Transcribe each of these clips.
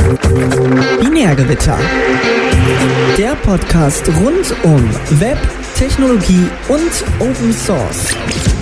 Binärgewitter. Der Podcast rund um Web, Technologie und Open Source.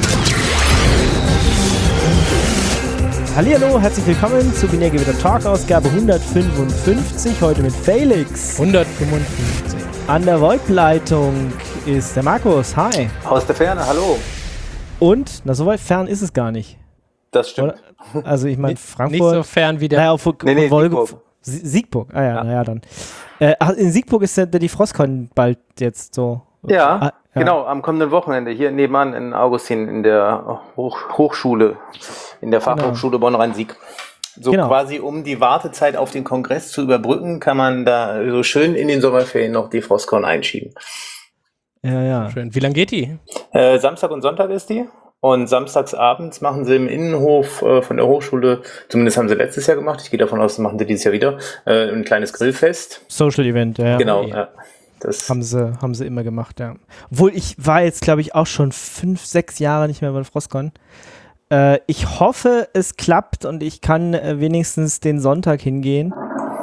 Hallihallo, herzlich willkommen zu Binärgewitter Talk, Ausgabe 155, heute mit Felix. 155. An der VoIP-Leitung ist der Markus, hi. Aus der Ferne, hallo. Und, na so weit fern ist es gar nicht. Das stimmt. Oder? Also ich meine Frankfurt. Nicht so fern wie der... Naja, Siegburg. Siegburg, ja dann. In Siegburg ist die Frostcon bald jetzt so. Ja, genau, am kommenden Wochenende, hier nebenan in Augustin in der Hochschule, in der Fachhochschule Bonn-Rhein-Sieg. So quasi, um die Wartezeit auf den Kongress zu überbrücken, kann man da so schön in den Sommerferien noch die Frostcon einschieben. Ja. Schön. Wie lange geht die? Samstag und Sonntag ist die. Und samstags abends machen sie im Innenhof von der Hochschule, zumindest haben sie letztes Jahr gemacht, ich gehe davon aus, das machen sie dieses Jahr wieder, ein kleines Grillfest. Social Event, ja. Genau, ja. ja. Das haben sie immer gemacht, ja. Obwohl, ich war jetzt, glaube ich, auch schon 5, 6 Jahre nicht mehr bei der Frostcon. Ich hoffe, es klappt und ich kann wenigstens den Sonntag hingehen.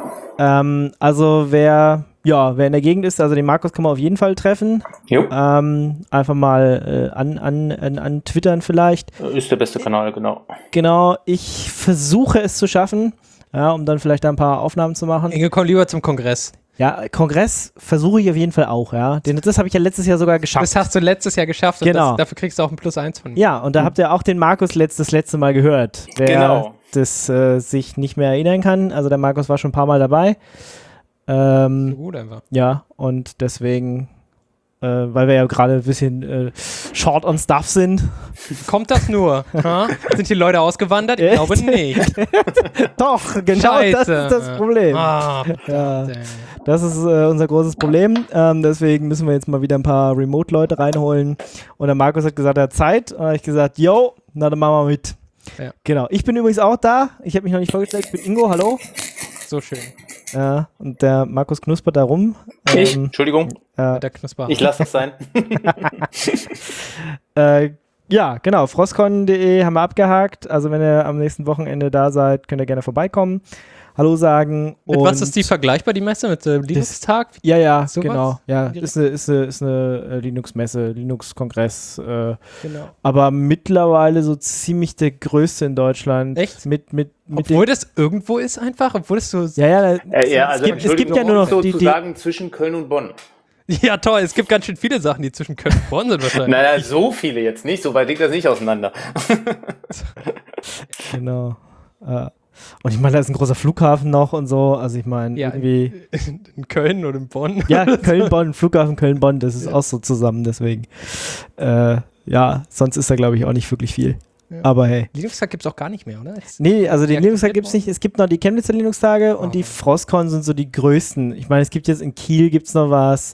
Also wer in der Gegend ist, also den Markus kann man auf jeden Fall treffen. Jo. Einfach mal an Twittern vielleicht. Ist der beste Kanal, genau. Genau, ich versuche es zu schaffen, um dann vielleicht ein paar Aufnahmen zu machen. Inge, komm lieber zum Kongress. Ja, Kongress versuche ich auf jeden Fall auch, ja. Das habe ich ja letztes Jahr sogar geschafft. Das hast du letztes Jahr geschafft und dafür kriegst du auch ein +1 von mir. Ja, und da habt ihr auch den Markus das letzte Mal gehört. Wer das sich nicht mehr erinnern kann. Also der Markus war schon ein paar Mal dabei. So gut einfach. Ja, und deswegen, weil wir ja gerade ein bisschen short on stuff sind. Kommt das nur? Sind die Leute ausgewandert? Ich glaube nicht. Doch, genau, das ist das Problem. Ja, das ist unser großes Problem. Deswegen müssen wir jetzt mal wieder ein paar Remote-Leute reinholen. Und der Markus hat gesagt, er hat Zeit. Und dann habe ich gesagt, yo, na dann machen wir mit. Ja. Genau. Ich bin übrigens auch da. Ich habe mich noch nicht vorgestellt. Ich bin Ingo, hallo. So schön. Ja, und der Markus knuspert da rum. Entschuldigung. Der Knusper. Ich lasse es sein. Ja, genau. Frostcon.de haben wir abgehakt. Also wenn ihr am nächsten Wochenende da seid, könnt ihr gerne vorbeikommen. Hallo sagen. Mit was ist die vergleichbar, die Messe? Mit Linux-Tag? Ja, sowas? Genau. Ja, ist eine Linux-Messe, Linux-Kongress. Genau. Aber mittlerweile so ziemlich der größte in Deutschland. Echt? Obwohl das irgendwo ist einfach? Obwohl es so... Ja, also es gibt ja nur noch sozusagen zwischen Köln und Bonn. Ja, toll. Es gibt ganz schön viele Sachen, die zwischen Köln und Bonn sind wahrscheinlich. Naja, so viele jetzt nicht. So weit liegt das nicht auseinander. Genau. Und ich meine, da ist ein großer Flughafen noch und so. Also ich meine, irgendwie... In Köln oder in Bonn? Ja, Köln-Bonn, Flughafen Köln-Bonn, das ist auch so zusammen, deswegen. Sonst ist da, glaube ich, auch nicht wirklich viel. Ja. Aber hey. Linux-Tag gibt es auch gar nicht mehr, oder? Nee, also den Linux-Tag gibt es nicht. Es gibt noch die Chemnitzer Linux-Tage und die Frostcon sind so die größten. Ich meine, es gibt jetzt in Kiel gibt's noch was.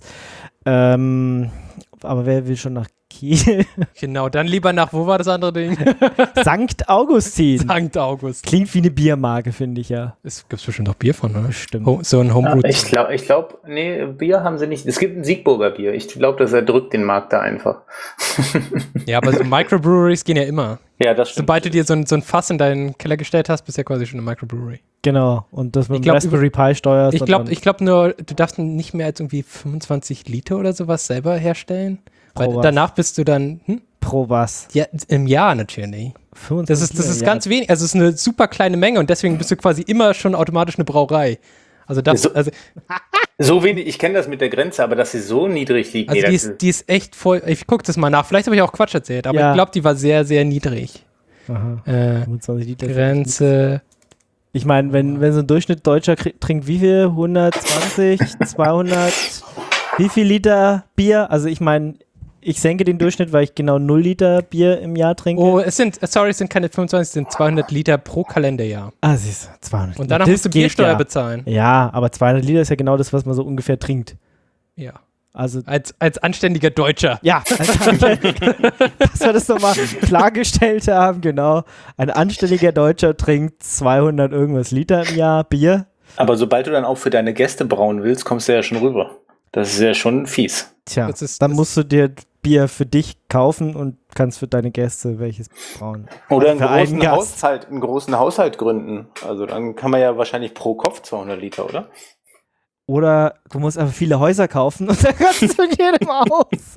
Aber wer will schon nach Kiel? Genau, dann lieber nach, wo war das andere Ding? St. Augustin. St. Augustin. Klingt wie eine Biermarke, finde ich ja. Es gibt bestimmt auch Bier von, oder? Stimmt. So ein Homebrew. Ich glaube, nee, Bier haben sie nicht. Es gibt ein Siegburger Bier. Ich glaube, das erdrückt den Markt da einfach. Ja, aber so Microbreweries gehen ja immer. Ja, das stimmt. Sobald du dir so ein Fass in deinen Keller gestellt hast, bist du ja quasi schon eine Microbrewery. Genau, und das mit dem Raspberry Pi steuerst. Ich glaube nur, du darfst nicht mehr als irgendwie 25 Liter oder sowas selber herstellen. Weil danach bist du dann... Pro was? Ja, im Jahr natürlich. Das ist ganz wenig. Also es ist eine super kleine Menge und deswegen bist du quasi immer schon automatisch eine Brauerei. Also so wenig, ich kenne das mit der Grenze, aber dass sie so niedrig liegt. Also die ist echt voll, ich gucke das mal nach, vielleicht habe ich auch Quatsch erzählt, aber ich glaube, die war sehr, sehr niedrig. Aha. 25 Liter Grenze. Ich meine, wenn so ein Durchschnitt Deutscher trinkt wie viel? 120, 200? Wie viel Liter Bier? Also ich meine, ich senke den Durchschnitt, weil ich genau 0 Liter Bier im Jahr trinke. Oh, es sind keine 25, es sind 200 Liter pro Kalenderjahr. Ah, siehst du, 200 Und danach musst du Biersteuer bezahlen. Ja, aber 200 Liter ist ja genau das, was man so ungefähr trinkt. Ja. Also als anständiger Deutscher. Ja, dass wir das nochmal klargestellt haben, genau. Ein anständiger Deutscher trinkt 200 irgendwas Liter im Jahr Bier. Aber sobald du dann auch für deine Gäste brauen willst, kommst du ja schon rüber. Das ist ja schon fies. Tja, dann musst du dir Bier für dich kaufen und kannst für deine Gäste welches brauen. Oder einen großen Haushalt gründen. Also dann kann man ja wahrscheinlich pro Kopf 200 Liter, oder? Oder du musst einfach viele Häuser kaufen und dann kannst du mit jedem Haus.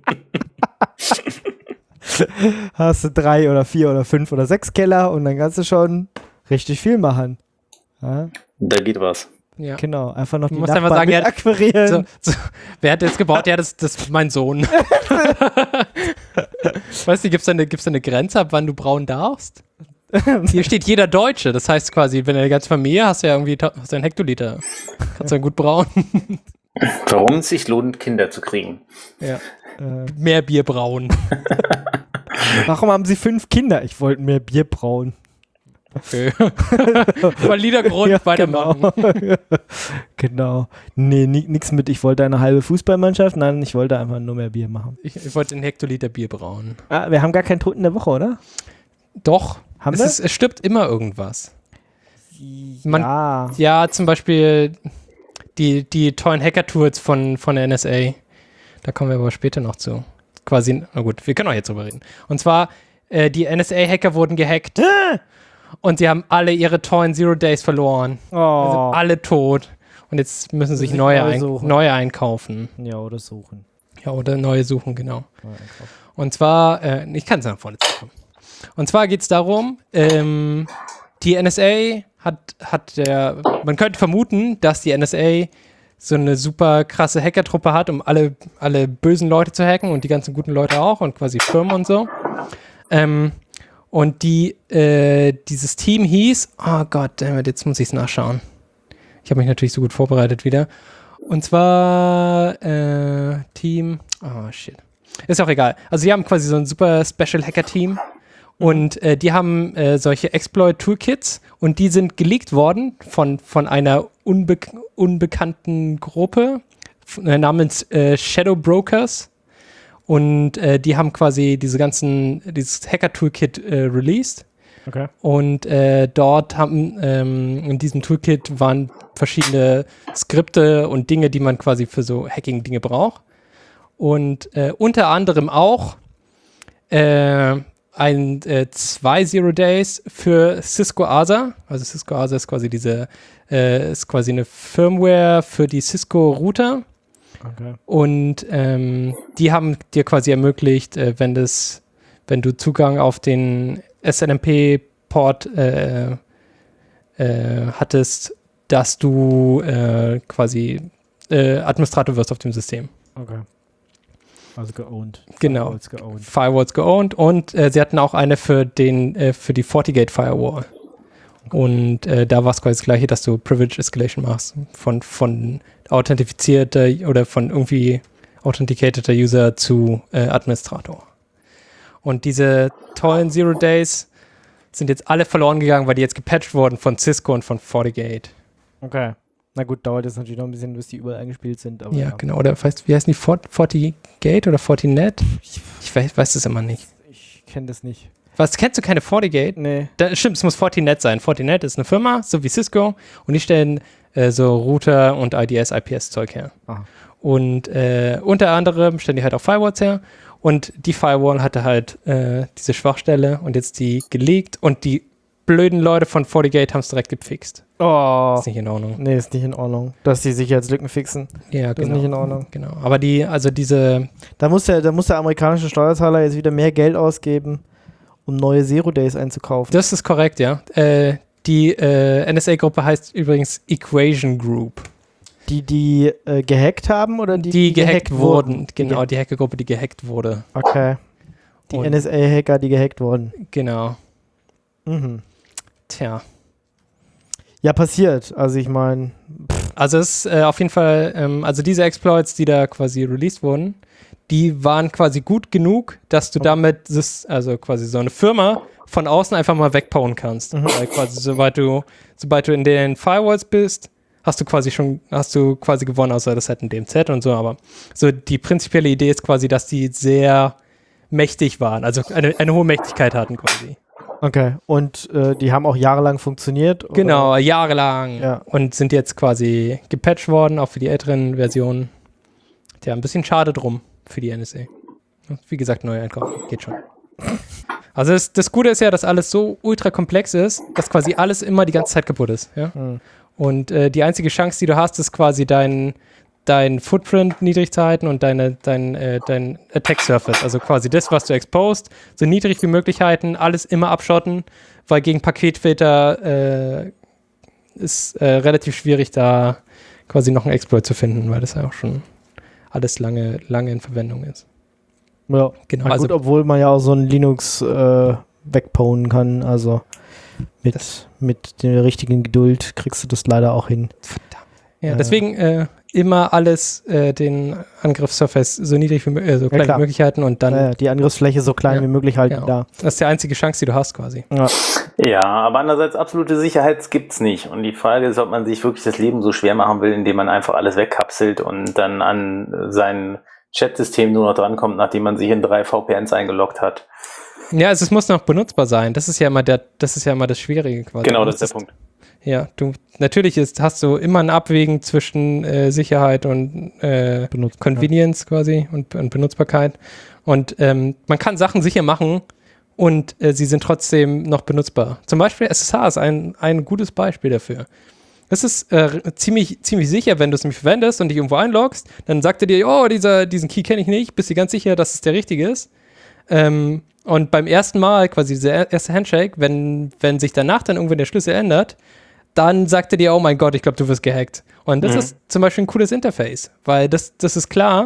Hast du 3 oder 4 oder 5 oder 6 Keller und dann kannst du schon richtig viel machen. Ja? Da geht was. Ja. Genau, einfach noch die Nachbarn sagen, mit akquirieren. Wer hat das gebaut? Ja, das ist mein Sohn. Weißt du, gibt's da eine Grenze, ab wann du brauen darfst? Hier steht jeder Deutsche. Das heißt quasi, wenn du eine ganze Familie hast, ja irgendwie hast du einen Hektoliter. Kannst du dann gut brauen. Warum es sich lohnt, Kinder zu kriegen. Ja. Mehr Bier brauen. Warum haben sie 5 Kinder? Ich wollte mehr Bier brauen. Okay. Valider Grund, ja, weitermachen. Genau. Nee, nix mit, ich wollte eine halbe Fußballmannschaft. Nein, ich wollte einfach nur mehr Bier machen. Ich wollte einen Hektoliter Bier brauen. Ah, wir haben gar keinen Toten der Woche, oder? Doch. Haben wir? Es stirbt immer irgendwas. Ja. Ja, zum Beispiel die tollen Hacker-Tools von der NSA. Da kommen wir aber später noch zu. Quasi, na gut, wir können auch jetzt drüber reden. Und zwar, die NSA-Hacker wurden gehackt. Und sie haben alle ihre tollen Zero Days verloren. Oh. Also alle tot. Und jetzt müssen sie sich neue einkaufen. Ja, oder suchen. Ja, oder neue suchen, genau. Und zwar, ich kann es nach vorne ziehen. Und zwar geht es darum, die NSA man könnte vermuten, dass die NSA so eine super krasse Hackertruppe hat, um alle bösen Leute zu hacken und die ganzen guten Leute auch und quasi Firmen und so. Und dieses Team hieß, oh Gott, jetzt muss ich es nachschauen. Ich habe mich natürlich so gut vorbereitet wieder. Und zwar Team, oh shit. Ist auch egal. Also die haben quasi so ein super Special Hacker Team und die haben solche Exploit-Toolkits und die sind geleakt worden von einer unbekannten Gruppe namens Shadow Brokers. Und die haben quasi dieses Hacker-Toolkit released. Okay. Und dort in diesem Toolkit waren verschiedene Skripte und Dinge, die man quasi für so Hacking-Dinge braucht. Und unter anderem auch 2 Zero Days für Cisco ASA. Also Cisco ASA ist quasi ist quasi eine Firmware für die Cisco-Router. Okay. Und die haben dir quasi ermöglicht, wenn du Zugang auf den SNMP-Port hattest, dass du quasi Administrator wirst auf dem System. Okay. Also geowned. Genau. Firewalls geowned. Und sie hatten auch eine für die FortiGate Firewall. Und da war es quasi das Gleiche, dass du Privilege Escalation machst von authentifizierter oder von irgendwie authenticateter User zu Administrator. Und diese tollen Zero Days sind jetzt alle verloren gegangen, weil die jetzt gepatcht wurden von Cisco und von FortiGate. Okay. Na gut, dauert jetzt natürlich noch ein bisschen, bis die überall eingespielt sind. Aber ja, genau. Oder wie heißen die? FortiGate oder Fortinet? Ich weiß das immer nicht. Ich kenne das nicht. Was, kennst du keine FortiGate? Nee. Stimmt, es muss Fortinet sein. Fortinet ist eine Firma, so wie Cisco, und die stellen so Router und IDS, IPS-Zeug her. Aha. Und unter anderem stellen die halt auch Firewalls her. Und die Firewall hatte halt diese Schwachstelle und jetzt die geleakt und die blöden Leute von FortiGate haben es direkt gefixt. Oh. Ist nicht in Ordnung. Nee, ist nicht in Ordnung. Dass die Sicherheitslücken fixen. Ja, das ist nicht in Ordnung. Genau. Aber diese. Da muss der amerikanische Steuerzahler jetzt wieder mehr Geld ausgeben, um neue Zero Days einzukaufen. Das ist korrekt, ja. Die NSA-Gruppe heißt übrigens Equation Group. Die gehackt haben oder die gehackt wurden? Genau, die Hackergruppe, die gehackt wurde. Okay. Die NSA-Hacker, die gehackt wurden. Genau. Mhm. Tja. Ja, passiert. Also ich meine. Also es ist auf jeden Fall, also diese Exploits, die da quasi released wurden, die waren quasi gut genug, dass du damit also quasi so eine Firma von außen einfach mal wegbauen kannst. Mhm. Weil quasi sobald du in den Firewalls bist, hast du quasi gewonnen, außer das halt ein DMZ und so, aber so die prinzipielle Idee ist quasi, dass die sehr mächtig waren, also eine hohe Mächtigkeit hatten quasi. Okay, und die haben auch jahrelang funktioniert? Oder? Genau, jahrelang. Ja. Und sind jetzt quasi gepatcht worden, auch für die älteren Versionen. ein bisschen schade drum für die NSA. Wie gesagt, neuer Einkauf, geht schon. Also das Gute ist ja, dass alles so ultra komplex ist, dass quasi alles immer die ganze Zeit kaputt ist. Ja? Und die einzige Chance, die du hast, ist quasi dein Footprint niedrig zu halten und dein Attack Surface. Also quasi das, was du exposed, so niedrig wie möglich halten, alles immer abschotten, weil gegen Paketfilter ist relativ schwierig, da quasi noch einen Exploit zu finden, weil das ja auch schon alles lange in Verwendung ist. Ja, genau. Also, gut, obwohl man ja auch so ein Linux wegponen kann, also mit der richtigen Geduld kriegst du das leider auch hin. Verdammt. Ja, deswegen immer alles den Angriffssurface so niedrig wie möglich, so klein wie möglich halten und dann die Angriffsfläche so klein wie möglich halten. Genau. Da. Das ist die einzige Chance, die du hast quasi. Ja, aber andererseits absolute Sicherheit gibt's nicht. Und die Frage ist, ob man sich wirklich das Leben so schwer machen will, indem man einfach alles wegkapselt und dann an sein Chatsystem nur noch drankommt, nachdem man sich in 3 VPNs eingeloggt hat. Ja, also es muss noch benutzbar sein. Das ist ja immer das Schwierige quasi. Genau, das ist der Punkt. Ja, natürlich hast du immer ein Abwägen zwischen Sicherheit und Convenience quasi und Benutzbarkeit. Und man kann Sachen sicher machen und sie sind trotzdem noch benutzbar. Zum Beispiel SSH ist ein gutes Beispiel dafür. Es ist ziemlich sicher, wenn du es nämlich verwendest und dich irgendwo einloggst, dann sagt er dir, diesen Key kenne ich nicht, bist du ganz sicher, dass es der richtige ist. Und beim ersten Mal, quasi dieser erste Handshake, wenn sich danach dann irgendwann der Schlüssel ändert, dann sagt er dir, oh mein Gott, ich glaube, du wirst gehackt. Und das ist zum Beispiel ein cooles Interface, weil das ist klar,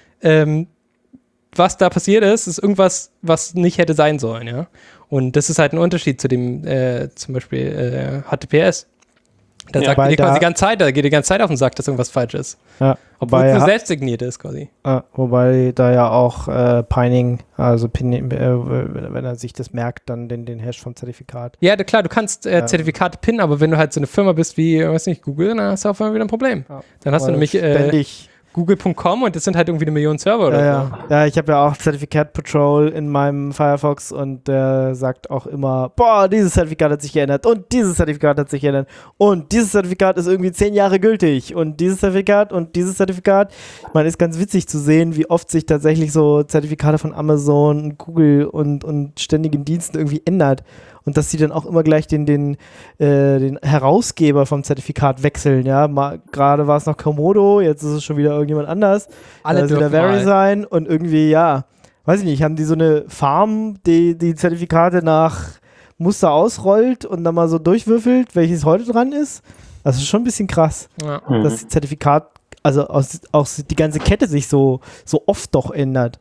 was da passiert ist irgendwas, was nicht hätte sein sollen, ja. Und das ist halt ein Unterschied zu dem zum Beispiel HTTPS. Da sagt er dir quasi die ganze Zeit, da geht die ganze Zeit auf den Sack, dass irgendwas falsch ist. Ja, obwohl es nur selbst signiert ist quasi. Wobei da ja auch Pining, also wenn er sich das merkt, dann den Hash vom Zertifikat. Ja, klar, du kannst Zertifikate pinnen, aber wenn du halt so eine Firma bist wie, weiß nicht, Google, dann hast du auf einmal wieder ein Problem. Ja. Dann hast du nämlich ständig Google.com und das sind halt irgendwie 1 Million Server oder so. Ja, ich habe ja auch Certificate Patrol in meinem Firefox und der sagt auch immer, dieses Zertifikat hat sich geändert und dieses Zertifikat hat sich geändert und dieses Zertifikat ist irgendwie 10 Jahre gültig und dieses Zertifikat und dieses Zertifikat. Ich meine, ist ganz witzig zu sehen, wie oft sich tatsächlich so Zertifikate von Amazon, Google und ständigen Diensten irgendwie ändert. Und dass sie dann auch immer gleich den Herausgeber vom Zertifikat wechseln, ja. Gerade war es noch Komodo, jetzt ist es schon wieder irgendjemand anders. Alle dürfen wieder VeriSign und irgendwie, weiß ich nicht, haben die so eine Farm, die Zertifikate nach Muster ausrollt und dann mal so durchwürfelt, welches heute dran ist. Das ist schon ein bisschen krass, dass das Zertifikat, also auch die ganze Kette sich so oft doch ändert.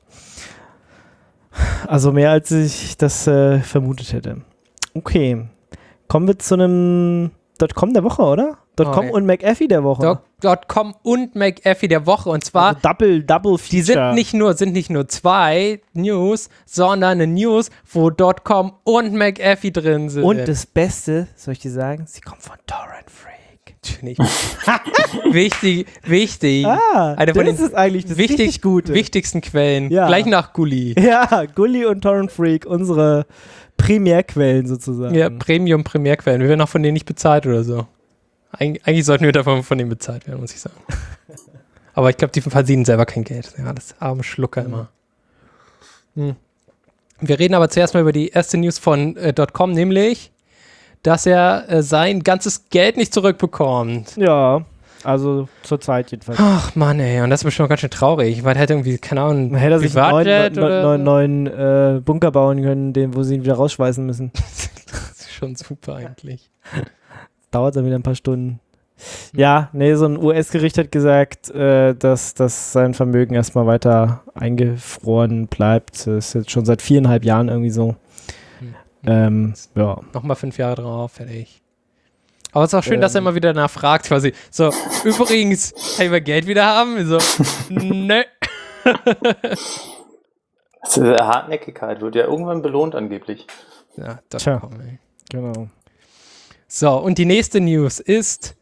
Also mehr, als ich das vermutet hätte. Okay, kommen wir zu einem .com der Woche, oder? .com und McAfee der Woche. .com und McAfee der Woche und zwar also Double Feature. Die sind nicht nur 2 News, sondern eine News, wo .com und McAfee drin sind. Und das Beste, soll ich dir sagen, sie kommen von Torrent Freak. Natürlich. wichtig. Eine von das ist eigentlich das richtig Gute. Wichtigsten Quellen. Ja. Gleich nach Gulli. Ja, Gulli und Torrent Freak, unsere Primärquellen sozusagen. Ja, Premium-Primärquellen. Wir werden auch von denen nicht bezahlt oder so. Eigentlich sollten wir davon von denen bezahlt werden, muss ich sagen. Aber ich glaube, die verdienen selber kein Geld. Ja, das arme Schlucker immer. Wir reden aber zuerst mal über die erste News von .com, nämlich, dass er sein ganzes Geld nicht zurückbekommt. Ja, also zur Zeit jedenfalls. Ach Mann, ey, und das ist bestimmt ganz schön traurig, weil er hätte irgendwie, keine Ahnung, hätte er sich einen neuen Bunker bauen können, wo sie ihn wieder rausschweißen müssen. Das ist schon super eigentlich. Dauert dann wieder ein paar Stunden. Ja, so ein US-Gericht hat gesagt, dass sein Vermögen erstmal weiter eingefroren bleibt. Das ist jetzt schon seit 4,5 Jahren irgendwie so. Nochmal 5 Jahre drauf, fertig. Aber es ist auch schön, dass er immer wieder nachfragt, quasi. So, übrigens, hey, wir Geld wieder haben? So, nö. Das ist Hartnäckigkeit, wird ja irgendwann belohnt angeblich. Ja, ey. Genau. So, und die nächste News ist,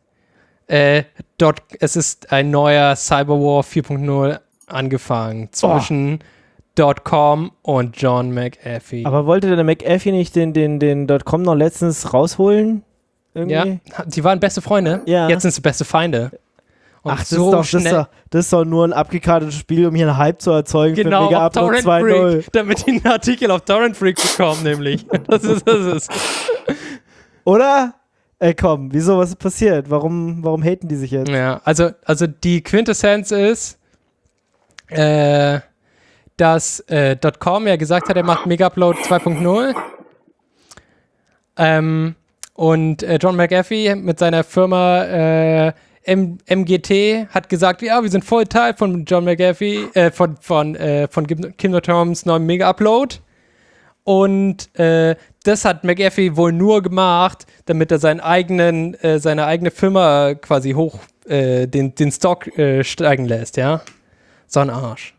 es ist ein neuer Cyberwar 4.0 angefangen zwischen .com und John McAfee. Aber wollte der McAfee nicht den .com noch letztens rausholen? Irgendwie? Ja, die waren beste Freunde. Ja. Jetzt sind sie beste Feinde. Und das ist doch nur ein abgekartetes Spiel, um hier einen Hype zu erzeugen genau, für Mega Upload 2.0. Damit die einen Artikel auf Torrent Freak bekommen, nämlich. Das ist. Oder? Ey, komm, wieso, was ist passiert? Warum haten die sich jetzt? Ja, also die Quintessenz ist, dass .com ja gesagt hat, er macht Mega Upload 2.0. Und John McAfee mit seiner Firma MGT hat gesagt, ja, wir sind voll Teil von John McAfee, von Kim Dotcoms neuem Mega-Upload. Und das hat McAfee wohl nur gemacht, damit er seine eigene Firma quasi den Stock steigen lässt, ja. So ein Arsch.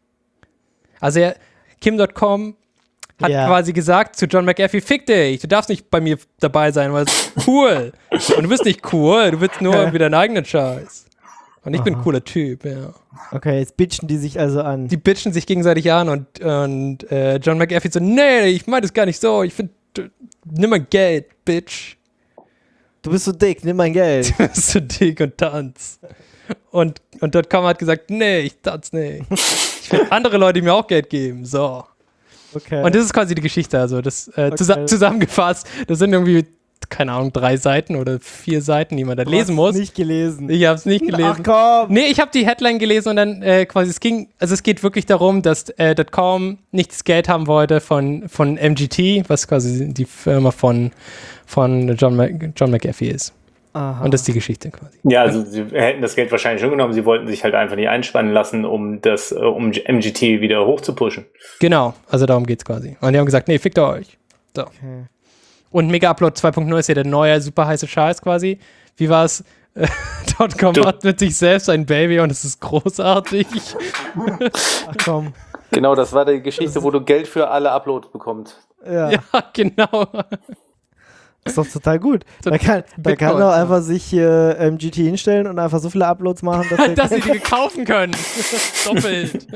Also Kim.com hat quasi gesagt zu John McAfee, fick dich, du darfst nicht bei mir dabei sein, weil es ist cool. Und du bist nicht cool, du willst nur wieder deinen eigenen Scheiß. Und ich bin ein cooler Typ, ja. Okay, jetzt bitchen die sich also an. Die bitchen sich gegenseitig an und John McAfee so, nee, ich meine das gar nicht so, ich finde, nimm mein Geld, Bitch. Du bist so dick, nimm mein Geld. Du bist so dick und tanz. Und .com hat gesagt, nee, ich tanz nicht. Ich will andere Leute, die mir auch Geld geben, so. Okay. Und das ist quasi die Geschichte, also das zusammengefasst, das sind irgendwie, keine Ahnung, 3 Seiten oder 4 Seiten, die man da lesen muss. Nicht gelesen. Ich habe es nicht gelesen. Ach komm! Nee, ich habe die Headline gelesen und dann quasi, es geht wirklich darum, dass .com nicht das Geld haben wollte von MGT, was quasi die Firma von John McAfee ist. Aha. Und das ist die Geschichte quasi. Ja, also sie hätten das Geld wahrscheinlich schon genommen, sie wollten sich halt einfach nicht einspannen lassen, um MGT wieder hochzupushen. Genau, also darum geht's quasi. Und die haben gesagt, nee, fickt euch. So. Okay. Und Mega Upload 2.0 ist ja der neue, super heiße Scheiß quasi. Wie war es? .com macht mit sich selbst ein Baby und es ist großartig. Ach komm. Genau, das war die Geschichte, wo du Geld für alle Uploads bekommst. Ja, Ja, genau. ist doch total gut. So Da kann Bitcoin, doch einfach sich MGT hinstellen und einfach so viele Uploads machen, dass sie die kaufen können. Doppelt.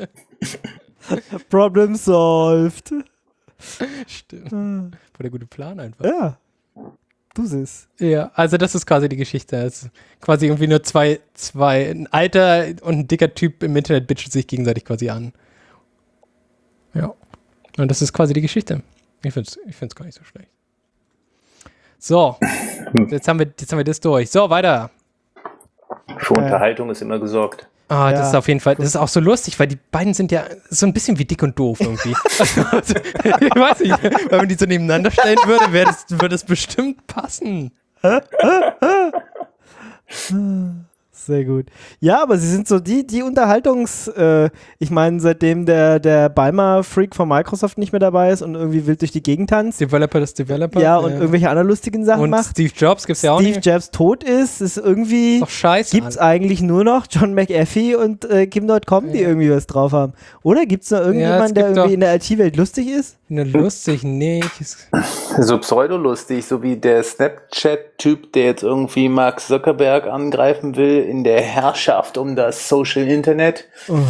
Problem solved. Stimmt. Voll der gute Plan einfach. Ja. Du siehst. Ja, also das ist quasi die Geschichte. Es ist quasi irgendwie nur zwei, ein alter und ein dicker Typ im Internet bitchen sich gegenseitig quasi an. Ja. Und das ist quasi die Geschichte. Ich find's gar nicht so schlecht. So. Jetzt haben wir das durch. So, weiter. Für Unterhaltung ist immer gesorgt. Ah, das ist auf jeden Fall, das ist auch so lustig, weil die beiden sind ja so ein bisschen wie dick und doof irgendwie. Also, ich weiß nicht, wenn man die so nebeneinander stellen würde, würde es bestimmt passen. Sehr gut. Ja, aber sie sind so die ich meine, seitdem der Balmer-Freak von Microsoft nicht mehr dabei ist und irgendwie wild durch die Gegend tanzt. Developer. Ja, und irgendwelche anderen lustigen Sachen und macht. Steve Jobs gibt's ja auch nicht. Steve Jobs tot ist irgendwie, Ist doch scheiße. gibt's eigentlich nur noch John McAfee und Kim.com, die irgendwie was drauf haben. Oder gibt's noch irgendjemanden, der irgendwie in der IT-Welt lustig ist? Lustig nicht. So pseudolustig, so wie der Snapchat-Typ, der jetzt irgendwie Mark Zuckerberg angreifen will in der Herrschaft um das Social Internet.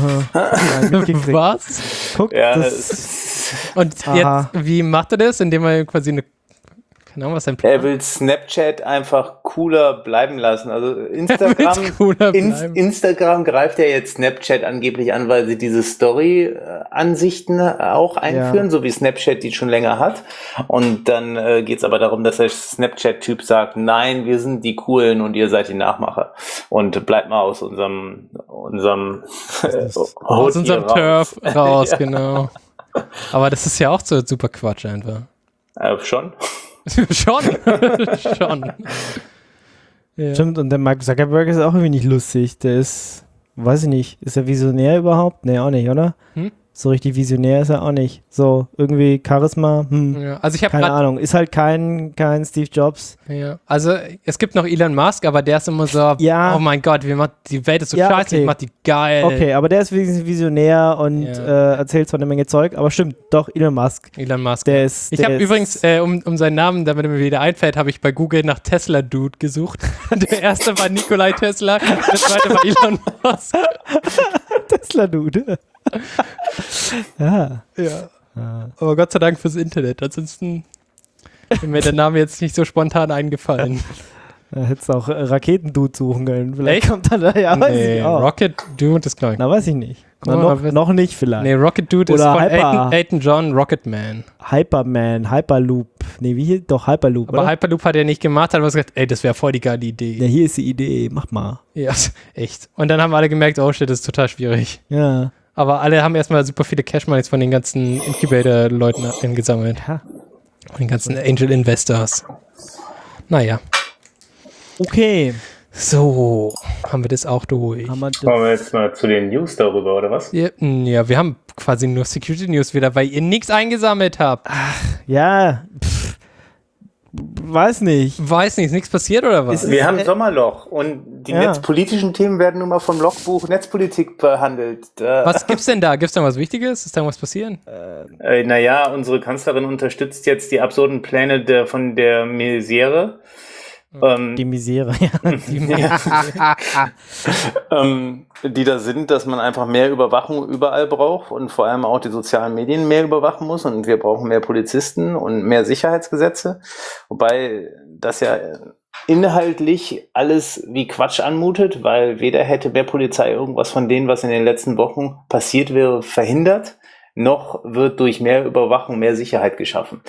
Was? Guck, Ja, Und jetzt, wie macht er das? Indem er quasi keine Ahnung, was sein Plan er will Snapchat einfach cooler bleiben lassen. Also Instagram greift ja jetzt Snapchat angeblich an, weil sie diese Story-Ansichten auch einführen, so wie Snapchat die schon länger hat. Und dann geht es aber darum, dass der Snapchat-Typ sagt, nein, wir sind die Coolen und ihr seid die Nachmacher. Und bleibt mal aus unserem Turf raus, Ja. Genau. Aber das ist ja auch so super Quatsch einfach. Schon? Schon. Ja. Stimmt, und der Mark Zuckerberg ist auch irgendwie nicht lustig. Der ist, weiß ich nicht, ist er visionär überhaupt? Nee, auch nicht, oder? So richtig visionär ist er auch nicht. So, irgendwie Charisma, Ja, also ich habe keine Ahnung. Ist halt kein Steve Jobs. Ja, also es gibt noch Elon Musk, aber der ist immer so, Ja. oh mein Gott, die Welt ist so Ja, scheiße, okay. ich mach die geil. Okay, aber der ist wenigstens visionär und erzählt zwar eine Menge Zeug, aber stimmt, doch, Elon Musk. Elon Musk. Der ist. Ich habe übrigens, um seinen Namen, damit er mir wieder einfällt, habe ich bei Google nach Tesla-Dude gesucht. Der erste war Nikolai Tesla, der zweite war Elon Musk. Tesla-Dude. Ja. Aber Gott sei Dank fürs Internet, ansonsten wäre mir der Name jetzt nicht so spontan eingefallen. Da hättest du auch Raketendude suchen können. Vielleicht Echt? kommt dann da, ja, weiß Nee, ich auch. Rocket Dude ist gleich. Na, weiß ich nicht. Guck Na, mal, noch nicht vielleicht. Nee, Rocket Dude Oder ist von Hyper. Elton John, Rocket Man. Hyperman, Hyperloop. Nee, wie hier? Doch, Hyperloop, Aber oder? Hyperloop hat er nicht gemacht, hat aber gesagt, ey, das wäre voll die geile Idee. Ja, hier ist die Idee. Mach mal. Ja, echt. Und dann haben alle gemerkt, oh shit, das ist total schwierig. Ja. Aber alle haben erstmal super viele Cash-Moneys von den ganzen Incubator-Leuten eingesammelt. Ja. Den ganzen Angel-Investors. Naja. Okay. So, haben wir das auch durch. Haben wir das? Kommen wir jetzt mal zu den News darüber, oder was? Ja, wir haben quasi nur Security-News wieder, weil ihr nichts eingesammelt habt. Ja. Weiß nicht. Weiß nicht, ist nichts passiert oder was? Wir haben Sommerloch und die netzpolitischen Themen werden nun mal vom Logbuch Netzpolitik behandelt. Was gibt's denn da? Gibt's da was Wichtiges? Ist da was passieren? Naja, unsere Kanzlerin unterstützt jetzt die absurden Pläne von der Maizière. Die Misere, ja. Die da sind, dass man einfach mehr Überwachung überall braucht und vor allem auch die sozialen Medien mehr überwachen muss und wir brauchen mehr Polizisten und mehr Sicherheitsgesetze, wobei das ja inhaltlich alles wie Quatsch anmutet, weil weder hätte mehr Polizei irgendwas von denen, was in den letzten Wochen passiert wäre, verhindert, noch wird durch mehr Überwachung mehr Sicherheit geschaffen.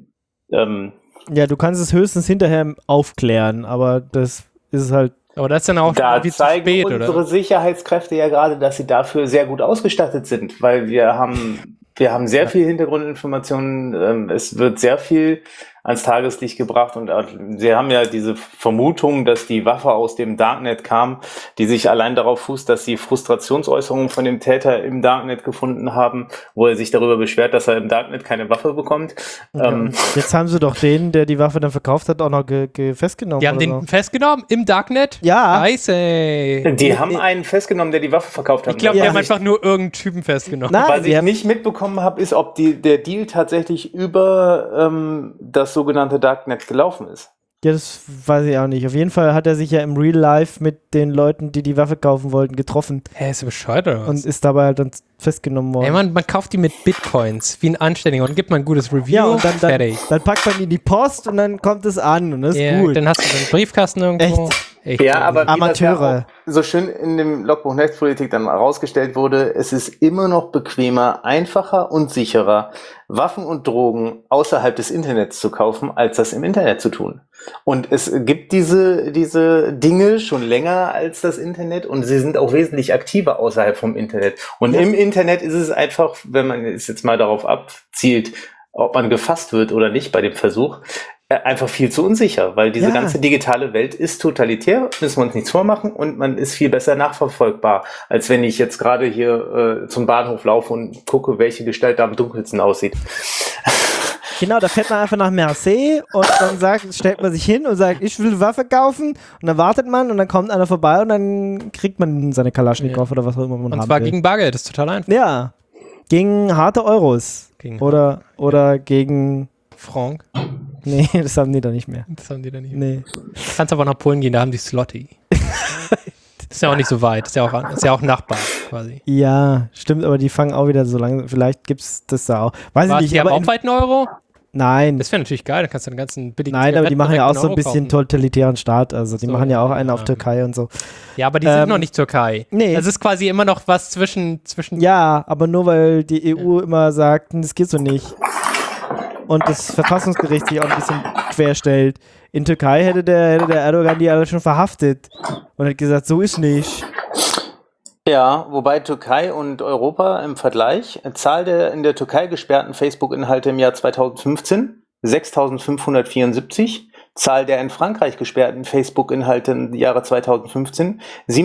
Ja, du kannst es höchstens hinterher aufklären, aber das ist halt. Aber das ist dann auch da irgendwie zu zeigen spät, unsere oder? Sicherheitskräfte ja gerade, dass sie dafür sehr gut ausgestattet sind, weil wir haben sehr viel Hintergrundinformationen, es wird sehr viel ans Tageslicht gebracht und sie haben ja diese Vermutung, dass die Waffe aus dem Darknet kam, die sich allein darauf fußt, dass sie Frustrationsäußerungen von dem Täter im Darknet gefunden haben, wo er sich darüber beschwert, dass er im Darknet keine Waffe bekommt. Jetzt haben sie doch den, der die Waffe dann verkauft hat, auch noch festgenommen. Die haben den so. festgenommen im Darknet? Ja. Scheiße. Die haben einen festgenommen, der die Waffe verkauft hat. Ich glaube, Ja. die haben einfach nur irgendeinen Typen festgenommen. Nein, Was ich nicht mitbekommen habe, ist, ob der Deal tatsächlich über das sogenannte Darknet gelaufen ist. Ja, das weiß ich auch nicht. Auf jeden Fall hat er sich ja im Real Life mit den Leuten, die die Waffe kaufen wollten, getroffen Hä, ist bescheuert oder was? und ist dabei halt dann festgenommen worden. Ey, man kauft die mit Bitcoins, wie ein Anständiger, und gibt man ein gutes Review, Ja, und dann fertig. packt man ihn in die Post und dann kommt es an und das ist Ja, gut. dann hast du einen Briefkasten irgendwo. Echt. Ja, aber wie Amateure. das ja auch so schön in dem Logbuch Netzpolitik dann herausgestellt wurde, es ist immer noch bequemer, einfacher und sicherer, Waffen und Drogen außerhalb des Internets zu kaufen, als das im Internet zu tun. Und es gibt diese Dinge schon länger als das Internet und sie sind auch wesentlich aktiver außerhalb vom Internet. Und im Internet ist es einfach, wenn man es jetzt mal darauf abzielt, ob man gefasst wird oder nicht bei dem Versuch, einfach viel zu unsicher, weil diese ganze digitale Welt ist totalitär, müssen wir uns nichts vormachen und man ist viel besser nachverfolgbar, als wenn ich jetzt gerade hier zum Bahnhof laufe und gucke, welche Gestalt da am dunkelsten aussieht. Genau, da fährt man einfach nach Marseille und dann stellt man sich hin und sagt, ich will Waffe kaufen und dann wartet man und dann kommt einer vorbei und dann kriegt man seine Kalaschnikow oder was auch immer man Und haben zwar will. gegen Bargeld, das ist total einfach. Ja, gegen harte Euros. Gegen Oder gegen... Frank. Nee, das haben die da nicht mehr. Das haben die da nicht. Nee. Du kannst aber nach Polen gehen, da haben die Slotty. Das ist ja auch nicht so weit, das ist ja auch Nachbar quasi. Ja, stimmt, aber die fangen auch wieder so lange. Vielleicht gibt's das da auch. Weiß ich nicht, Die haben aber auch weit einen Euro? nein. Das wäre natürlich geil, dann kannst du den ganzen billigen Nein, aber die machen ja auch direkt so ein einen bisschen Euro kaufen. totalitären Staat. Also die So, machen ja auch einen ja. auf Türkei und so. Ja, aber die sind noch nicht Türkei. nee. Das ist quasi immer noch was zwischen Ja, aber nur weil die EU immer sagt, das geht so nicht. Und das Verfassungsgericht sich auch ein bisschen querstellt. In Türkei hätte der Erdogan die alle schon verhaftet und hat gesagt, so ist nicht. Ja, wobei Türkei und Europa im Vergleich, Zahl der in der Türkei gesperrten Facebook-Inhalte im Jahr 2015, 6.574, Zahl der in Frankreich gesperrten Facebook-Inhalte im Jahre 2015,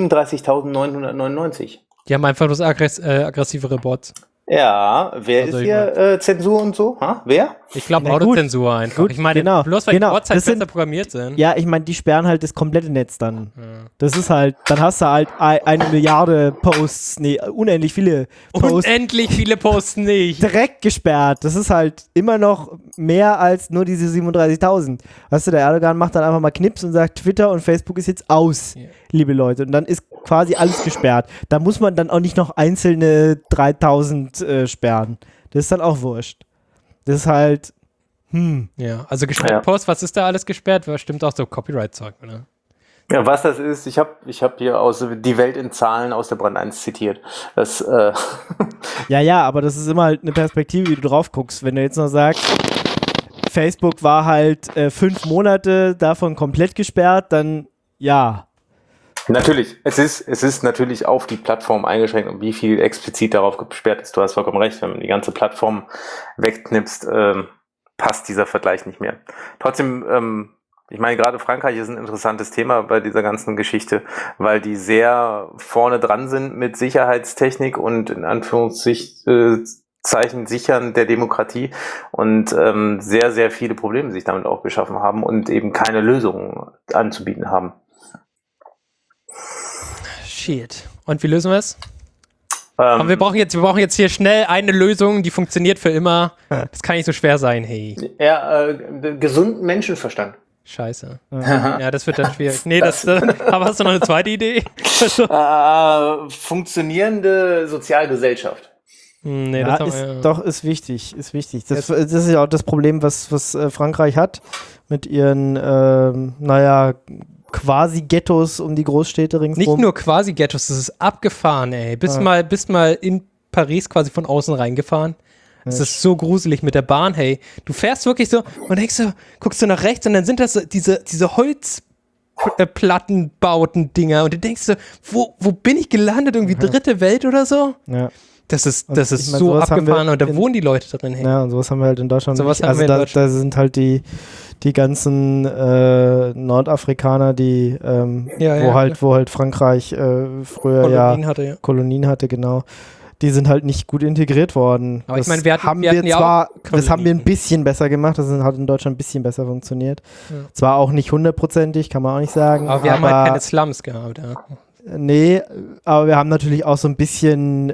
37.999. Die haben einfach bloß aggressivere Bots. Ja, wer Also ist ich hier Zensur und so? Ha? Wer? Ich glaube Na gut. Autozensur einfach. Gut, ich meine, genau, bloß weil genau. die Bots halt Das sind- besser programmiert sind. Ja, ich meine, die sperren halt das komplette Netz dann. Das ist halt, dann hast du halt 1 Milliarde Posts, unendlich viele Posts Unendlich viele posten nicht. direkt gesperrt. Das ist halt immer noch mehr als nur diese 37.000. Weißt du, der Erdogan macht dann einfach mal Knips und sagt, Twitter und Facebook ist jetzt aus, liebe Leute. Und dann ist quasi alles gesperrt. Da muss man dann auch nicht noch einzelne 3.000 sperren. Das ist dann auch wurscht. Das ist halt, Ja, also gesperrt Post, was ist da alles gesperrt? Stimmt auch so Copyright-Zeug, oder? Ja, was das ist, ich hab hier aus Die Welt in Zahlen aus der Brand 1 zitiert. Das, Ja, aber das ist immer halt eine Perspektive, wie du drauf guckst. Wenn du jetzt noch sagst, Facebook war halt 5 Monate davon komplett gesperrt, dann ja. Natürlich, es ist natürlich auf die Plattform eingeschränkt und wie viel explizit darauf gesperrt ist. Du hast vollkommen recht, wenn man die ganze Plattform wegknipst, passt dieser Vergleich nicht mehr. Trotzdem, ich meine, gerade Frankreich ist ein interessantes Thema bei dieser ganzen Geschichte, weil die sehr vorne dran sind mit Sicherheitstechnik und in Anführungszeichen Sichern der Demokratie und sehr, sehr viele Probleme sich damit auch geschaffen haben und eben keine Lösungen anzubieten haben. Shit. Und wie lösen wir es? Aber wir brauchen jetzt hier schnell eine Lösung, die funktioniert für immer. Das kann nicht so schwer sein, hey. Ja, gesunden Menschenverstand. Scheiße. Ja, das wird dann schwierig. Nee, aber hast du noch eine zweite Idee? Funktionierende Sozialgesellschaft. Nee, ja, ist wichtig. Das ist ja auch das Problem, was Frankreich hat mit ihren, quasi Ghettos um die Großstädte ringsherum. Nicht nur quasi Ghettos, das ist abgefahren, ey. Bist mal in Paris quasi von außen reingefahren. Das ist so gruselig mit der Bahn, hey. Du fährst wirklich so und denkst so, guckst du nach rechts und dann sind das so diese Holzplattenbauten-Dinger und du denkst so, wo bin ich gelandet? Irgendwie dritte Welt oder so? Ja. Das ist so abgefahren und da wohnen die Leute drin, hey. Ja, und sowas haben wir halt in Deutschland nicht. Also da sind halt die ganzen Nordafrikaner, die wo halt Frankreich früher Kolonien hatte, genau. Die sind halt nicht gut integriert worden. Aber ich meine, wir hatten das haben wir ein bisschen besser gemacht, das hat in Deutschland ein bisschen besser funktioniert. Ja. Zwar auch nicht 100%, kann man auch nicht sagen. Aber wir haben halt keine Slums gehabt, ja. Nee, aber wir haben natürlich auch so ein bisschen,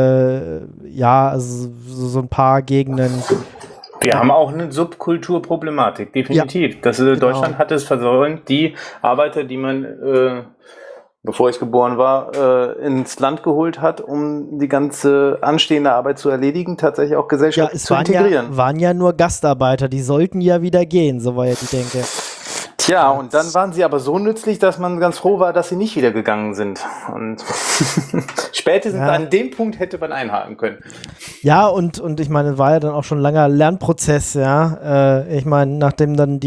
also so ein paar Gegenden. Wir haben auch eine Subkulturproblematik, definitiv. Ja, Deutschland hat es versäumt, die Arbeiter, die man, bevor ich geboren war, ins Land geholt hat, um die ganze anstehende Arbeit zu erledigen, tatsächlich auch gesellschaftlich zu integrieren. Waren ja nur Gastarbeiter, die sollten ja wieder gehen, soweit ich denke. Tja, und dann waren sie aber so nützlich, dass man ganz froh war, dass sie nicht wieder gegangen sind. Und spätestens an dem Punkt hätte man einhaken können. Ja, und ich meine, es war ja dann auch schon ein langer Lernprozess, ja. Ich meine, nachdem dann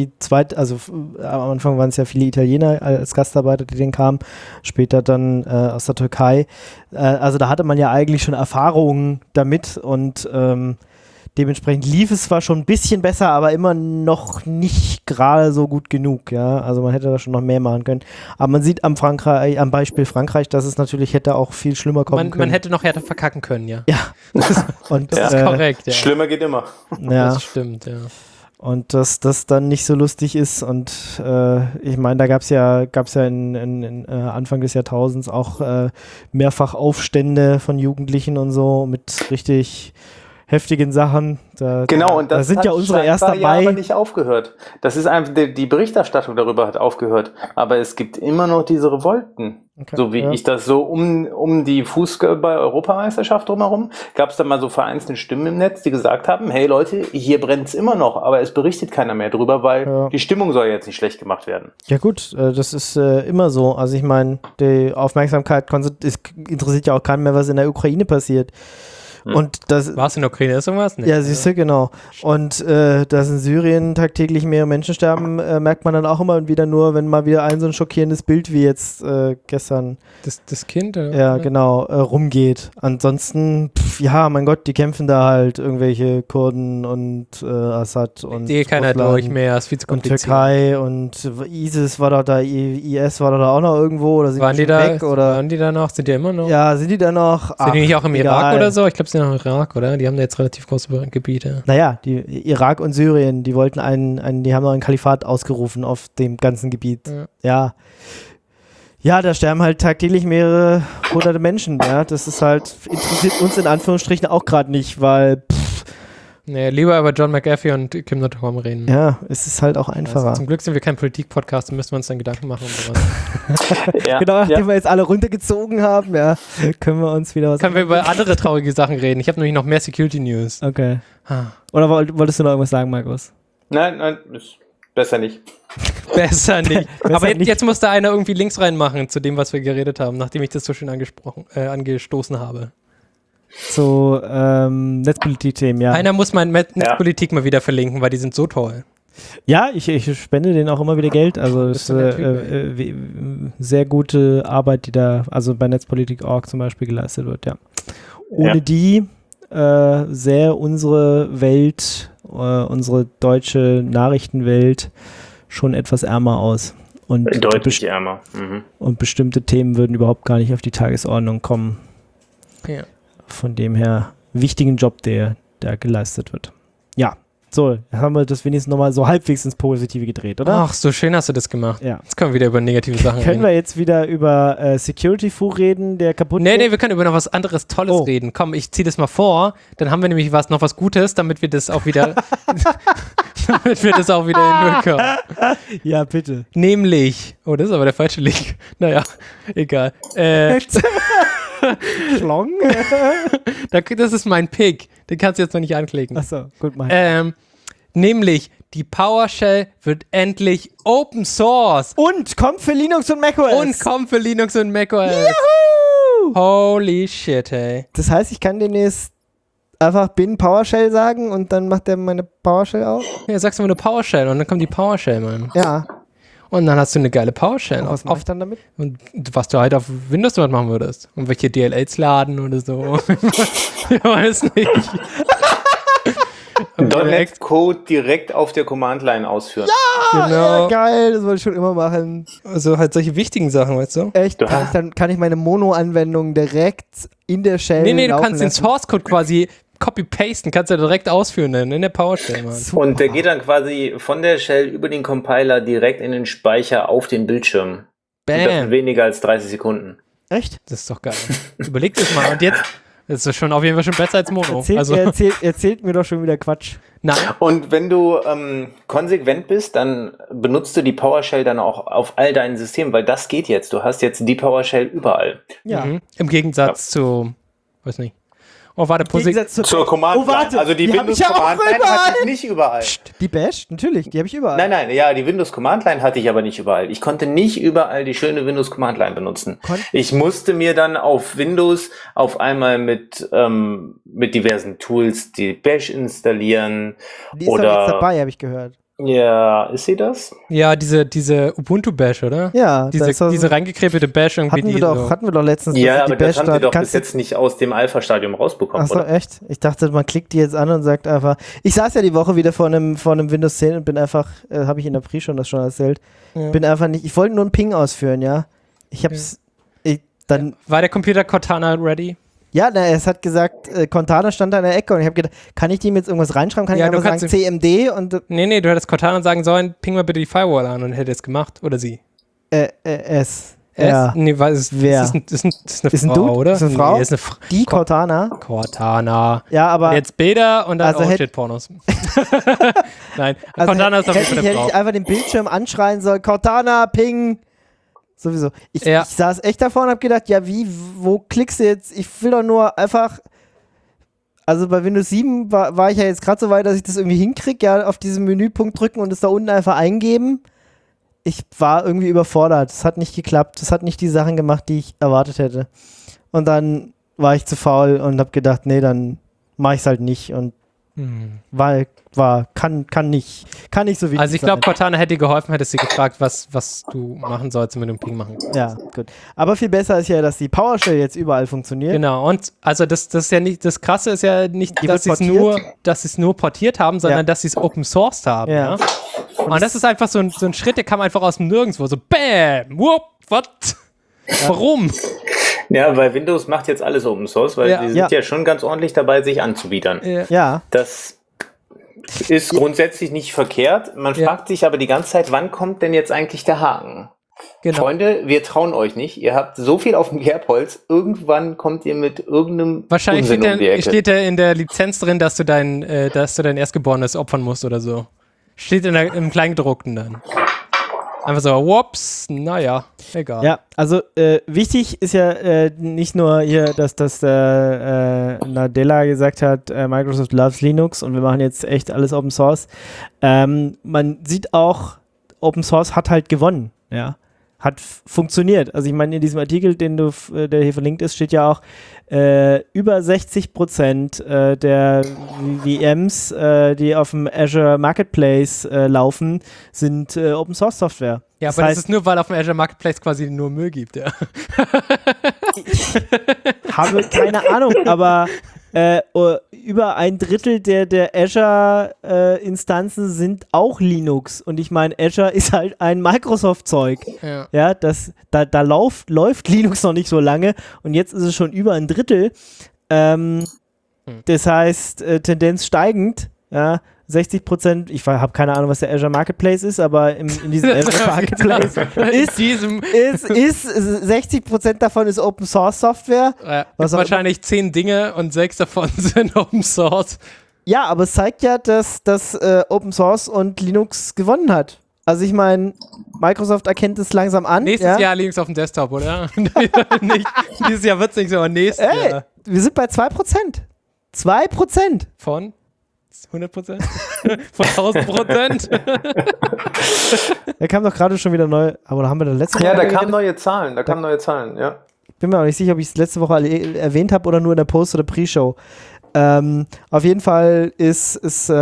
am Anfang waren es ja viele Italiener als Gastarbeiter, die kamen, später dann aus der Türkei. Also da hatte man ja eigentlich schon Erfahrungen damit und dementsprechend lief es zwar schon ein bisschen besser, aber immer noch nicht gerade so gut genug, ja. Also man hätte da schon noch mehr machen können. Aber man sieht am Beispiel Frankreich, dass es natürlich hätte auch viel schlimmer kommen können. Man hätte noch härter verkacken können, ja. Ja. Und das ist korrekt, ja. Schlimmer geht immer. Ja. Das stimmt, ja. Und dass das dann nicht so lustig ist und ich meine, da gab's ja in Anfang des Jahrtausends auch mehrfach Aufstände von Jugendlichen und so mit richtig heftigen Sachen. Und das sind hat ja unsere erst dabei. aber nicht aufgehört. Das ist einfach, die Berichterstattung darüber hat aufgehört. Aber es gibt immer noch diese Revolten. Okay, so wie ich das so um die Fußball-Europameisterschaft drumherum, gab es da mal so vereinzelte Stimmen im Netz, die gesagt haben, hey Leute, hier brennt es immer noch, aber es berichtet keiner mehr drüber, weil die Stimmung soll jetzt nicht schlecht gemacht werden. Ja gut, das ist immer so. Also ich meine, die Aufmerksamkeit interessiert ja auch keinen mehr, was in der Ukraine passiert. Und das war es in der Ukraine ist irgendwas? Ja, siehst du, genau. Und dass in Syrien tagtäglich mehrere Menschen sterben, merkt man dann auch immer wieder nur, wenn mal wieder so ein schockierendes Bild wie jetzt gestern das Kind genau rumgeht. Ansonsten, mein Gott, die kämpfen da halt irgendwelche Kurden und Assad und die keiner durch mehr, ist viel zu kompliziert. Und Türkei und ISIS war doch da, IS war doch da auch noch irgendwo oder waren die da weg, oder? Waren die da noch? Sind die immer noch? Ja, sind die da noch? Sind die nicht auch im Irak oder so? Ich glaube, sind ja noch im Irak, oder? Die haben da jetzt relativ große Gebiete. Naja, die Irak und Syrien, die wollten die haben noch ein Kalifat ausgerufen auf dem ganzen Gebiet. Ja, da sterben halt tagtäglich mehrere hunderte Menschen, ja. Das ist halt, interessiert uns in Anführungsstrichen auch gerade nicht, weil Nee, lieber über John McAfee und Kim Nottom reden. Ja, es ist halt auch einfacher. Also zum Glück sind wir kein Politik-Podcast, da müssen wir uns dann Gedanken machen um sowas. Genau, nachdem wir jetzt alle runtergezogen haben, können wir uns wieder Können wir über andere traurige Sachen reden. Ich habe nämlich noch mehr Security-News. Okay. Oder wolltest du noch irgendwas sagen, Markus? Nein, ist besser nicht. Besser nicht. Besser Aber nicht. jetzt muss da einer irgendwie Links reinmachen zu dem, was wir geredet haben, nachdem ich das so schön angestoßen habe. So Netzpolitik-Themen, ja. Einer muss mein Netzpolitik mal wieder verlinken, weil die sind so toll. Ja, ich spende denen auch immer wieder Geld. Also es Bist du ist der Typ, sehr gute Arbeit, die da, also bei Netzpolitik.org zum Beispiel geleistet wird, ja. Ohne die sähe unsere Welt, unsere deutsche Nachrichtenwelt schon etwas ärmer aus. Und Deutlich ärmer. Mhm. Und bestimmte Themen würden überhaupt gar nicht auf die Tagesordnung kommen. Ja. Von dem her, wichtigen Job, der da geleistet wird. Ja, so, haben wir das wenigstens nochmal so halbwegs ins Positive gedreht, oder? Ach, so schön hast du das gemacht. Ja. Jetzt können wir wieder über negative Sachen Können reden. wir jetzt wieder über Security-Fu reden, der kaputt Nee, geht? wir können über noch was anderes Tolles reden. Komm, ich ziehe das mal vor, dann haben wir nämlich noch was Gutes, damit wir das auch wieder hinbekommen. Ja, bitte. Nämlich, oh, das ist aber der falsche Link. Naja, egal. Schlong? Das ist mein Pick. Den kannst du jetzt noch nicht anklicken. Achso, gut, mein. Nämlich, die PowerShell wird endlich Open Source. Und kommt für Linux und macOS. Und kommt für Linux und macOS. Juhu! Holy shit, hey. Das heißt, ich kann demnächst einfach bin PowerShell sagen und dann macht der meine PowerShell auf? Ja, sagst du mal eine PowerShell und dann kommt die PowerShell, Mann. Ja. Und dann hast du eine geile PowerShell. Und was mache ich dann damit? Und was du halt auf Windows dort machen würdest. Und welche DLLs laden oder so. Ich weiß nicht. .NET-Code direkt auf der Command-Line ausführen. Genau. Ja, geil, das wollte ich schon immer machen. Also halt solche wichtigen Sachen, weißt du? Echt? Dann kann ich meine Mono-Anwendung direkt in der Shell Nee, du laufen kannst den lassen. Source-Code quasi copy-pasten, kannst du direkt ausführen in der PowerShell, Mann. Super. Und der geht dann quasi von der Shell über den Compiler direkt in den Speicher auf den Bildschirm. Und das in Bam. weniger als 30 Sekunden. Echt? Das ist doch geil. Überleg das mal. Und jetzt, das ist schon auf jeden Fall schon besser als Mono. Erzählt mir doch schon wieder Quatsch. Nein. Und wenn du konsequent bist, dann benutzt du die PowerShell dann auch auf all deinen Systemen, weil das geht jetzt. Du hast jetzt die PowerShell überall. Ja. Mhm. Im Gegensatz zu, weiß nicht. Oh, warte, Im Gegensatz Zur Command-Line. Oh, warte, Also die die hab ich ja auch Windows-Command-Line überall. hatte ich nicht überall. Die Bash? Natürlich, die habe ich überall. Nein, ja, die Windows-Command-Line hatte ich aber nicht überall. Ich konnte nicht überall die schöne Windows-Command-Line benutzen. Ich musste mir dann auf Windows auf einmal mit diversen Tools die Bash installieren. Die ist doch jetzt dabei, habe ich gehört. Ja, ist sie das? Ja, diese Ubuntu-Bash, oder? Ja, Diese reingekrepelte Bash irgendwie. hatten wir doch letztens. Ja, dass aber die das haben sie doch bis kannst du- jetzt nicht aus dem Alpha-Stadium rausbekommen, Achso, oder? echt? Ich dachte, man klickt die jetzt an und sagt einfach. Ich saß ja die Woche wieder vor einem Windows 10 und bin einfach, habe ich in der Pre schon erzählt, Ja. bin einfach nicht, ich wollte nur einen Ping ausführen, ja. Ich hab's, dann, War der Computer Cortana ready? ja, es hat gesagt, Cortana stand da in der Ecke und ich habe gedacht, kann ich dem jetzt irgendwas reinschreiben? Kann Ja, ich du einfach kannst sagen CMD und Nee, du hättest Cortana sagen sollen, ping mal bitte die Firewall an und hätte es gemacht. Oder sie. S. Es? Ja. Nee, was ist, Wer? ist eine Ist ein Frau, Dude? oder? Ist eine Frau? Nee, ist eine Frau. Die Cortana. Cortana. Ja, aber Jetzt Bilder und dann Also hätt- shit, Pornos. Nein, also Cortana ist auf jeden Fall eine hätte Frau. ich einfach den Bildschirm anschreien sollen, Cortana, Ping. Sowieso. Ich saß echt davor und hab gedacht, ja wo klickst du jetzt? Ich will doch nur einfach, also bei Windows 7 war ich ja jetzt gerade so weit, dass ich das irgendwie hinkriege, ja, auf diesen Menüpunkt drücken und es da unten einfach eingeben. Ich war irgendwie überfordert. Es hat nicht geklappt. Es hat nicht die Sachen gemacht, die ich erwartet hätte. Und dann war ich zu faul und hab gedacht, nee, dann mach ich's halt nicht und kann nicht so wichtig Also ich glaube, sein. Cortana hätte dir geholfen, hättest sie gefragt, was du machen sollst, wenn du einen Ping machen kannst. Ja, gut. Aber viel besser ist ja, dass die PowerShell jetzt überall funktioniert. Genau, und also das ist ja nicht, das Krasse ist ja nicht, Die dass wird sie es nur portiert haben, sondern dass sie es open sourced haben. Ja. Ja. Und das ist einfach so ein Schritt, der kam einfach aus dem Nirgendwo. So BÄM, whoop, what? Warum? Ja, weil Windows macht jetzt alles Open Source, weil die sind ja schon ganz ordentlich dabei, sich anzubiedern. Ja. Das ist grundsätzlich nicht verkehrt. Man fragt sich aber die ganze Zeit, wann kommt denn jetzt eigentlich der Haken? Genau. Freunde, wir trauen euch nicht. Ihr habt so viel auf dem Kerbholz. Irgendwann kommt ihr mit irgendeinem Wahrscheinlich Unsinn um die Ecke. steht da in der Lizenz drin, dass du dein Erstgeborenes opfern musst oder so. Steht im Kleingedruckten dann. Einfach so, whoops, naja, egal. Ja, also wichtig ist ja nicht nur hier, dass Nadella gesagt hat, Microsoft loves Linux und wir machen jetzt echt alles Open Source. Man sieht auch, Open Source hat halt gewonnen, ja. Hat funktioniert. Also ich meine, in diesem Artikel, der hier verlinkt ist, steht ja auch, über 60% der VMs, die auf dem Azure Marketplace laufen, sind Open Source Software. Ja, aber das ist nur, weil auf dem Azure Marketplace quasi nur Müll gibt, ja. Ich habe keine Ahnung, aber über ein Drittel der Azure-Instanzen sind auch Linux. Und ich meine, Azure ist halt ein Microsoft-Zeug. Ja, da läuft Linux noch nicht so lange und jetzt ist es schon über ein Drittel. Das heißt, Tendenz steigend, ja. 60%, ich habe keine Ahnung, was der Azure Marketplace ist, aber in diesem Azure Marketplace ist 60% davon ist Open Source Software. Wahrscheinlich 10 Dinge und 6 davon sind Open Source. Ja, aber es zeigt ja, dass Open Source und Linux gewonnen hat. Also ich meine, Microsoft erkennt es langsam an. Nächstes Jahr Linux auf dem Desktop, oder? Nicht, dieses Jahr wird es nicht so, aber nächstes Jahr. Wir sind bei 2%. 2%. Von? 100%? Von 1000%? Da kam doch gerade schon wieder neu, aber da haben wir das letzte Mal. Ja, da kamen neue Zahlen, ja. Ich bin mir auch nicht sicher, ob ich es letzte Woche erwähnt habe oder nur in der Post- oder Pre-Show. Auf jeden Fall ist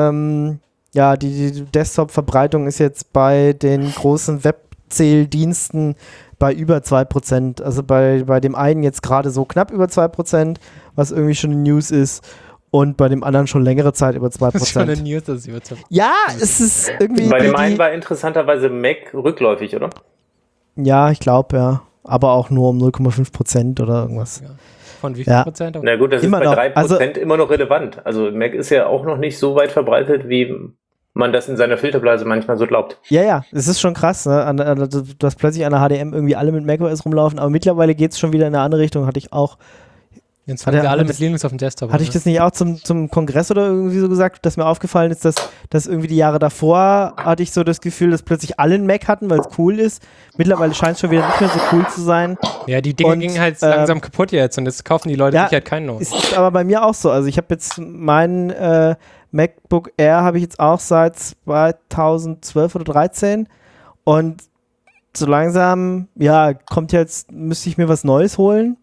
die Desktop-Verbreitung ist jetzt bei den großen Webzähldiensten bei über 2%. Also bei dem einen jetzt gerade so knapp über 2%, was irgendwie schon eine News ist. Und bei dem anderen schon längere Zeit über 2%. Das ist schon eine News, dass sie ja, es ist irgendwie. Bei dem einen war interessanterweise Mac rückläufig, oder? Ja, ich glaube, ja. Aber auch nur um 0,5% oder irgendwas. Ja. Von wie viel Prozent? Na gut, das ist bei 3% immer noch relevant. Also Mac ist ja auch noch nicht so weit verbreitet, wie man das in seiner Filterblase manchmal so glaubt. Ja, es ist schon krass, ne? Dass plötzlich an der HDM irgendwie alle mit macOS rumlaufen, aber mittlerweile geht es schon wieder in eine andere Richtung, hatte ich auch. Jetzt haben wir alle mit Linux auf dem Desktop. Hatte ich das nicht auch zum Kongress oder irgendwie so gesagt, dass mir aufgefallen ist, dass irgendwie die Jahre davor hatte ich so das Gefühl, dass plötzlich alle einen Mac hatten, weil es cool ist. Mittlerweile scheint es schon wieder nicht mehr so cool zu sein. Ja, die Dinge gingen halt langsam kaputt jetzt und jetzt kaufen die Leute sich halt keinen neuen. Ist aber bei mir auch so. Also ich habe jetzt meinen MacBook Air habe ich jetzt auch seit 2012 oder 2013 und so langsam, müsste ich mir was Neues holen.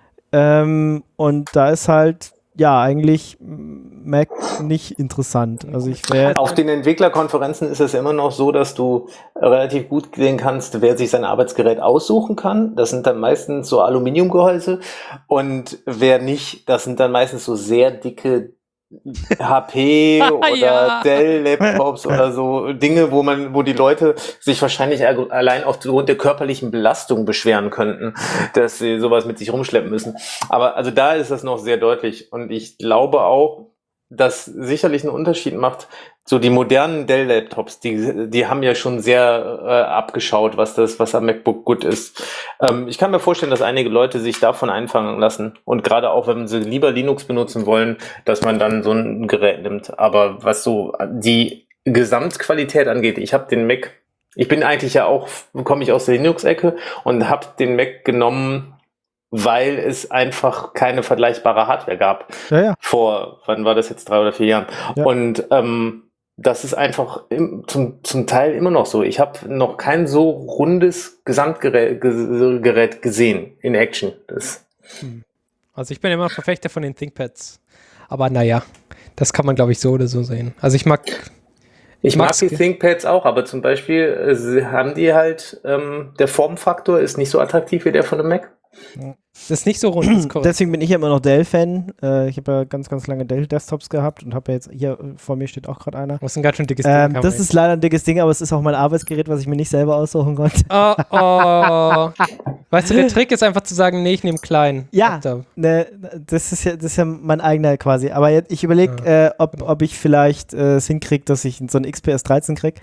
Und da ist halt, eigentlich Mac nicht interessant. Also auf den Entwicklerkonferenzen ist es immer noch so, dass du relativ gut sehen kannst, wer sich sein Arbeitsgerät aussuchen kann. Das sind dann meistens so Aluminiumgehäuse. Und wer nicht, das sind dann meistens so sehr dicke HP oder Dell-Laptops oder so Dinge, wo die Leute sich wahrscheinlich allein aufgrund der körperlichen Belastung beschweren könnten, dass sie sowas mit sich rumschleppen müssen. Aber also da ist das noch sehr deutlich und ich glaube auch, dass sicherlich einen Unterschied macht. So die modernen Dell-Laptops, die haben ja schon sehr abgeschaut, was am MacBook gut ist. Ich kann mir vorstellen, dass einige Leute sich davon einfangen lassen und gerade auch, wenn sie lieber Linux benutzen wollen, dass man dann so ein Gerät nimmt. Aber was so die Gesamtqualität angeht, ich habe den Mac, ich bin eigentlich ja auch, komme ich aus der Linux-Ecke und habe den Mac genommen, weil es einfach keine vergleichbare Hardware gab. Vor, wann war das jetzt, 3 oder 4 Jahren? Ja. Und das ist einfach zum Teil immer noch so. Ich habe noch kein so rundes Gesamtgerät gesehen in Action. Also ich bin immer Verfechter von den ThinkPads. Aber naja, das kann man glaube ich so oder so sehen. Also ich mag die ThinkPads auch, aber zum Beispiel haben die halt, der Formfaktor ist nicht so attraktiv wie der von einem Mac. Das ist nicht so rund. Deswegen bin ich ja immer noch Dell-Fan. Ich habe ja ganz, ganz lange Dell-Desktops gehabt und habe jetzt hier vor mir steht auch gerade einer. Das ist ein ganz schön dickes Ding. Das ist leider ein dickes Ding, aber es ist auch mein Arbeitsgerät, was ich mir nicht selber aussuchen konnte. Oh. Weißt du, der Trick ist einfach zu sagen, nee, ich nehme klein. Ja, das ist ja mein eigener quasi. Aber jetzt, ich überlege, ob ich vielleicht es hinkriege, dass ich so einen XPS 13 kriege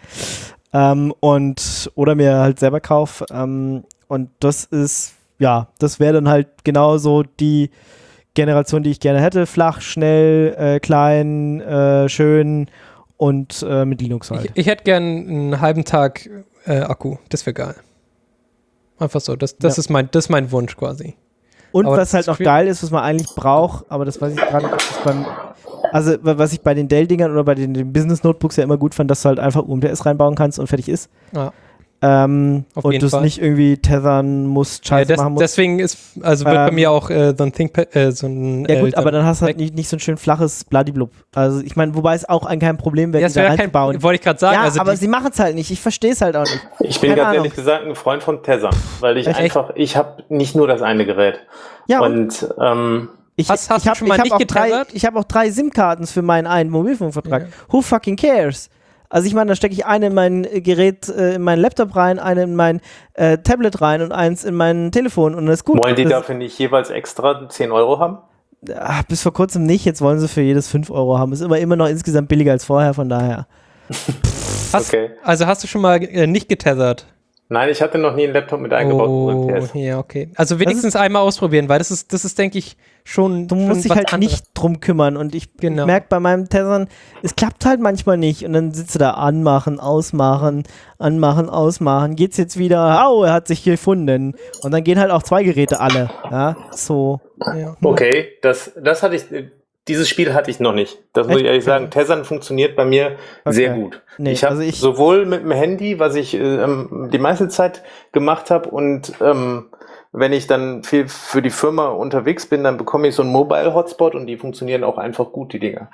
oder mir halt selber kaufe. Und das ist das wäre dann halt genauso die Generation, die ich gerne hätte. Flach, schnell, klein, schön und mit Linux halt. Ich hätte gern einen halben Tag Akku. Das wäre geil. Einfach so. Das ist mein Wunsch quasi. Und aber was halt noch geil ist, was man eigentlich braucht, aber das weiß ich gerade nicht, was ich bei den Dell-Dingern oder bei den Business-Notebooks ja immer gut fand, dass du halt einfach UMTS reinbauen kannst und fertig ist. Ja. Und du es nicht irgendwie tethern musst, machen musst. Deswegen wird bei mir auch so ein ThinkPad, so ein... Ja gut, aber dann hast du halt nicht so ein schön flaches Bladiblub. Also ich meine, wobei es auch kein Problem wäre, die da reinzubauen. Wollte ich gerade sagen. Ja, also aber sie machen es halt nicht. Ich verstehe es halt auch nicht. Ich bin ganz ehrlich gesagt ein Freund von Tethern, weil ich habe nicht nur das eine Gerät. Ja, und ich habe auch 3 SIM-Karten für meinen einen Mobilfunkvertrag. Ja. Who fucking cares? Also ich meine, da stecke ich eine in mein Gerät, in meinen Laptop rein, eine in mein Tablet rein und eins in mein Telefon und das ist gut. Wollen die dafür nicht jeweils extra 10 Euro haben? Bis vor kurzem nicht, jetzt wollen sie für jedes 5 Euro haben. Ist immer noch insgesamt billiger als vorher, von daher. Okay. Also hast du schon mal nicht getethert? Nein, ich hatte noch nie einen Laptop mit eingebauten UMTS. Ja, okay. Also wenigstens einmal ausprobieren, weil das ist, denke ich, schon. Du musst dich halt nicht drum kümmern und ich merke bei meinem Tethern, es klappt halt manchmal nicht und dann sitzt du da anmachen, ausmachen, geht's jetzt wieder, er hat sich gefunden und dann gehen halt auch 2 Geräte alle, ja, so. Ja. Okay, das hatte ich, dieses Spiel hatte ich noch nicht. Das muss ich ehrlich sagen. Tethern funktioniert bei mir sehr gut. Nee, ich habe sowohl mit dem Handy, was ich die meiste Zeit gemacht habe und wenn ich dann viel für die Firma unterwegs bin, dann bekomme ich so einen Mobile-Hotspot und die funktionieren auch einfach gut, die Dinger.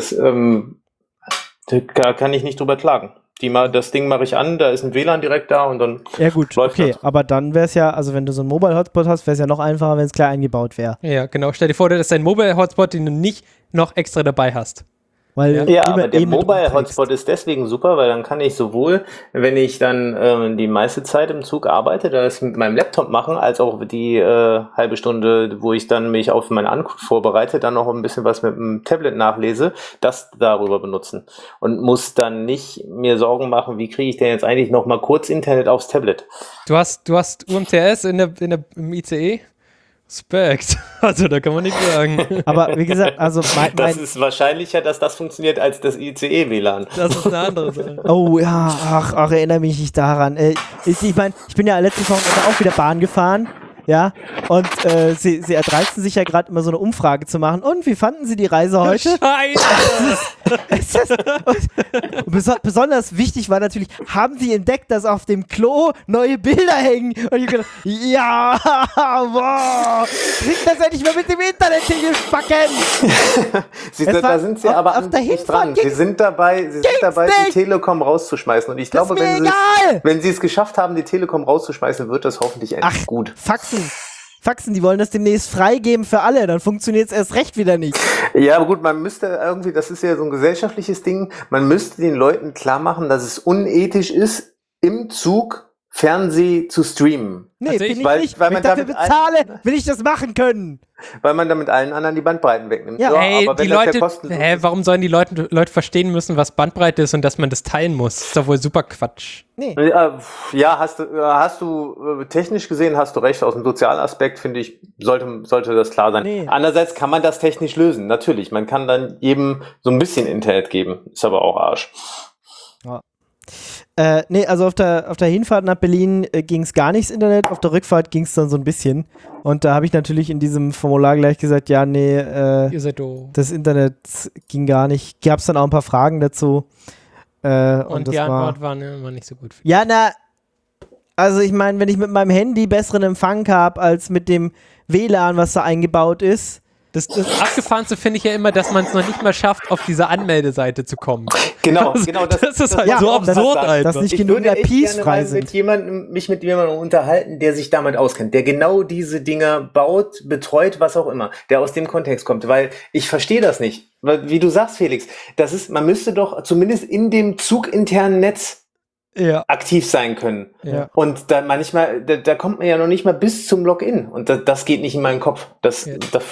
Da kann ich nicht drüber klagen. Das Ding mache ich an, da ist ein WLAN direkt da und dann läuft das. Aber dann wäre es ja, also wenn du so einen Mobile-Hotspot hast, wäre es ja noch einfacher, wenn es klar eingebaut wäre. Ja, genau. Stell dir vor, das ist ein Mobile-Hotspot, den du nicht noch extra dabei hast. Aber der Mobile-Hotspot ist deswegen super, weil dann kann ich sowohl, wenn ich dann die meiste Zeit im Zug arbeite, das mit meinem Laptop machen, als auch die halbe Stunde, wo ich dann mich auf meine Ankunft vorbereite, dann noch ein bisschen was mit dem Tablet nachlese, das darüber benutzen. Und muss dann nicht mir Sorgen machen, wie kriege ich denn jetzt eigentlich noch mal kurz Internet aufs Tablet. Du hast UMTS im ICE? Respekt. Also da kann man nicht sagen. Aber wie gesagt, also das ist wahrscheinlicher, dass das funktioniert als das ICE-WLAN. Das ist eine andere Sache. Oh ja, ach, erinnere mich nicht daran. Ich meine, ich bin ja letztes Wochenende auch wieder Bahn gefahren. Ja, und sie erdreisten sich ja gerade immer so eine Umfrage zu machen. Und wie fanden Sie die Reise heute? Scheiße! Besonders wichtig war natürlich, haben Sie entdeckt, dass auf dem Klo neue Bilder hängen? Und ich gedacht, ja, wow, kriegt das endlich mal mit dem Internet hingebacken? Da sind Sie aber nicht dran. Sie sind dabei, die Telekom rauszuschmeißen. Und ich glaube, wenn Sie es geschafft haben, die Telekom rauszuschmeißen, wird das hoffentlich endlich gut. Faxen, die wollen das demnächst freigeben für alle, dann funktioniert es erst recht wieder nicht. Ja, aber gut, man müsste irgendwie, das ist ja so ein gesellschaftliches Ding, man müsste den Leuten klar machen, dass es unethisch ist, im Zug Fernsehen zu streamen. Nee, also nicht. Wenn ich dafür bezahle, will ich das machen können. Weil man damit allen anderen die Bandbreiten wegnimmt. Ja, aber wenn das ja kostenlos ist. Warum sollen die Leute verstehen müssen, was Bandbreite ist und dass man das teilen muss? Das ist doch wohl super Quatsch. Nee. Ja, hast du technisch gesehen, hast du recht, aus dem Sozialaspekt, finde ich, sollte das klar sein. Nee. Andererseits kann man das technisch lösen, natürlich. Man kann dann jedem so ein bisschen Internet geben, ist aber auch Arsch. Ja. Nee, also auf der Hinfahrt nach Berlin ging es gar nichts Internet, auf der Rückfahrt ging es dann so ein bisschen. Und da habe ich natürlich in diesem Formular gleich gesagt, ja, nee, ihr seid doof. Das Internet ging gar nicht. Gab es dann auch ein paar Fragen dazu. Und die Antwort war immer nicht so gut. Ja, also ich meine, wenn ich mit meinem Handy besseren Empfang habe als mit dem WLAN, was da eingebaut ist. Das Abgefahrenste finde ich ja immer, dass man es noch nicht mal schafft, auf diese Anmeldeseite zu kommen. Genau. Das ist halt so absurd, Alter. Dass nicht genug IPs frei sind. Mich mit jemandem unterhalten, der sich damit auskennt, der genau diese Dinger baut, betreut, was auch immer, der aus dem Kontext kommt, weil ich verstehe das nicht. Weil, wie du sagst, Felix, man müsste doch zumindest in dem zuginternen Netz aktiv sein können. Ja. Und da manchmal, da kommt man ja noch nicht mal bis zum Login. Und das geht nicht in meinen Kopf.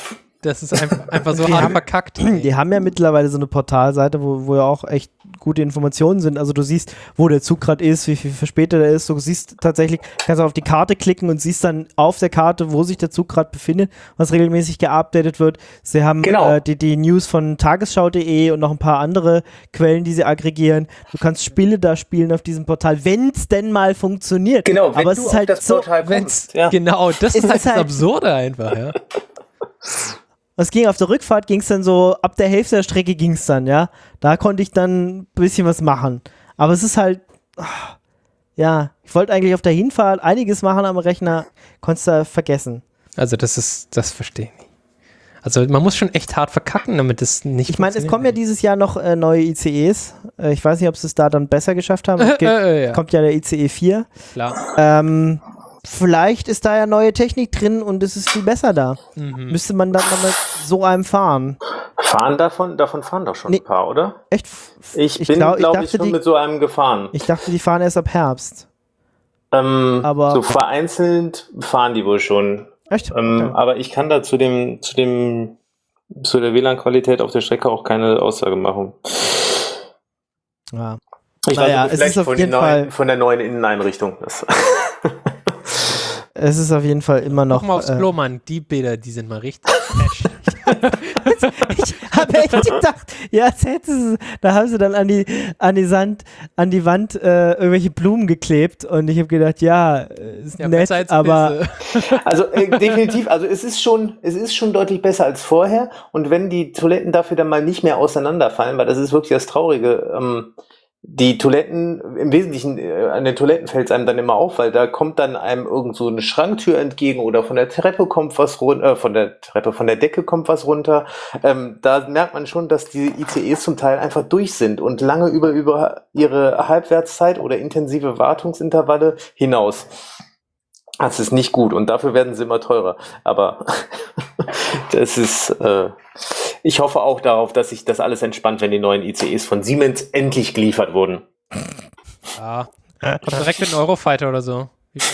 Das ist einfach so hart verkackt. Die haben ja mittlerweile so eine Portalseite, wo ja auch echt gute Informationen sind. Also du siehst, wo der Zug gerade ist, wie viel verspätet er ist. Du siehst tatsächlich, kannst auf die Karte klicken und siehst dann auf der Karte, wo sich der Zug gerade befindet, was regelmäßig geupdatet wird. Sie haben die News von tagesschau.de und noch ein paar andere Quellen, die sie aggregieren. Du kannst Spiele da spielen auf diesem Portal, wenn es denn mal funktioniert. Genau, wenn aber du es ist auf halt das so, Portal kommst. Ja. Genau, das ist halt das halt Absurde einfach, ja. Es ging auf der Rückfahrt, ging es dann so, ab der Hälfte der Strecke ging es dann, ja. Da konnte ich dann ein bisschen was machen. Aber es ist halt, ja, ich wollte eigentlich auf der Hinfahrt einiges machen am Rechner, konntest du vergessen. Also das verstehe ich nicht. Also man muss schon echt hart verkacken, damit es nicht Ich meine, es kommen ja dieses Jahr noch neue ICEs. Ich weiß nicht, ob sie es da dann besser geschafft haben. Kommt ja der ICE 4. Klar. Vielleicht ist da ja neue Technik drin und es ist viel besser da. Müsste man dann mal mit so einem fahren. Davon fahren doch schon ein paar, oder? Echt? Ich bin, glaube ich, schon mit so einem gefahren. Ich dachte, die fahren erst ab Herbst. Aber so vereinzelt fahren die wohl schon. Echt? Okay. Aber ich kann da zu der WLAN-Qualität auf der Strecke auch keine Aussage machen. Ja. Ich weiß nicht, vielleicht von der neuen Inneneinrichtung. Es ist auf jeden Fall immer noch. Guck mal aufs Klo, Mann. Die Bilder, die sind mal richtig fesch. Ich habe echt gedacht, ja, da haben sie dann an die Wand irgendwelche Blumen geklebt und ich habe gedacht, ja, ist nett, aber also definitiv, also es ist schon deutlich besser als vorher und wenn die Toiletten dafür dann mal nicht mehr auseinanderfallen, weil das ist wirklich das Traurige, die Toiletten, im Wesentlichen an den Toiletten fällt es einem dann immer auf, weil da kommt dann einem irgend so eine Schranktür entgegen oder von der Treppe kommt was runter, von der Decke kommt was runter. Da merkt man schon, dass die ICEs zum Teil einfach durch sind und lange über ihre Halbwertszeit oder intensive Wartungsintervalle hinaus. Das ist nicht gut und dafür werden sie immer teurer. Aber das ist, ich hoffe auch darauf, dass sich das alles entspannt, wenn die neuen ICEs von Siemens endlich geliefert wurden. Ja, kommt direkt mit einem Eurofighter oder so.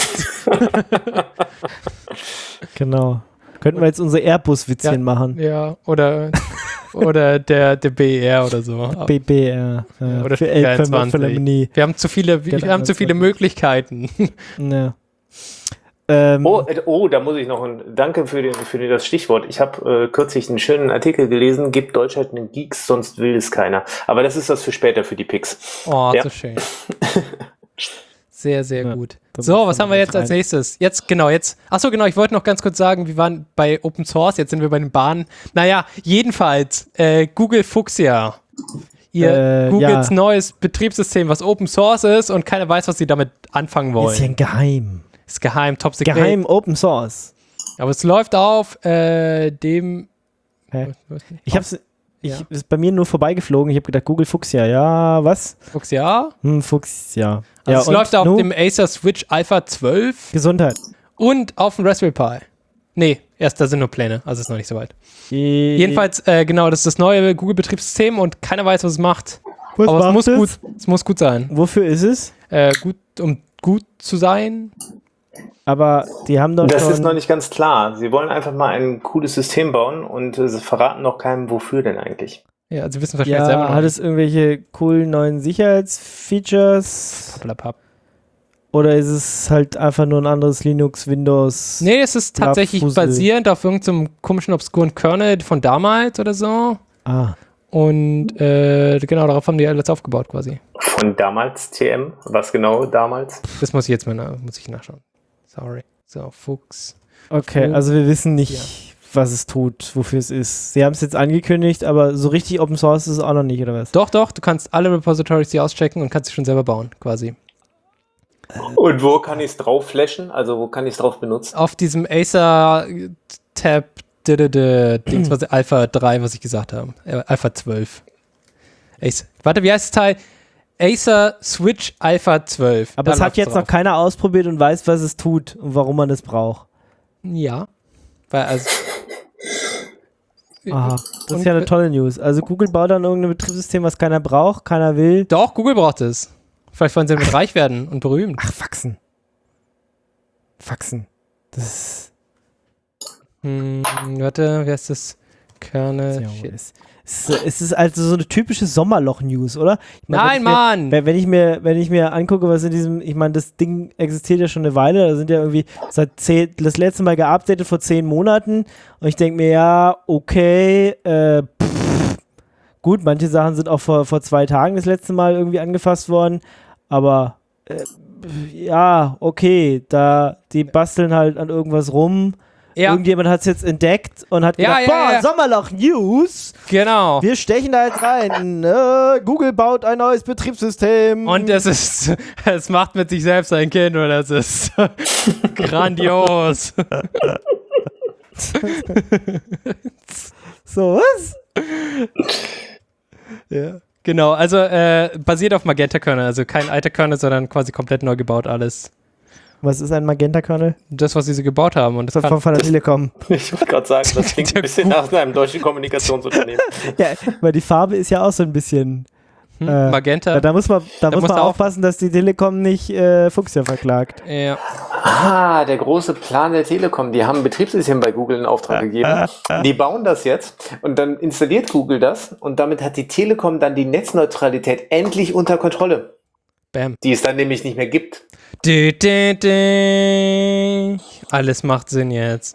Genau. Könnten wir jetzt unsere Airbus-Witzchen machen. Ja, oder der BER oder so. BBR. Ja. Oder für L20. Wir haben zu viele Möglichkeiten. Ja. Da muss ich noch danke für das Stichwort. Ich habe kürzlich einen schönen Artikel gelesen, gibt Deutschland einen Geeks, sonst will es keiner. Aber das ist was für später für die Picks. Oh, ja. So schön. Sehr, sehr gut. So, was haben wir jetzt als nächstes? Achso, genau, ich wollte noch ganz kurz sagen, wir waren bei Open Source, jetzt sind wir bei den Bahnen. Naja, jedenfalls, Google Fuchsia. Googles neues Betriebssystem, was Open Source ist und keiner weiß, was sie damit anfangen wollen. Ist ja geheim. Ist geheim, top secret. Geheim Open Source. Aber es läuft auf dem... Ist bei mir nur vorbeigeflogen. Ich habe gedacht, Google Fuchsia, ja, was? Fuchsia? Fuchsia. Also es läuft auf dem Acer Switch Alpha 12. Gesundheit. Und auf dem Raspberry Pi. Nee, da sind nur Pläne, also ist noch nicht so weit. Jedenfalls, genau, das ist das neue Google-Betriebssystem und keiner weiß, was es macht. Aber es muss gut sein. Wofür ist es? Um gut zu sein. Aber die haben doch Das ist noch nicht ganz klar. Sie wollen einfach mal ein cooles System bauen und sie verraten noch keinem, wofür denn eigentlich. Ja, also wissen wahrscheinlich selber noch hat es irgendwelche coolen neuen Sicherheitsfeatures? Blablabla. Oder ist es halt einfach nur ein anderes Linux, Windows? Nee, es ist tatsächlich basierend auf irgendeinem komischen, obskuren Kernel von damals oder so. Und genau, darauf haben die alles aufgebaut quasi. Von damals TM? Was genau damals? Das muss ich nachschauen. Sorry. So, Fuchs. Okay, also wir wissen nicht, was es tut, wofür es ist. Sie haben es jetzt angekündigt, aber so richtig Open Source ist es auch noch nicht, oder was? Doch, du kannst alle Repositories hier auschecken und kannst sie schon selber bauen, quasi. Und wo kann ich es drauf flashen? Also wo kann ich es drauf benutzen? Auf diesem Acer Tab Dings, was Alpha 3, was ich gesagt habe. Alpha 12. Warte, wie heißt das Teil? Acer Switch Alpha 12. Aber es hat jetzt noch keiner ausprobiert und weiß, was es tut und warum man es braucht. Ja. Weil Aha, das ist ja eine tolle News. Also Google baut dann irgendein Betriebssystem, was keiner braucht, keiner will. Doch, Google braucht es. Vielleicht wollen sie damit reich werden und berühmt. Ach, Faxen. Das warte, wie heißt das? Kernel. Es ist also so eine typische Sommerloch-News, oder? Ich mein, Nein, wenn ich mir angucke, was in diesem, ich meine, das Ding existiert ja schon eine Weile, da sind ja irgendwie das letzte Mal geupdatet vor 10 Monaten und ich denke mir, ja, okay, gut, manche Sachen sind auch vor 2 Tagen das letzte Mal irgendwie angefasst worden, aber ja, okay, die basteln halt an irgendwas rum. Ja. Irgendjemand hat es jetzt entdeckt und hat gedacht, Sommerloch-News. Genau. Wir stechen da jetzt rein. Google baut ein neues Betriebssystem. Und es macht mit sich selbst ein Kind und das ist grandios. So, was? Ja. Genau, also basiert auf Magenta-Kernel, also kein alter Kernel, sondern quasi komplett neu gebaut alles. Was ist ein Magenta-Kernel? Das, was sie so gebaut haben. Und das von der Telekom. Ich wollte gerade sagen, das klingt ein bisschen nach einem deutschen Kommunikationsunternehmen. Ja, weil die Farbe ist ja auch so ein bisschen Magenta. Da muss man aufpassen, dass die Telekom nicht Fuchsia verklagt. Ja. Der große Plan der Telekom. Die haben ein Betriebssystem bei Google in Auftrag gegeben. Die bauen das jetzt und dann installiert Google das und damit hat die Telekom dann die Netzneutralität endlich unter Kontrolle. Bam. Die es dann nämlich nicht mehr gibt. Alles macht Sinn jetzt.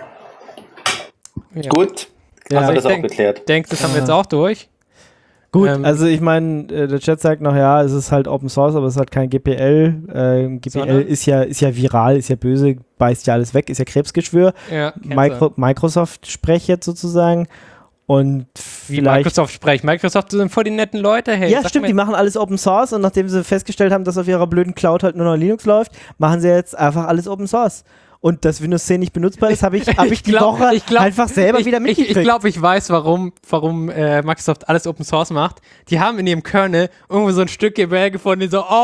Ja. Gut, haben wir das auch geklärt. Denkt, das haben wir jetzt auch durch. Gut, also ich meine, der Chat sagt noch, ja, es ist halt Open Source, aber es hat kein GPL. GPL ist ja viral, ist ja böse, beißt ja alles weg, ist ja Krebsgeschwür. Ja, Microsoft-Sprech jetzt sozusagen. Und wie Microsoft spricht. Microsoft sind voll die netten Leute. Hey, ja, stimmt, die machen alles Open Source und nachdem sie festgestellt haben, dass auf ihrer blöden Cloud halt nur noch Linux läuft, machen sie jetzt einfach alles Open Source. Und dass Windows 10 nicht benutzbar ist, habe ich die Woche einfach selber wieder mitgekriegt. Ich glaube, ich weiß, warum Microsoft alles Open Source macht. Die haben in ihrem Kernel irgendwo so ein Stück GPL gefunden, die so,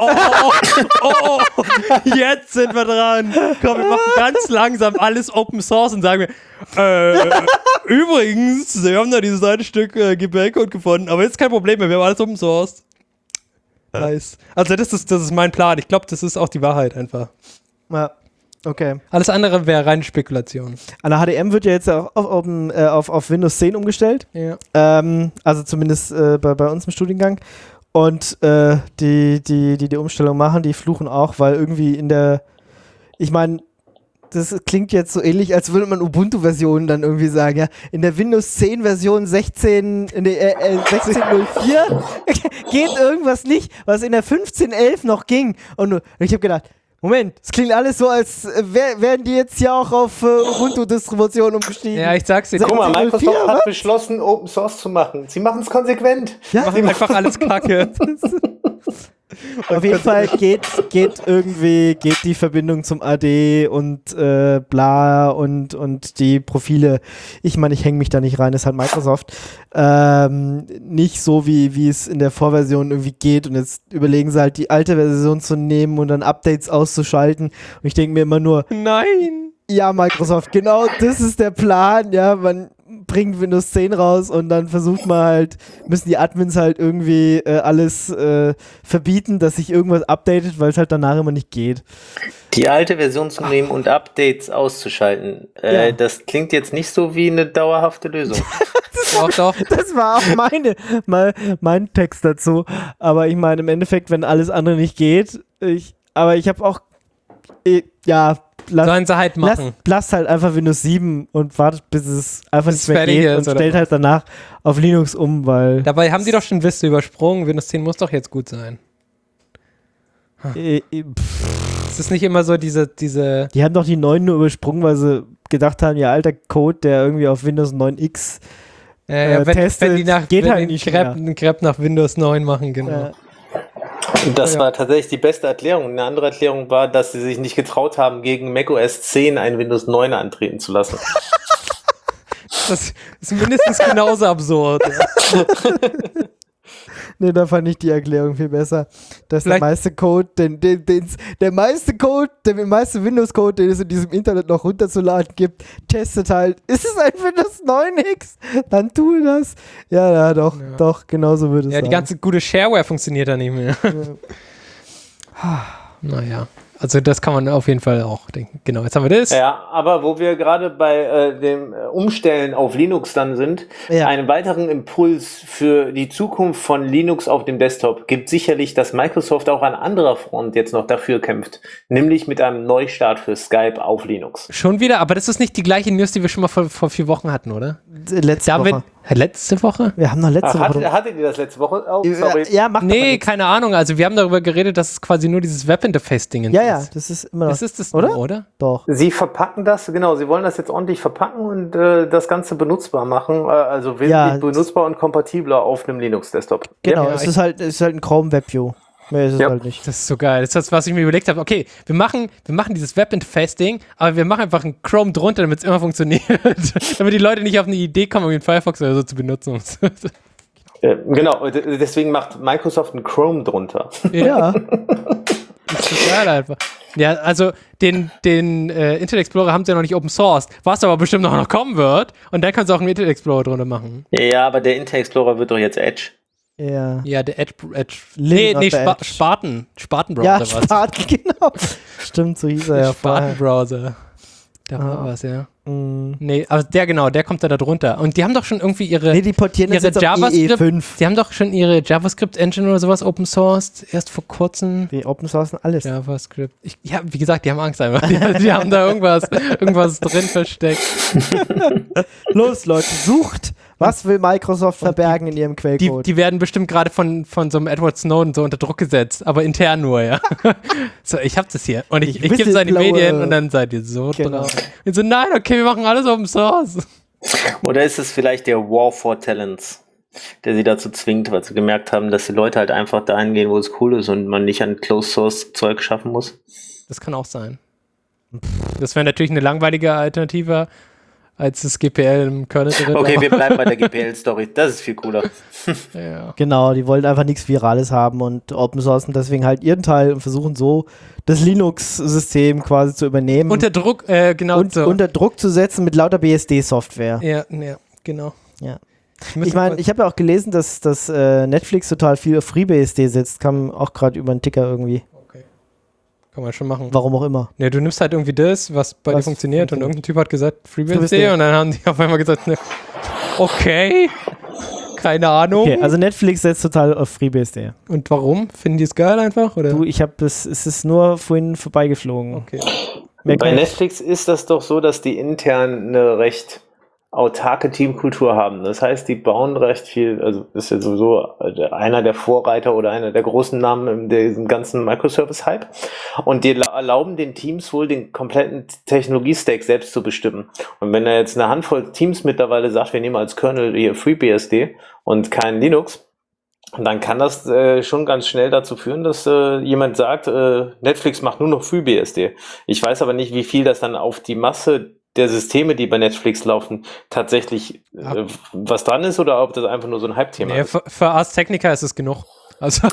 jetzt sind wir dran. Komm, wir machen ganz langsam alles Open Source und sagen wir, übrigens, wir haben da dieses eine Stück GPL-Code gefunden, aber jetzt kein Problem mehr, wir haben alles Open Source. Nice. Also das ist mein Plan. Ich glaube, das ist auch die Wahrheit einfach. Ja. Okay. Alles andere wäre reine Spekulation. An der HDM wird ja jetzt auch auf Windows 10 umgestellt. Ja. Also zumindest bei uns im Studiengang. Und die Umstellung machen, die fluchen auch, weil irgendwie ich meine, das klingt jetzt so ähnlich, als würde man Ubuntu-Versionen dann irgendwie sagen, ja, in der Windows 10 Version 16.04 geht irgendwas nicht, was in der 15.11 noch ging. Und ich habe gedacht, Moment, es klingt alles so, als wären die jetzt ja auch auf Ubuntu-Distribution umgestiegen. Ja, ich sag's dir. Guck mal, Microsoft hat beschlossen, Open Source zu machen. Sie machen es konsequent. Ja, machen einfach alles Kacke. Auf jeden Fall geht die Verbindung zum AD und bla und die Profile. Ich meine, ich hänge mich da nicht rein, das ist halt Microsoft. Nicht so, wie es in der Vorversion irgendwie geht und jetzt überlegen sie halt, die alte Version zu nehmen und dann Updates auszuschalten. Und ich denke mir immer nur, nein! Ja, Microsoft, genau das ist der Plan, ja, man bringt Windows 10 raus und dann müssen die Admins halt irgendwie alles verbieten, dass sich irgendwas updatet, weil es halt danach immer nicht geht. Die alte Version zu nehmen und Updates auszuschalten, das klingt jetzt nicht so wie eine dauerhafte Lösung. Doch. Das war auch mein Text dazu, aber ich meine im Endeffekt, wenn alles andere nicht geht, ich habe auch sollen sie halt machen. Lasst halt einfach Windows 7 und wartet, bis es einfach nicht mehr geht und stellt halt danach auf Linux um, weil... Dabei haben die doch schon Vista übersprungen. Windows 10 muss doch jetzt gut sein. Es ist nicht immer so diese... Die haben doch die 9 nur übersprungen, weil sie gedacht haben, ja, alter Code, der irgendwie auf Windows 9X testet, wenn die einen Grep nach Windows 9 machen, genau. Ja. Das war tatsächlich die beste Erklärung. Eine andere Erklärung war, dass sie sich nicht getraut haben, gegen macOS 10 ein Windows 9 antreten zu lassen. Das ist mindestens genauso absurd. Ja. Nee, da fand ich die Erklärung viel besser. Dass der meiste Code, der meiste Windows-Code, den es in diesem Internet noch runterzuladen gibt, testet halt, ist es ein Windows 9X? Dann tue das. Ja, doch, genauso würde es sein. Ja, die ganze gute Shareware funktioniert da nicht mehr. Ja. Naja. Also das kann man auf jeden Fall auch denken. Genau, jetzt haben wir das. Ja, aber wo wir gerade bei dem Umstellen auf Linux dann sind, einen weiteren Impuls für die Zukunft von Linux auf dem Desktop gibt sicherlich, dass Microsoft auch an anderer Front jetzt noch dafür kämpft, nämlich mit einem Neustart für Skype auf Linux. Schon wieder? Aber das ist nicht die gleiche News, die wir schon mal vor 4 Wochen hatten, oder? Letzte Woche. Letzte Woche? Wir haben noch letzte Woche. Hattet ihr das letzte Woche? Oh, sorry. Ja, macht Nee, keine Ahnung. Also wir haben darüber geredet, dass es quasi nur dieses Webinterface-Ding ist. Ja, das ist immer noch. Das ist das, oder? Doch. Sie verpacken das, genau, sie wollen das jetzt ordentlich verpacken und das Ganze benutzbar machen, also wesentlich benutzbar und kompatibler auf einem Linux-Desktop. Genau, Ja. es ist halt ein Chrome WebView. Mehr ist es halt nicht. Das ist so geil. Das ist das, was ich mir überlegt habe. Okay, wir machen dieses Webinterface-Ding, aber wir machen einfach einen Chrome drunter, damit es immer funktioniert. Damit die Leute nicht auf eine Idee kommen, um den Firefox oder so zu benutzen. Genau, deswegen macht Microsoft einen Chrome drunter. Ja. Das ist geil einfach. Ja, also den Internet Explorer haben sie ja noch nicht Open Source, was aber bestimmt noch kommen wird. Und dann kannst du auch einen Internet Explorer drunter machen. Ja, aber der Internet Explorer wird doch jetzt Edge. Ja, der Edge. Spartan-Browser Ja, war Spartan, genau. Stimmt, so hieß er ja vorher. Spartan-Browser. Da war was, ja. Nee, aber der kommt da drunter. Und die haben doch schon irgendwie die portieren das jetzt auf IE5. Die haben doch schon ihre JavaScript-Engine oder sowas Open Sourced, erst vor kurzem. Die Open Sourcen alles. JavaScript. Wie gesagt, die haben Angst einfach. Die haben da irgendwas drin versteckt. Los, Leute, sucht! Was will Microsoft verbergen in ihrem Quellcode? Die werden bestimmt gerade von so einem Edward Snowden so unter Druck gesetzt, aber intern nur, ja. So, ich hab das hier. Und ich gebe es an die Medien und dann seid ihr so drauf. Und so, nein, okay, wir machen alles Open Source. Oder ist es vielleicht der War for Talents, der sie dazu zwingt, weil sie gemerkt haben, dass die Leute halt einfach dahin gehen, wo es cool ist und man nicht an Closed Source Zeug schaffen muss? Das kann auch sein. Das wäre natürlich eine langweilige Alternative als das GPL im Kernel drin. Okay, wir bleiben bei der GPL-Story. Das ist viel cooler. Ja. Genau, die wollten einfach nichts Virales haben und Open Sourcen deswegen halt ihren Teil und versuchen so das Linux-System quasi zu übernehmen. Unter Druck, genau. Und so. Unter Druck zu setzen mit lauter BSD-Software. Ja, genau. Ja. Ich meine, ich habe ja auch gelesen, dass Netflix total viel auf FreeBSD setzt. Kam auch gerade über einen Ticker irgendwie. Kann man schon machen. Warum auch immer. Ja, du nimmst halt irgendwie das, was bei dir funktioniert und irgendein Typ hat gesagt, FreeBSD und dann haben die auf einmal gesagt, ne, okay, keine Ahnung. Okay, also Netflix setzt total auf FreeBSD. Und warum? Finden die es geil einfach? Oder? Du, es ist nur vorhin vorbeigeflogen. Okay. Bei Netflix ist das doch so, dass die intern eine recht autarke Teamkultur haben. Das heißt, die bauen recht viel, also ist ja sowieso einer der Vorreiter oder einer der großen Namen in diesem ganzen Microservice-Hype. Und die erlauben den Teams wohl, den kompletten Technologie-Stack selbst zu bestimmen. Und wenn da jetzt eine Handvoll Teams mittlerweile sagt, wir nehmen als Kernel hier FreeBSD und kein Linux, dann kann das schon ganz schnell dazu führen, dass jemand sagt, Netflix macht nur noch FreeBSD. Ich weiß aber nicht, wie viel das dann auf die Masse der Systeme, die bei Netflix laufen, tatsächlich was dran ist oder ob das einfach nur so ein Hype-Thema ist. Für Ars Technica ist es genug. Also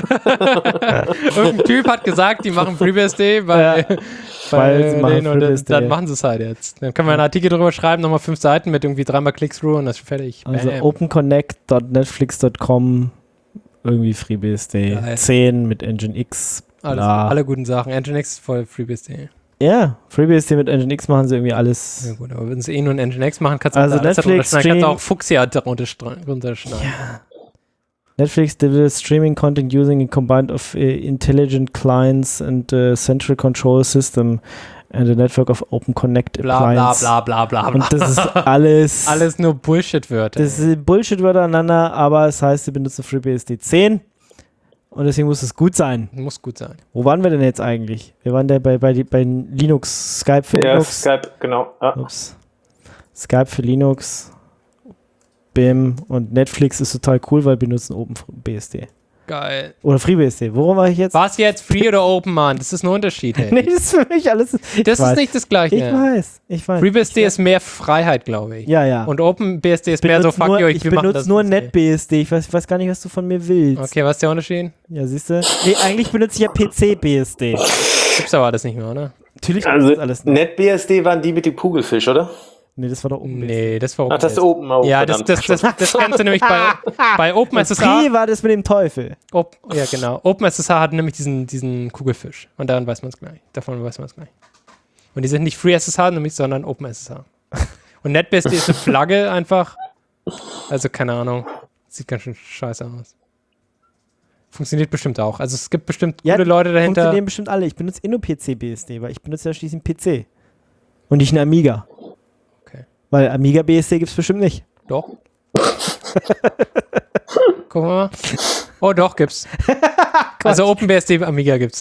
irgendein Typ hat gesagt, die machen FreeBSD, weil sie machen FreeBSD. Dann machen sie es halt jetzt. Dann können wir einen Artikel drüber schreiben, nochmal 5 Seiten mit irgendwie 3-mal Click-Through und das ist fertig. Also openconnect.netflix.com irgendwie FreeBSD. Geil. 10 mit Nginx. Alle guten Sachen. Nginx voll FreeBSD. Ja, FreeBSD mit Nginx machen sie irgendwie alles. Ja gut, aber wenn sie nur ein Nginx machen, kannst du also Netflix kannst du auch Fuchsia runterschneiden. Ja. Netflix delivers streaming content using a combined of intelligent clients and a central control system and a network of open connect appliances. Bla bla bla bla bla. Und das ist alles... alles nur Bullshit-Wörter. Das sind Bullshit-Wörter aneinander, aber es heißt, sie benutzen FreeBSD 10 und deswegen muss es gut sein. Muss gut sein. Wo waren wir denn jetzt eigentlich? Wir waren da bei Linux, Skype für Linux. Ja, Skype, genau. Ja. Ups. Skype für Linux, BIM und Netflix ist total cool, weil wir benutzen OpenBSD. Geil. Oder FreeBSD. Worum war ich jetzt? Was jetzt? Free oder Open, Mann? Das ist ein Unterschied. Hey. Nee, das ist für mich alles... Das ist nicht das Gleiche. Ich weiß. FreeBSD ist mehr Freiheit, glaube ich. Ja. Und OpenBSD ist mehr so, fuck you, ich benutze nur NetBSD. Ich weiß gar nicht, was du von mir willst. Okay, was ist der Unterschied? Ja, siehst du? Nee, eigentlich benutze ich ja PCBSD. Gibt's aber alles nicht mehr, oder? Natürlich also alles nicht. NetBSD waren die mit dem Kugelfisch, oder? Nee, das war doch OpenBSD. Nee, das war OpenBSD. Ach, das ist Open auch. Ja, das kannst du nämlich bei OpenSSH. Free war das mit dem Teufel. Ja, genau. OpenSSH hat nämlich diesen Kugelfisch. Und daran weiß man es gleich. Davon weiß man es gleich. Und die sind nicht FreeSSH nämlich, sondern OpenSSH. Und NetBSD ist eine Flagge einfach. Also keine Ahnung. Sieht ganz schön scheiße aus. Funktioniert bestimmt auch. Also es gibt bestimmt gute Leute dahinter. Funktionieren bestimmt alle. Ich benutze InnoPC BSD, weil ich benutze ja schließlich einen PC. Und nicht einen Amiga. Okay. Weil Amiga BSD gibt es bestimmt nicht. Doch. Gucken wir mal. Oh, doch, gibt's. Also OpenBSD Amiga gibt's.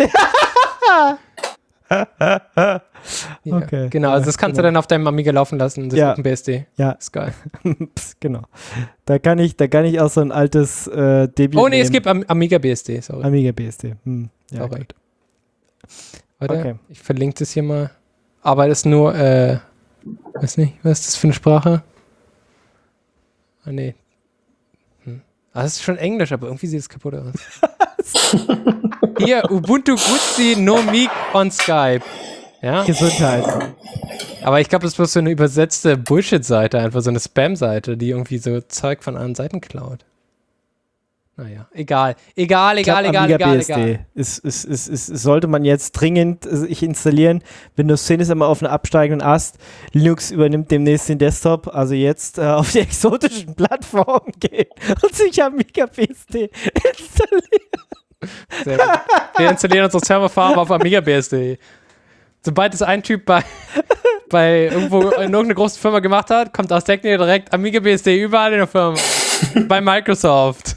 Ja, Okay. genau, also das kannst du dann auf deinem Amiga laufen lassen, das OpenBSD. Ja. Ist geil. Genau. Da kann ich auch so ein altes Debian Oh nee, nehmen. es gibt Amiga BSD, sorry. Amiga BSD. Ja, Sorry. gut. Warte, Okay. ich verlinke das hier mal. Aber das ist nur, weiß nicht, was ist das für eine Sprache? Ah nee. Ah, das ist schon Englisch, aber irgendwie sieht es kaputt aus. Hier, Ubuntu Guzzi no Meek on Skype. Ja? Gesundheit. Aber ich glaube, das ist bloß so eine übersetzte Bullshit-Seite, einfach so eine Spam-Seite, die irgendwie so Zeug von anderen Seiten klaut. Naja, egal. Amiga BSD. Sollte man jetzt dringend sich installieren. Windows 10 ist immer auf einem absteigenden Ast. Linux übernimmt demnächst den Desktop. Also jetzt auf die exotischen Plattformen gehen und sich Amiga BSD installieren. Sehr gut. Wir installieren unsere Serverfarm auf Amiga BSD. Sobald es ein Typ bei irgendwo in irgendeiner großen Firma gemacht hat, kommt aus Technik direkt Amiga BSD überall in der Firma. Bei Microsoft.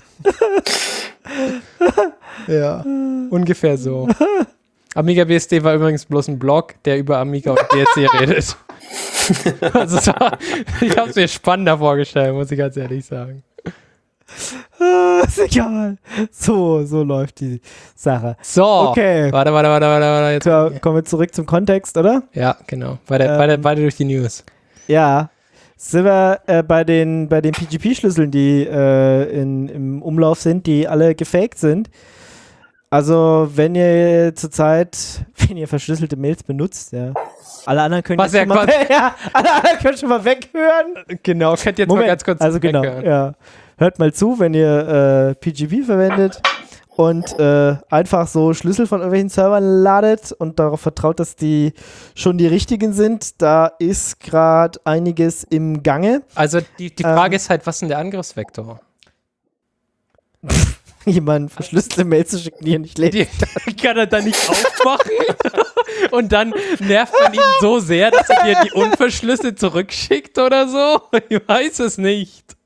Ja, ungefähr so. Amiga BSD war übrigens bloß ein Blog, der über Amiga und BSD redet. Also ich habe es mir spannender vorgestellt, muss ich ganz ehrlich sagen. Ist egal. So läuft die Sache. So, okay. Warte. Jetzt So, kommen wir zurück zum Kontext, oder? Ja, genau. Weiter durch die News. Ja. Sind wir bei den PGP-Schlüsseln, die im Umlauf sind, die alle gefaked sind. Also, wenn ihr verschlüsselte Mails benutzt, ja. Alle anderen können alle anderen können schon mal weghören. Genau, könnt ihr jetzt mal ganz kurz weghören. Ja. Hört mal zu, wenn ihr PGP verwendet und einfach so Schlüssel von irgendwelchen Servern ladet und darauf vertraut, dass die schon die richtigen sind. Da ist gerade einiges im Gange. Also die Frage ist halt, was ist denn der Angriffsvektor? Jemanden verschlüsselte Mails zu schicken, die er nicht lesen kann. Kann er dann nicht aufmachen? Und dann nervt man ihn so sehr, dass er dir die unverschlüsselt zurückschickt oder so? Ich weiß es nicht.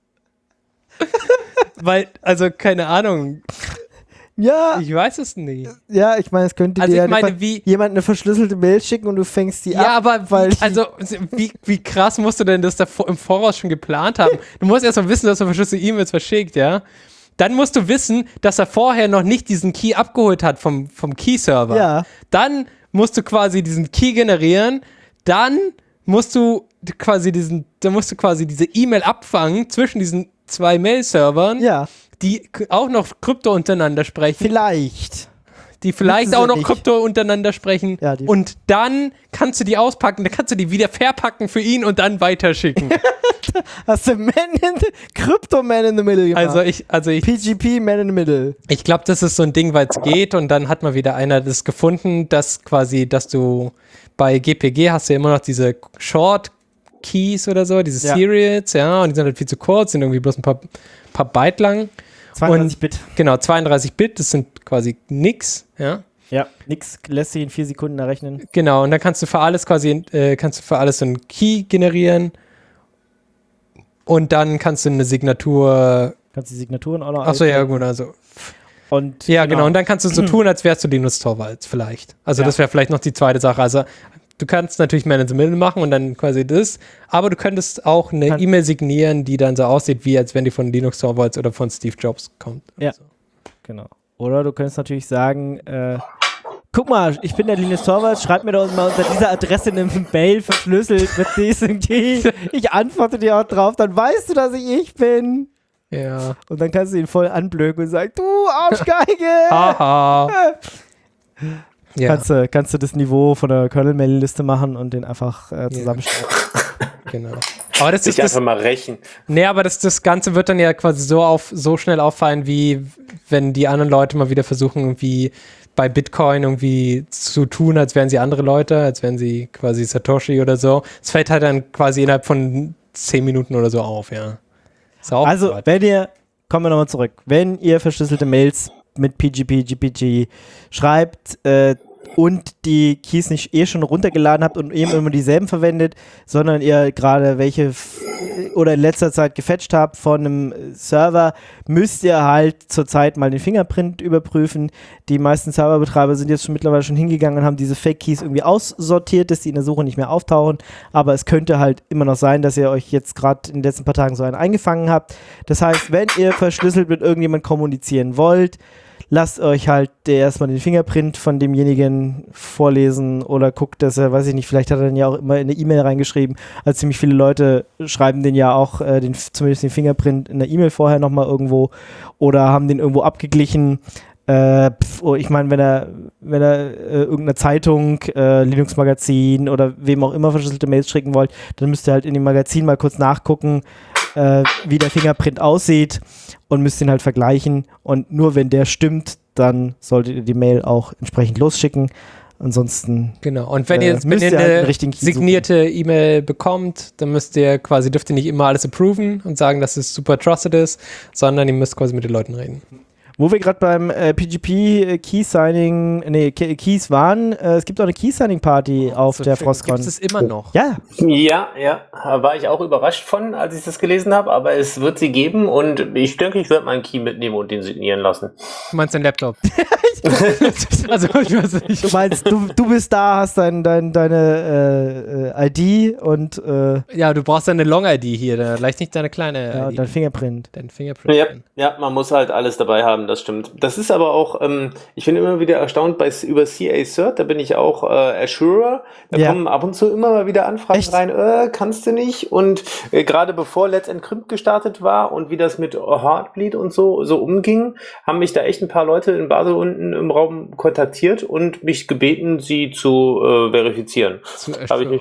Weil, also keine Ahnung. Ja. Ich weiß es nicht. Ja, ich meine, es könnte also dir jemand eine verschlüsselte Mail schicken und du fängst die ab. Ja, aber wie krass musst du denn das da im Voraus schon geplant haben? Du musst erst mal wissen, dass er verschlüsselte E-Mails verschickt, ja? Dann musst du wissen, dass er vorher noch nicht diesen Key abgeholt hat vom Key-Server. Ja. Dann musst du quasi diesen Key generieren, dann musst du quasi diese E-Mail abfangen zwischen diesen zwei Mail-Servern, die auch noch Krypto untereinander sprechen. Die vielleicht auch noch Krypto unterender sprechen. Ja, und dann kannst du die auspacken, dann kannst du die wieder verpacken für ihn und dann weiterschicken. Hast du Crypto Man in the Middle gemacht? Also ich PGP Man in the Middle. Ich glaube, das ist so ein Ding, weil es geht und dann hat mal wieder einer das gefunden, dass du bei GPG hast du ja immer noch diese Short Keys oder so, diese Serials, und die sind halt viel zu kurz, sind irgendwie bloß ein paar Byte lang. 32-Bit. Genau, 32-Bit, das sind quasi nix, ja. Ja, nix lässt sich in 4 Sekunden errechnen. Genau, und dann kannst du für alles so einen Key generieren und dann kannst du eine Signatur. Kannst die Signaturen auch noch. Achso, ja, gut, also. Und ja, genau, und dann kannst du so tun, als wärst du Linus Torvalds vielleicht. Also das wäre vielleicht noch die zweite Sache. Also du kannst natürlich Man in the Middle machen und dann quasi das, aber du könntest auch eine E-Mail signieren, die dann so aussieht, wie als wenn die von Linus Torvalds oder von Steve Jobs kommt. Ja, so. Genau. Oder du könntest natürlich sagen, guck mal, ich bin der Linus Torvalds, schreib mir doch mal unter dieser Adresse eine Mail verschlüsselt mit diesem Key. Ich antworte dir auch drauf, dann weißt du, dass ich bin. Ja. Und dann kannst du ihn voll anblöken und sagen, du Arschgeige! Haha. Ja. Kannst du das Niveau von der Kernel-Mail-Liste machen und den einfach zusammenstellen. Genau. Aber das ist einfach mal rächen. Nee, aber das Ganze wird dann ja quasi so schnell auffallen, wie wenn die anderen Leute mal wieder versuchen, irgendwie bei Bitcoin irgendwie zu tun, als wären sie andere Leute, als wären sie quasi Satoshi oder so. Es fällt halt dann quasi innerhalb von 10 Minuten oder so auf, ja. Also, kommen wir nochmal zurück. Wenn ihr verschlüsselte Mails mit PGP, GPG schreibt, und die Keys nicht schon runtergeladen habt und eben immer dieselben verwendet, sondern ihr gerade welche oder in letzter Zeit gefetcht habt von einem Server, müsst ihr halt zurzeit mal den Fingerprint überprüfen. Die meisten Serverbetreiber sind jetzt mittlerweile schon hingegangen und haben diese Fake-Keys irgendwie aussortiert, dass die in der Suche nicht mehr auftauchen, aber es könnte halt immer noch sein, dass ihr euch jetzt gerade in den letzten paar Tagen so einen eingefangen habt. Das heißt, wenn ihr verschlüsselt mit irgendjemandem kommunizieren wollt, lasst euch halt erstmal den Fingerprint von demjenigen vorlesen oder guckt, dass er, weiß ich nicht, vielleicht hat er dann ja auch immer in eine E-Mail reingeschrieben. Also ziemlich viele Leute schreiben den ja auch zumindest den Fingerprint in der E-Mail vorher nochmal irgendwo oder haben den irgendwo abgeglichen. Ich meine, wenn er irgendeiner Zeitung, Linux-Magazin oder wem auch immer verschlüsselte Mails schicken wollt, dann müsst ihr halt in dem Magazin mal kurz nachgucken, wie der Fingerprint aussieht und müsst ihn halt vergleichen und nur wenn der stimmt, dann solltet ihr die Mail auch entsprechend losschicken. Ansonsten genau. Und wenn ihr eine signierte E-Mail bekommt, dann dürft ihr nicht immer alles approven und sagen, dass es super trusted ist, sondern ihr müsst quasi mit den Leuten reden. Wo wir gerade beim PGP Keys waren, es gibt auch eine Key-Signing-Party auf der Frostcon. Gibt es immer noch? Ja. Ja, war ich auch überrascht von, als ich das gelesen habe, aber es wird sie geben und ich denke, ich werde meinen Key mitnehmen und den signieren lassen. Du meinst deinen Laptop? Also, ich weiß nicht. Du meinst, du bist da, hast deine ID und ja, du brauchst eine Long-ID hier, vielleicht nicht deine kleine ID. Dein Fingerprint. Ja, man muss halt alles dabei haben, das stimmt. Das ist aber auch, ich bin immer wieder erstaunt über CA Cert, da bin ich auch Assurer, da kommen ab und zu immer mal wieder Anfragen rein, kannst du nicht und gerade bevor Let's Encrypt gestartet war und wie das mit Heartbleed und so umging, haben mich da echt ein paar Leute in Basel unten im Raum kontaktiert und mich gebeten, sie zu verifizieren. Habe ich mich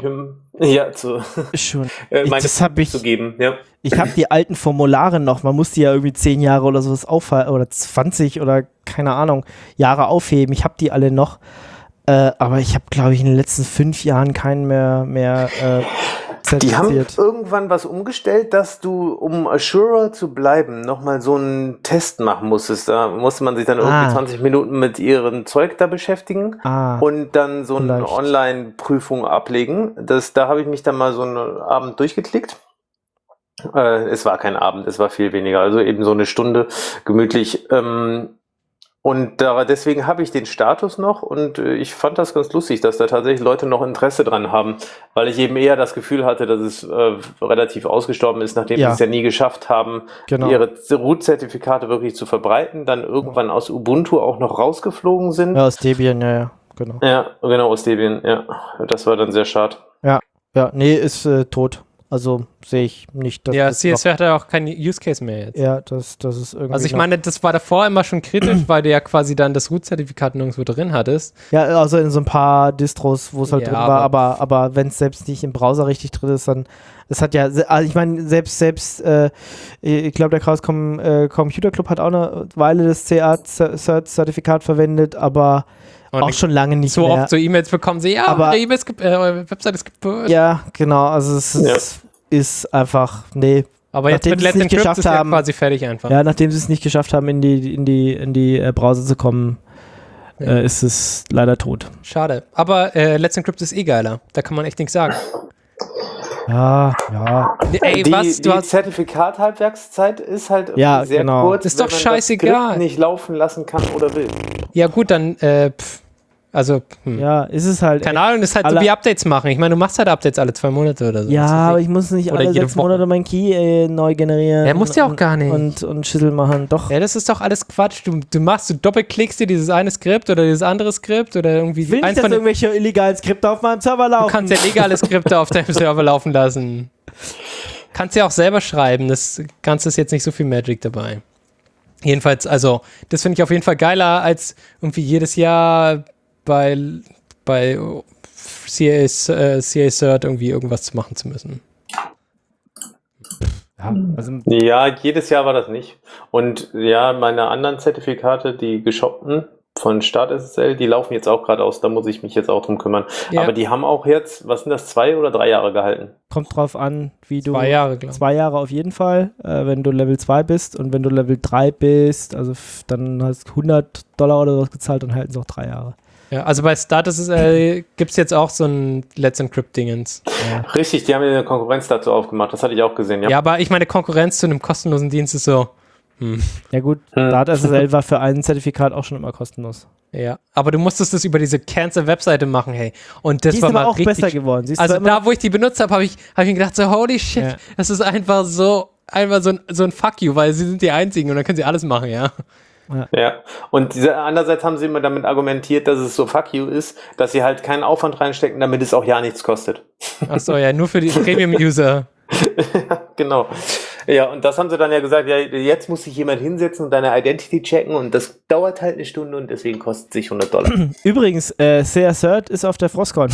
zu geben, ja. Ich habe die alten Formulare noch, man muss die ja irgendwie 10 Jahre oder sowas oder 20 oder keine Ahnung, Jahre aufheben. Ich habe die alle noch, aber ich habe, glaube ich, in den letzten 5 Jahren keinen mehr zertifiziert. Die haben irgendwann was umgestellt, dass du, um Assurer zu bleiben, nochmal so einen Test machen musstest. Da musste man sich dann irgendwie 20 Minuten mit ihrem Zeug da beschäftigen und dann so eine Online-Prüfung ablegen. Da habe ich mich dann mal so einen Abend durchgeklickt. Es war kein Abend, es war viel weniger, also eben so eine Stunde gemütlich. Und deswegen habe ich den Status noch und ich fand das ganz lustig, dass da tatsächlich Leute noch Interesse dran haben, weil ich eben eher das Gefühl hatte, dass es relativ ausgestorben ist, nachdem sie es ja nie geschafft haben, ihre Root-Zertifikate wirklich zu verbreiten, dann irgendwann aus Ubuntu auch noch rausgeflogen sind. Ja, aus Debian, genau. Ja, genau, aus Debian, ja. Das war dann sehr schade. Ja, nee, ist tot. Also sehe ich nicht. Dass CSV hat ja auch keinen Use Case mehr jetzt. Ja, das ist irgendwie. Also ich meine, das war davor immer schon kritisch, weil du ja quasi dann das Root-Zertifikat nirgendwo drin hattest. Ja, also in so ein paar Distros, wo es halt drin war, aber wenn es selbst nicht im Browser richtig drin ist, dann, es hat ja, also ich meine, selbst ich glaube, der Chaos Computer Club hat auch eine Weile das CA-Zertifikat verwendet, aber und auch schon lange nicht so mehr. So oft so E-Mails bekommen sie, eure Website ist gepusht. Ja, genau, also es ist einfach, aber jetzt mit Let's Encrypt ist ja quasi fertig einfach. Ja, nachdem sie es nicht geschafft haben, in die Browser zu kommen, ist es leider tot. Schade, aber Let's Encrypt ist geiler, da kann man echt nichts sagen. Ja. Ey, die Zertifikat-Halbwertszeit ist halt sehr kurz, ist doch scheißegal. Das Skript nicht laufen lassen kann oder will. Ja gut, dann ja, ist es halt. Keine Ahnung, das ist halt so wie Updates machen. Ich meine, du machst halt Updates alle 2 Monate oder so. Ja, aber ich muss nicht alle 6 Monate mein Key neu generieren. Ja, musst ja auch gar nicht. Und Schüssel machen, doch. Ja, das ist doch alles Quatsch. Du doppelklickst dir dieses eine Skript oder dieses andere Skript oder irgendwie. Ich will nicht, dass irgendwelche illegalen Skripte auf meinem Server laufen. Du kannst ja legale Skripte auf deinem Server laufen lassen. Kannst ja auch selber schreiben. Das Ganze ist jetzt nicht so viel Magic dabei. Jedenfalls, also, das finde ich auf jeden Fall geiler, als irgendwie jedes Jahr bei CA Cert irgendwie irgendwas zu machen zu müssen. Ja, jedes Jahr war das nicht. Und ja, meine anderen Zertifikate, die geshoppten von StartSSL, die laufen jetzt auch gerade aus. Da muss ich mich jetzt auch drum kümmern. Ja. Aber die haben auch jetzt, was sind das, 2 oder 3 Jahre gehalten? Kommt drauf an, wie du... 2 Jahre, glaube ich. 2 Jahre auf jeden Fall, wenn du Level 2 bist. Und wenn du Level 3 bist, also dann hast du $100 oder sowas gezahlt, dann halten sie auch 3 Jahre. Ja, also bei StartSSL gibt es jetzt auch so ein Let's Encrypt-Dingens. Ja. Richtig, die haben ja eine Konkurrenz dazu aufgemacht, das hatte ich auch gesehen. Ja, aber ich meine, Konkurrenz zu einem kostenlosen Dienst ist so... Ja gut, StartSSL war für ein Zertifikat auch schon immer kostenlos. Ja, aber du musstest das über diese Cancel-Webseite machen, hey. Und das war mal auch richtig besser geworden. Also da, wo ich die benutzt habe, habe ich mir gedacht, so holy shit, das ist einfach so ein Fuck you, weil sie sind die Einzigen und dann können sie alles machen, ja. Ja, und andererseits haben sie immer damit argumentiert, dass es so fuck you ist, dass sie halt keinen Aufwand reinstecken, damit es auch ja nichts kostet. Achso, ja, nur für die Premium-User. Ja, genau. Ja, und das haben sie dann ja gesagt, ja, jetzt muss sich jemand hinsetzen und deine Identity checken und das dauert halt eine Stunde und deswegen kostet es sich $100. Übrigens, CR-Cert ist auf der Frostcon.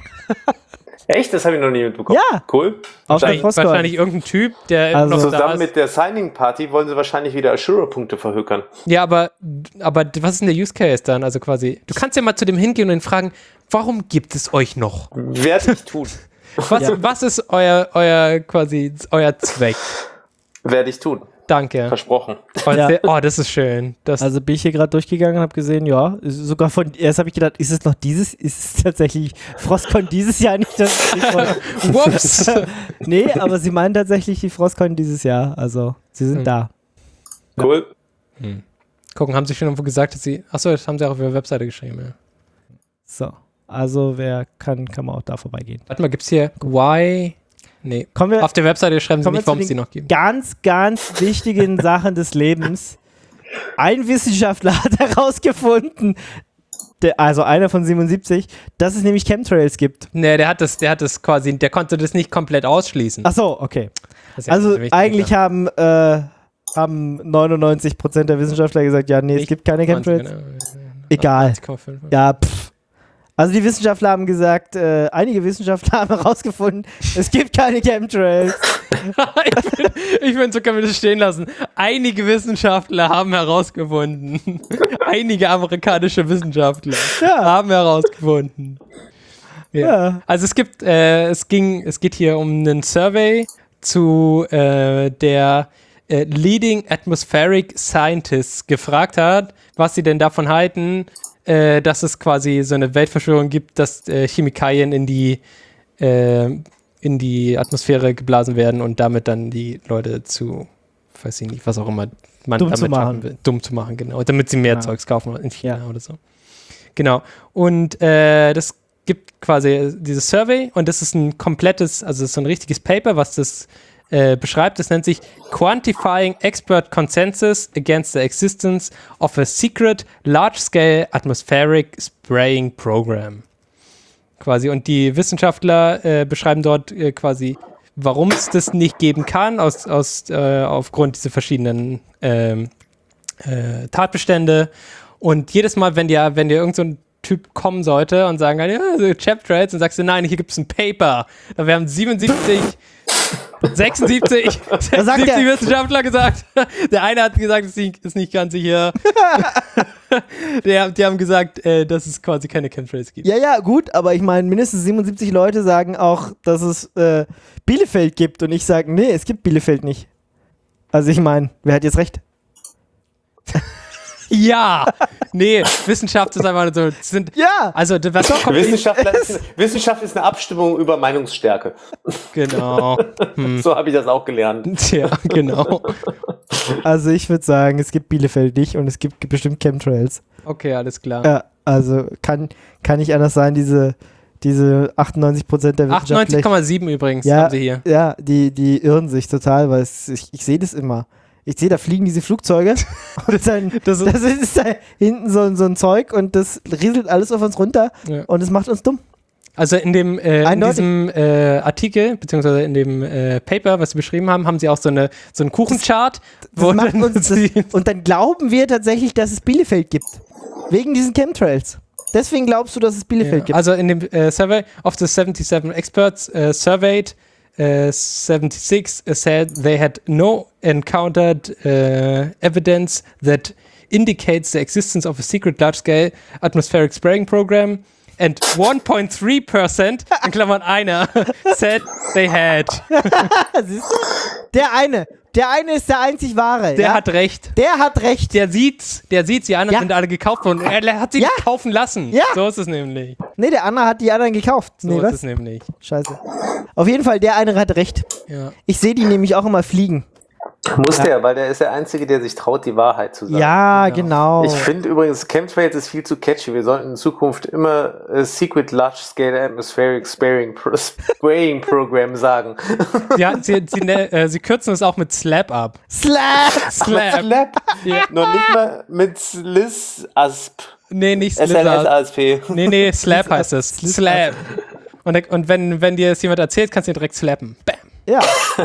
Echt? Das habe ich noch nie mitbekommen. Ja. Cool. Wahrscheinlich irgendein Typ, der noch zusammen mit der Signing-Party wollen sie wahrscheinlich wieder Assura-Punkte verhökern. Ja, aber was ist denn der Use Case dann? Also quasi, du kannst ja mal zu dem hingehen und ihn fragen, warum gibt es euch noch? Werde ich tun. Was ist euer Zweck? Werde ich tun. Danke. Versprochen. Oh, das ist schön. Also bin ich hier gerade durchgegangen und habe gesehen, ja, sogar erst habe ich gedacht, ist es tatsächlich Frostcon dieses Jahr nicht das Stichwort? Whoops! Nee, aber sie meinen tatsächlich die Frostcon dieses Jahr, also sie sind da. Cool. Gucken, haben sie schon irgendwo gesagt, dass sie, achso, das haben sie auch auf ihrer Webseite geschrieben, ja. So, also wer kann man auch da vorbeigehen. Warte mal, gibt's hier Nee, auf der Webseite schreiben sie nicht, warum es die noch gibt. Ganz, ganz wichtigen Sachen des Lebens. Ein Wissenschaftler hat herausgefunden, also einer von 77, dass es nämlich Chemtrails gibt. Nee, der konnte das nicht komplett ausschließen. Ach so, okay. Also eigentlich haben 99% der Wissenschaftler gesagt, ja, nee, es gibt keine Chemtrails. Egal. 90,5. Ja, Also die Wissenschaftler haben gesagt, einige Wissenschaftler haben herausgefunden, es gibt keine Chemtrails. ich finde, so können wir das stehen lassen. Einige Wissenschaftler haben herausgefunden. Einige amerikanische Wissenschaftler haben herausgefunden. Ja. Also es geht hier um einen Survey zu der Leading Atmospheric Scientists gefragt hat, was sie denn davon halten, dass es quasi so eine Weltverschwörung gibt, dass Chemikalien in die Atmosphäre geblasen werden und damit dann die Leute zu, weiß ich nicht, was auch immer man dumm damit schaffen will. Dumm zu machen, genau. Damit sie mehr Zeugs kaufen in China oder so. Genau. Und das gibt quasi dieses Survey und das ist ein komplettes, also das ist so ein richtiges Paper, was das beschreibt. Das nennt sich Quantifying Expert Consensus Against the Existence of a Secret Large-Scale Atmospheric Spraying Program. Quasi. Und die Wissenschaftler beschreiben dort quasi, warum es das nicht geben kann, aufgrund dieser verschiedenen Tatbestände. Und jedes Mal, wenn dir irgend so ein Typ kommen sollte und sagen, ja, so Chemtrails, und sagst du, nein, hier gibt es ein Paper. Da haben 76 Wissenschaftler gesagt. Der eine hat gesagt, es ist nicht ganz sicher. Die haben gesagt, dass es quasi keine Chemtrails gibt. Ja, gut, aber ich meine, mindestens 77 Leute sagen auch, dass es Bielefeld gibt und ich sage, nee, es gibt Bielefeld nicht. Also ich meine, wer hat jetzt recht? Ja, nee, Wissenschaft ist einfach so. Also, Wissenschaft ist eine Abstimmung über Meinungsstärke. Genau. So habe ich das auch gelernt. Ja, genau. Also ich würde sagen, es gibt Bielefeld nicht und es gibt bestimmt Chemtrails. Okay, alles klar. Ja, also kann nicht anders sein, diese 98% der Wissenschaftler. 98,7 übrigens haben sie hier. Ja, die irren sich total, weil ich sehe das immer. Ich sehe, da fliegen diese Flugzeuge und das ist da hinten so ein Zeug und das rieselt alles auf uns runter und es macht uns dumm. Also in diesem Artikel, beziehungsweise in dem Paper, was sie beschrieben haben, haben sie auch so einen Kuchenchart. Und dann glauben wir tatsächlich, dass es Bielefeld gibt. Wegen diesen Chemtrails. Deswegen glaubst du, dass es Bielefeld gibt. Also in dem Survey of the 77 Experts surveyed 76 said they had no encountered evidence that indicates the existence of a secret large-scale atmospheric spraying program, and 1.3%, in Klammern einer, said they had. Siehst du? Der eine ist der einzig wahre. Der hat recht. Der hat recht. Der sieht's, die anderen sind alle gekauft worden. Er hat sie nicht kaufen lassen. Ja. So ist es nämlich. Nee, der andere hat die anderen gekauft. So ist es nämlich. Scheiße. Auf jeden Fall, der eine hat recht. Ja. Ich sehe die nämlich auch immer fliegen. Muss der, weil der ist der Einzige, der sich traut, die Wahrheit zu sagen. Ja, genau. Ich finde übrigens, Chemtrails ist viel zu catchy. Wir sollten in Zukunft immer Secret Large-Scale Atmospheric Spraying Program sagen. Ja, sie kürzen es auch mit Slap ab. Slap. Ja. Noch nicht mal mit SLIS-ASP. Nee, nicht SLS-ASP. Nee, Slap heißt es. Slap. Und wenn dir das jemand erzählt, kannst du ihn direkt slappen. Bam. Ja.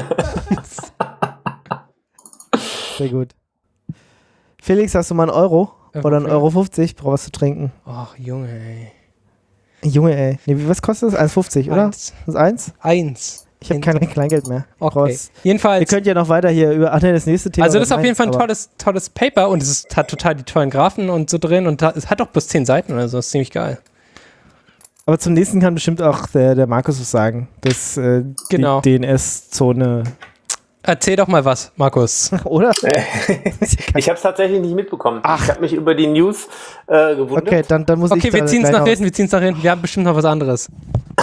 Sehr gut. Felix, hast du mal einen Euro? Oder einen Euro 50? Brauchst was zu trinken? Ach, Junge, ey. Junge, ey. Nee, was kostet das? 1,50, oder? Das ist 1? 1. Ich habe kein Kleingeld mehr. Okay. Jedenfalls. Ihr könnt ja noch weiter hier über das nächste Thema. Also das ist auf jeden Fall ein tolles Paper und hat total die tollen Graphen und so drin und es hat auch bis 10 Seiten oder so. Das ist ziemlich geil. Aber zum nächsten kann bestimmt auch der Markus was sagen. Das genau. Die DNS-Zone. Erzähl doch mal was, Markus. Oder? Ich habe es tatsächlich nicht mitbekommen. Ich habe mich über die News gewundert. Okay, dann muss ich. Okay, wir ziehen es nach hinten. Wir haben bestimmt noch was anderes.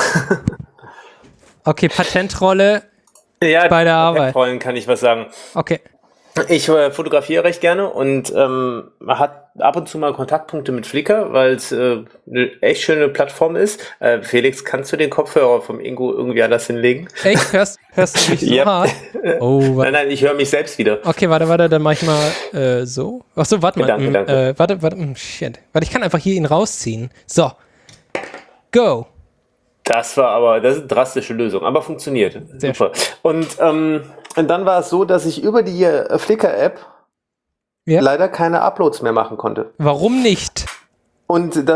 Okay, Patentrolle bei der Arbeit. Patentrollen kann ich was sagen. Okay. Ich fotografiere recht gerne und hat ab und zu mal Kontaktpunkte mit Flickr, weil es eine echt schöne Plattform ist. Felix, kannst du den Kopfhörer vom Ingo irgendwie anders hinlegen? Echt? Hörst du mich so Yep. hart? Oh, Nein, ich höre mich selbst wieder. Okay, warte, dann mach ich mal so. Achso, warte mal. Danke. Warte, shit. Warte, ich kann einfach hier ihn rausziehen. So. Go. Das ist eine drastische Lösung, aber funktioniert. Sehr super. Und dann war es so, dass ich über die Flickr-App leider keine Uploads mehr machen konnte. Warum nicht? Und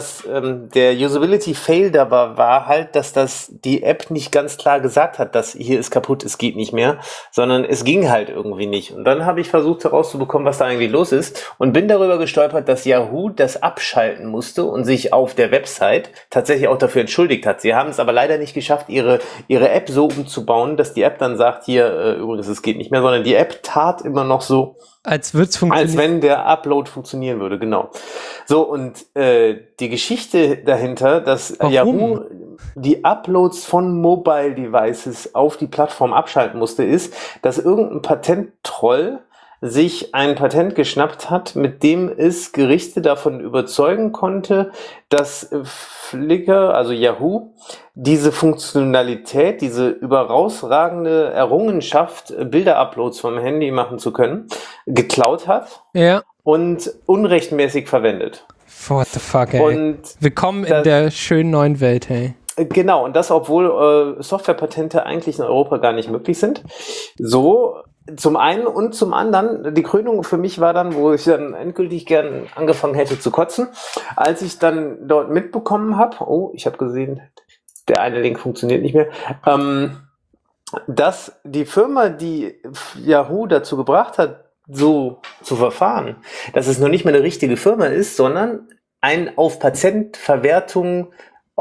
der Usability-Fail dabei war halt, dass die App nicht ganz klar gesagt hat, dass hier ist kaputt, es geht nicht mehr, sondern es ging halt irgendwie nicht. Und dann habe ich versucht herauszubekommen, was da eigentlich los ist und bin darüber gestolpert, dass Yahoo das abschalten musste und sich auf der Website tatsächlich auch dafür entschuldigt hat. Sie haben es aber leider nicht geschafft, ihre App so umzubauen, dass die App dann sagt, hier übrigens, es geht nicht mehr, sondern die App tat immer noch so, als wenn der Upload funktionieren würde, genau. So, und die Geschichte dahinter, dass Yahoo die Uploads von Mobile Devices auf die Plattform abschalten musste, ist, dass irgendein Patenttroll sich ein Patent geschnappt hat, mit dem es Gerichte davon überzeugen konnte, dass Flickr, also Yahoo, diese Funktionalität, diese überausragende Errungenschaft, Bilder-Uploads vom Handy machen zu können, geklaut hat und unrechtmäßig verwendet. What the fuck, ey. Und willkommen in der schönen neuen Welt, hey. Genau, und das, obwohl Softwarepatente eigentlich in Europa gar nicht möglich sind. So, zum einen und zum anderen, die Krönung für mich war dann, wo ich dann endgültig gern angefangen hätte zu kotzen, als ich dann dort mitbekommen habe, ich habe gesehen, der eine Link funktioniert nicht mehr, dass die Firma, die Yahoo dazu gebracht hat, so zu verfahren, dass es noch nicht mal eine richtige Firma ist, sondern ein auf Patentverwertung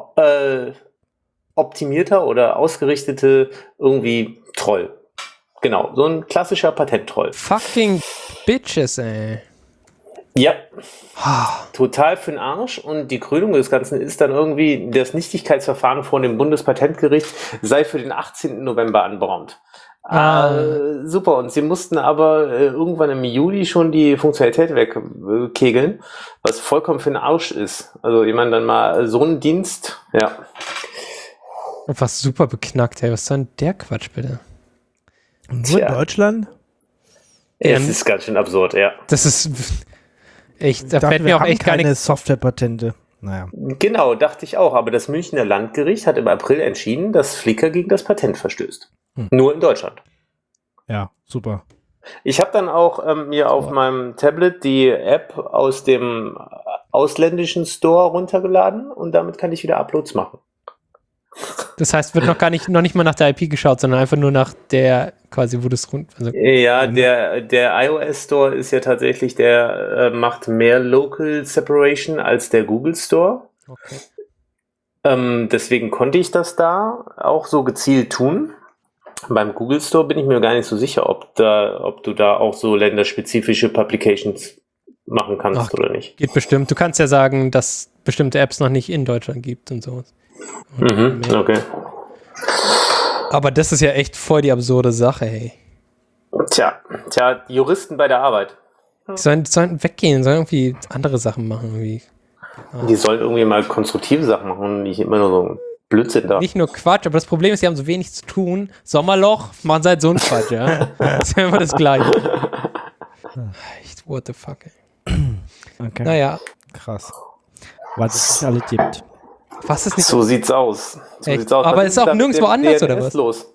optimierter oder ausgerichtete irgendwie Troll. Genau, so ein klassischer Patenttroll. Fucking Bitches, ey. Ja, total für den Arsch. Und die Krönung des Ganzen ist dann irgendwie, das Nichtigkeitsverfahren vor dem Bundespatentgericht sei für den 18. November anberaumt. Super, und sie mussten aber irgendwann im Juli schon die Funktionalität wegkegeln, was vollkommen für den Arsch ist. Also jemand dann mal so einen Dienst, ja. Was super beknackt, ey. Was ist denn der Quatsch, bitte? Nur in Deutschland? Es ist ganz schön absurd, ja. Das ist echt, da fällt mir auch echt keine Softwarepatente. Naja. Genau, dachte ich auch. Aber das Münchner Landgericht hat im April entschieden, dass Flickr gegen das Patent verstößt. Nur in Deutschland. Ja, super. Ich habe dann auch mir auf meinem Tablet die App aus dem ausländischen Store runtergeladen und damit kann ich wieder Uploads machen. Das heißt, wird noch nicht mal nach der IP geschaut, sondern einfach nur nach der, quasi, wo das ja, der iOS Store ist ja tatsächlich, der macht mehr Local Separation als der Google Store. Okay. Deswegen konnte ich das da auch so gezielt tun. Beim Google Store bin ich mir gar nicht so sicher, ob du da auch so länderspezifische Publications machen kannst oder nicht. Geht bestimmt. Du kannst ja sagen, dass bestimmte Apps noch nicht in Deutschland gibt und so. Okay. Aber das ist ja echt voll die absurde Sache, hey. Tja, die Juristen bei der Arbeit. Die sollen weggehen, sollen irgendwie andere Sachen machen. Irgendwie. Die sollen irgendwie mal konstruktive Sachen machen und nicht immer nur so Blödsinn da. Nicht nur Quatsch, aber das Problem ist, die haben so wenig zu tun. Sommerloch, machen sie halt so einen Quatsch, ja. Das ist ja immer das Gleiche. Echt, what the fuck, ey. Okay. Naja. Krass. Was es nicht alle gibt. Was ist nicht so sieht's aus. Aber ist auch nirgendwo anders, oder was? Los?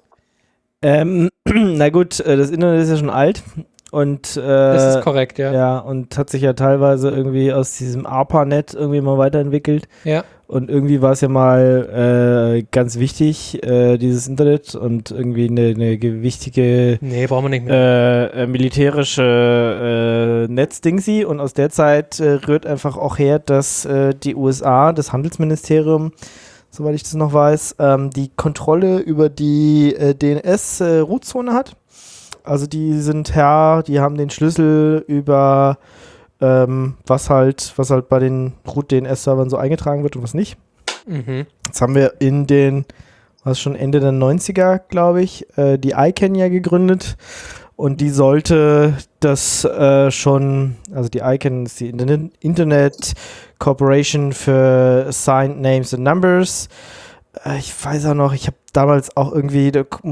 Na gut, das Internet ist ja schon alt und das ist korrekt, ja. Ja, und hat sich ja teilweise irgendwie aus diesem ARPANET irgendwie mal weiterentwickelt. Ja. Und irgendwie war es ja mal ganz wichtig, dieses Internet und irgendwie eine gewichtige brauchen wir nicht mehr. militärische Netzdingsi. Und aus der Zeit rührt einfach auch her, dass die USA, das Handelsministerium, soweit ich das noch weiß, die Kontrolle über die DNS-Root-Zone hat. Also die sind Herr, die haben den Schlüssel über was halt bei den Root-DNS-Servern so eingetragen wird und was nicht. Mhm. Jetzt haben wir schon Ende der 90er, glaube ich, die ICANN ja gegründet und die sollte das also die ICANN ist die Internet Corporation for Assigned Names and Numbers. Ich weiß auch noch, ich habe damals auch irgendwie,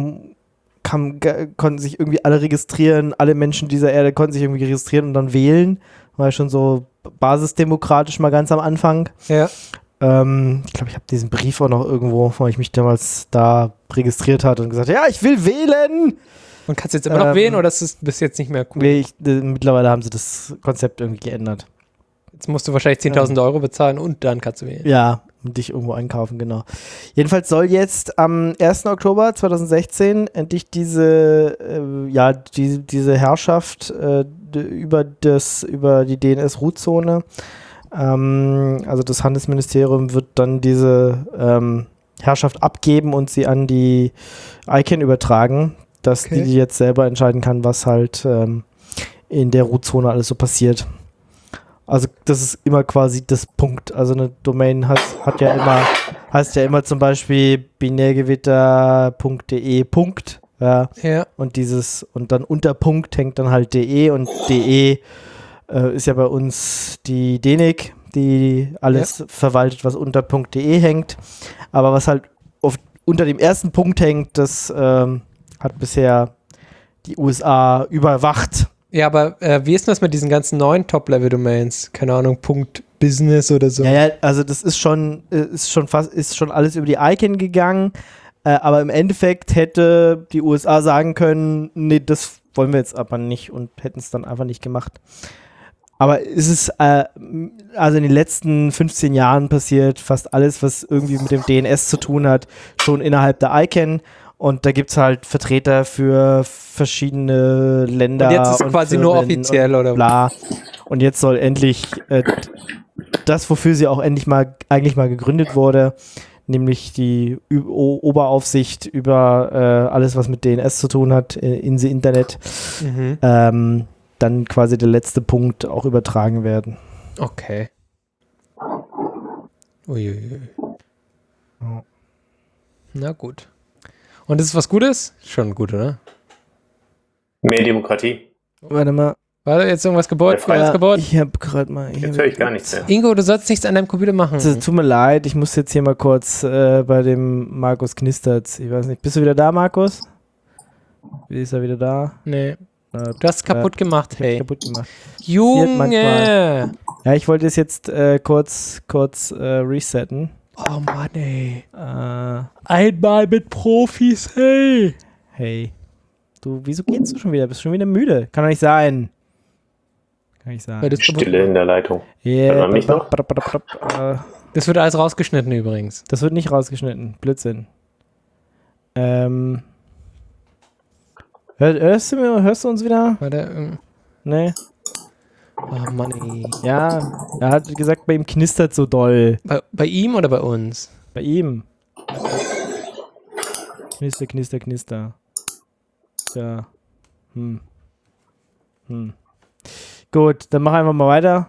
konnten sich irgendwie alle registrieren, alle Menschen dieser Erde konnten sich irgendwie registrieren und dann wählen. War ja schon so basisdemokratisch mal ganz am Anfang. Ja. Ich glaube, ich habe diesen Brief auch noch irgendwo, weil ich mich damals da registriert hatte und gesagt, ja, ich will wählen! Und kannst du jetzt immer noch wählen oder ist es bis jetzt nicht mehr cool? Nee, mittlerweile haben sie das Konzept irgendwie geändert. Jetzt musst du wahrscheinlich 10.000 Euro bezahlen und dann kannst du wählen. Ja, und dich irgendwo einkaufen, genau. Jedenfalls soll jetzt am 1. Oktober 2016 endlich diese Herrschaft über die DNS-Root-Zone, also das Handelsministerium wird dann diese Herrschaft abgeben und sie an die ICANN übertragen, dass die jetzt selber entscheiden kann, was halt in der Root-Zone alles so passiert. Also das ist immer quasi das Punkt. Also eine Domain heißt ja immer zum Beispiel binärgewitter.de. Ja. Und dann unter Punkt hängt dann halt .de und .de ist ja bei uns die DENIC, die alles verwaltet, was unter .de hängt. Aber was halt unter dem ersten Punkt hängt, das hat bisher die USA überwacht. Ja, aber wie ist denn das mit diesen ganzen neuen Top-Level-Domains? Keine Ahnung, .business oder so. Ja, also das ist schon alles über die ICANN gegangen, aber im Endeffekt hätte die USA sagen können, nee, das wollen wir jetzt aber nicht und hätten es dann einfach nicht gemacht. Aber es ist also in den letzten 15 Jahren passiert fast alles, was irgendwie mit dem DNS zu tun hat, schon innerhalb der ICANN. Und da gibt es halt Vertreter für verschiedene Länder. Und jetzt ist es quasi nur offiziell, oder? Bla. Und jetzt soll endlich das, wofür sie auch eigentlich mal gegründet wurde, nämlich die Oberaufsicht über alles, was mit DNS zu tun hat, in the Internet, dann quasi der letzte Punkt auch übertragen werden. Okay. Uiuiui. Ja. Na gut. Und ist es was Gutes? Schon gut, oder? Mehr Demokratie. Warte mal. War da jetzt irgendwas Geburt? Ich habe gerade mal... Jetzt höre ich gar nichts mehr. Ingo, du sollst nichts an deinem Computer machen. Tut mir leid, ich muss jetzt hier mal kurz bei dem Markus Knistertz. Ich weiß nicht, bist du wieder da, Markus? Ist er wieder da? Nee. Du hast es kaputt gemacht, hey. Kaputt gemacht. Junge! Ja, ich wollte es jetzt kurz resetten. Oh Mann, ey. Einmal mit Profis, hey. Hey. Du, wieso gehst du schon wieder? Bist du schon wieder müde? Kann doch nicht sein. Stille in der Leitung. Yeah. Hört man mich noch? Das wird alles rausgeschnitten übrigens. Das wird nicht rausgeschnitten. Blödsinn. Hörst du uns wieder? Warte, Nee. oh Mann, ey. Ja, er hat gesagt, bei ihm knistert so doll. Bei ihm oder bei uns? Bei ihm. Knister, knister, knister. Ja. Gut, dann mach einfach mal weiter.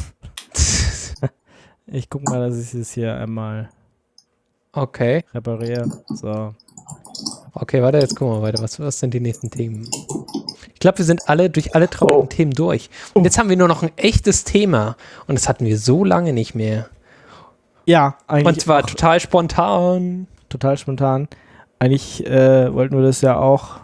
Ich guck mal, dass ich es hier einmal Okay. repariere. So. Okay, warte, jetzt gucken wir weiter. Was sind die nächsten Themen? Ich glaube, wir sind durch alle traurigen Themen durch. Und jetzt haben wir nur noch ein echtes Thema. Und das hatten wir so lange nicht mehr. Ja, eigentlich. Und zwar total spontan. Total spontan. Eigentlich wollten wir das ja auch.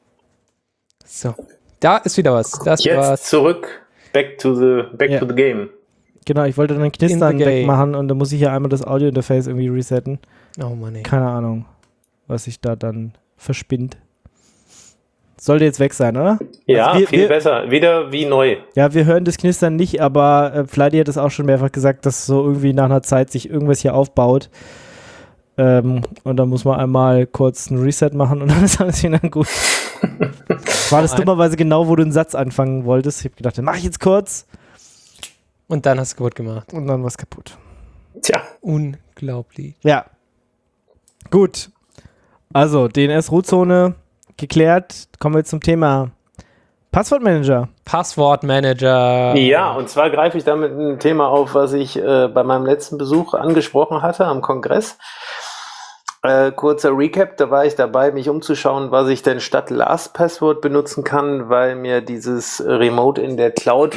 So. Da ist wieder was. Das Jetzt war's. zurück. Back to the game. Genau, ich wollte dann Knistern wegmachen und dann muss ich ja einmal das Audio-Interface irgendwie resetten. Oh Mann, ey. Keine Ahnung, was sich da dann verspinnt. Sollte jetzt weg sein, oder? Ja, also viel besser. Wieder wie neu. Ja, wir hören das Knistern nicht, aber Flighty hat es auch schon mehrfach gesagt, dass so irgendwie nach einer Zeit sich irgendwas hier aufbaut. Und dann muss man einmal kurz ein Reset machen und dann ist alles wieder gut. War das dummerweise genau, wo du einen Satz anfangen wolltest? Ich habe gedacht, den mach ich jetzt kurz. Und dann hast du kaputt gemacht. Und dann war es kaputt. Tja. Unglaublich. Ja. Gut. Also, DNS-Root-Zone geklärt. Kommen wir zum Thema Passwortmanager. Passwortmanager. Ja, und zwar greife ich damit ein Thema auf, was ich bei meinem letzten Besuch angesprochen hatte am Kongress. Kurzer Recap, da war ich dabei, mich umzuschauen, was ich denn statt LastPassword benutzen kann, weil mir dieses Remote in der Cloud,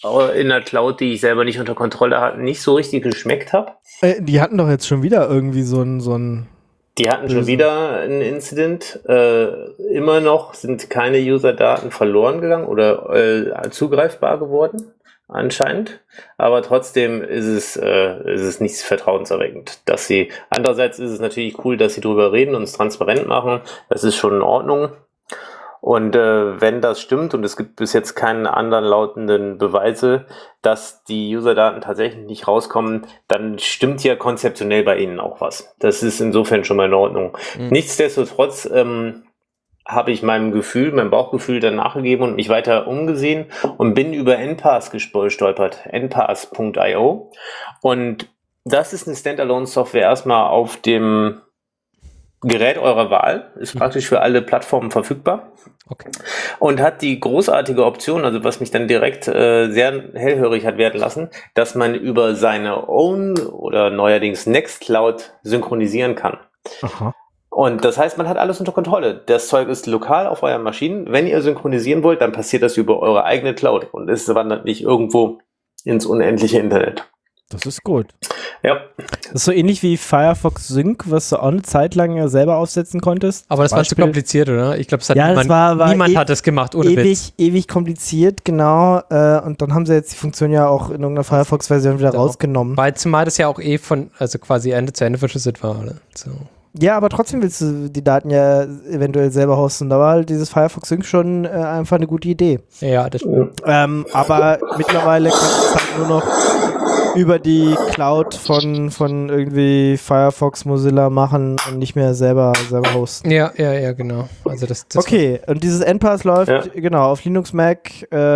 die ich selber nicht unter Kontrolle hatte, nicht so richtig geschmeckt habe. Die hatten doch jetzt schon wieder irgendwie so ein Die hatten schon wieder ein Incident. Immer noch sind keine User-Daten verloren gegangen oder zugreifbar geworden, anscheinend. Aber trotzdem ist es nicht vertrauenserweckend. Andererseits ist es natürlich cool, dass sie drüber reden und es transparent machen. Das ist schon in Ordnung. Und wenn das stimmt, und es gibt bis jetzt keine anderen lautenden Beweise, dass die User-Daten tatsächlich nicht rauskommen, dann stimmt ja konzeptionell bei ihnen auch was. Das ist insofern schon mal in Ordnung. Nichtsdestotrotz habe ich meinem Bauchgefühl dann nachgegeben und mich weiter umgesehen und bin über NPass gestolpert, npass.io. Und das ist eine Standalone-Software erstmal auf dem Gerät eurer Wahl, ist praktisch für alle Plattformen verfügbar. Okay. Und hat die großartige Option, also was mich dann direkt sehr hellhörig hat werden lassen, dass man über seine Own oder neuerdings Nextcloud synchronisieren kann. Aha. Und das heißt, man hat alles unter Kontrolle. Das Zeug ist lokal auf euren Maschinen. Wenn ihr synchronisieren wollt, dann passiert das über eure eigene Cloud und es wandert nicht irgendwo ins unendliche Internet. Das ist gut. Ja. Das ist so ähnlich wie Firefox Sync, was du auch eine Zeit lang ja selber aufsetzen konntest. Aber das war zu kompliziert, oder? Ich glaube, niemand hat das gemacht, ohne Witz. Ewig kompliziert, genau. Und dann haben sie jetzt die Funktion ja auch in irgendeiner Firefox-Version wieder rausgenommen. Weil zumal das ja auch quasi Ende zu Ende verschlüsselt war, oder? So. Ja, aber trotzdem willst du die Daten ja eventuell selber hosten. Da war halt dieses Firefox Sync schon einfach eine gute Idee. Ja, das stimmt. Aber mittlerweile kannst du es halt nur noch über die Cloud von irgendwie Firefox, Mozilla machen und nicht mehr selber hosten. Ja, genau. Also das okay, und dieses NPass läuft genau auf Linux, Mac,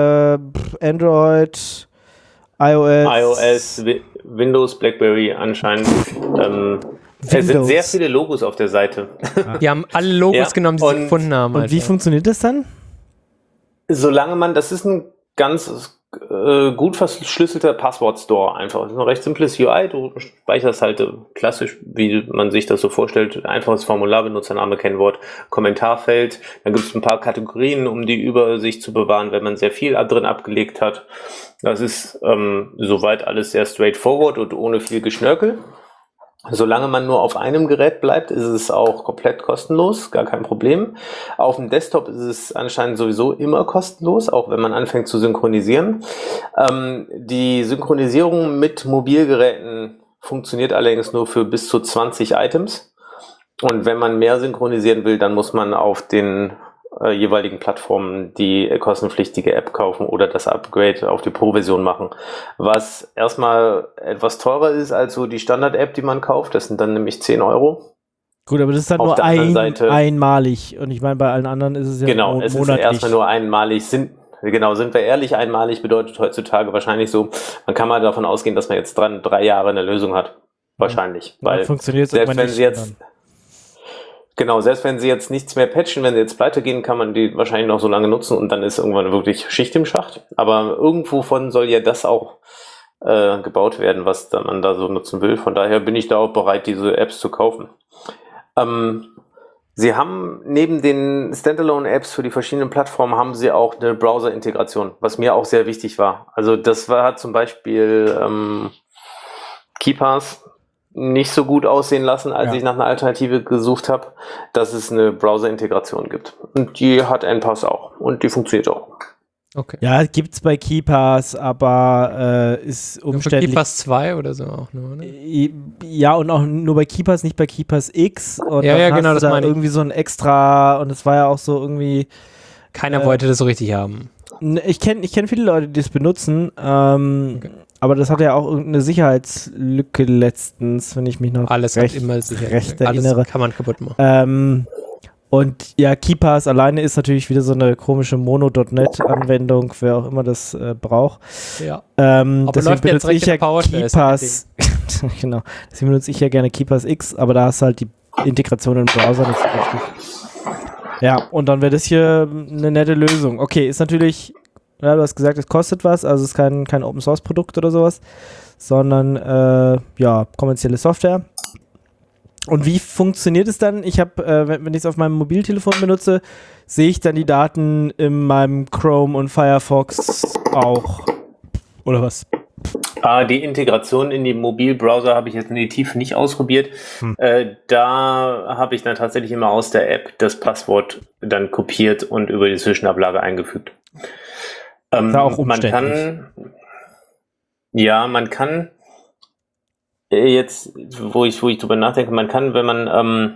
Android, iOS, Windows, BlackBerry anscheinend. Es sind sehr viele Logos auf der Seite. Die haben alle Logos genommen, die sie gefunden haben. Und wie funktioniert das dann? Das ist ein ganz gut verschlüsselter Passwort-Store einfach. Das ist ein recht simples UI. Du speicherst halt klassisch, wie man sich das so vorstellt, einfaches Formular, Benutzername, Kennwort, Kommentarfeld. Dann gibt es ein paar Kategorien, um die Übersicht zu bewahren, wenn man sehr viel drin abgelegt hat. Das ist soweit alles sehr straightforward und ohne viel Geschnörkel. Solange man nur auf einem Gerät bleibt, ist es auch komplett kostenlos, gar kein Problem. Auf dem Desktop ist es anscheinend sowieso immer kostenlos, auch wenn man anfängt zu synchronisieren. Die Synchronisierung mit Mobilgeräten funktioniert allerdings nur für bis zu 20 Items. Und wenn man mehr synchronisieren will, dann muss man auf den jeweiligen Plattformen die kostenpflichtige App kaufen oder das Upgrade auf die Pro-Version machen. Was erstmal etwas teurer ist als so die Standard-App, die man kauft. Das sind dann nämlich 10 €. Gut, aber das ist dann Auf nur der anderen Seite, einmalig. Und ich meine, bei allen anderen ist es ja genau, es ist erstmal nur einmalig. Sind wir ehrlich, einmalig bedeutet heutzutage wahrscheinlich so, man kann mal davon ausgehen, dass man jetzt 3 Jahre eine Lösung hat. Wahrscheinlich. Ja, weil funktioniert selbst wenn sie jetzt selbst wenn sie jetzt nichts mehr patchen, wenn sie jetzt pleite gehen, kann man die wahrscheinlich noch so lange nutzen und dann ist irgendwann wirklich Schicht im Schacht. Aber irgendwo von soll ja das auch gebaut werden, was man da so nutzen will. Von daher bin ich da auch bereit, diese Apps zu kaufen. Sie haben neben den Standalone-Apps für die verschiedenen Plattformen haben sie auch eine Browser-Integration, was mir auch sehr wichtig war. Also das war zum Beispiel KeePass nicht so gut aussehen lassen, als ich nach einer Alternative gesucht habe, dass es eine Browser-Integration gibt. Und die hat NPass auch und die funktioniert auch. Okay. Ja, gibt's bei KeePass, aber ist umständlich. Für KeePass 2 oder so auch nur, ne? Ja, und auch nur bei KeePass, nicht bei KeePass X. Und ja, dann genau, hast du das da meine ich. irgendwie so ein Extra, und es war ja auch so irgendwie. Keiner wollte das so richtig haben. Ich kenn viele Leute, die das benutzen, aber das hatte ja auch irgendeine Sicherheitslücke letztens, wenn ich mich noch Alles recht hat immer erinnere. Alles kann man kaputt machen. Und ja, KeePass alleine ist natürlich wieder so eine komische Mono.NET-Anwendung, wer auch immer das braucht. Ja. Aber deswegen benutze ich ja PowerShell, KeePass. Genau. Deswegen benutze ich ja gerne KeePass X, aber da ist halt die Integration im Browser nicht so richtig. Ja, und dann wäre das hier eine nette Lösung. Okay, ist natürlich, ja, du hast gesagt, es kostet was, also es ist kein Open-Source-Produkt oder sowas, sondern kommerzielle Software. Und wie funktioniert es dann? Ich habe, wenn ich es auf meinem Mobiltelefon benutze, sehe ich dann die Daten in meinem Chrome und Firefox auch. Oder was? Die Integration in die Mobilbrowser habe ich jetzt nativ nicht ausprobiert. Da habe ich dann tatsächlich immer aus der App das Passwort dann kopiert und über die Zwischenablage eingefügt. Ist auch umständlich. Man kann jetzt, wo ich drüber nachdenke, man kann, wenn man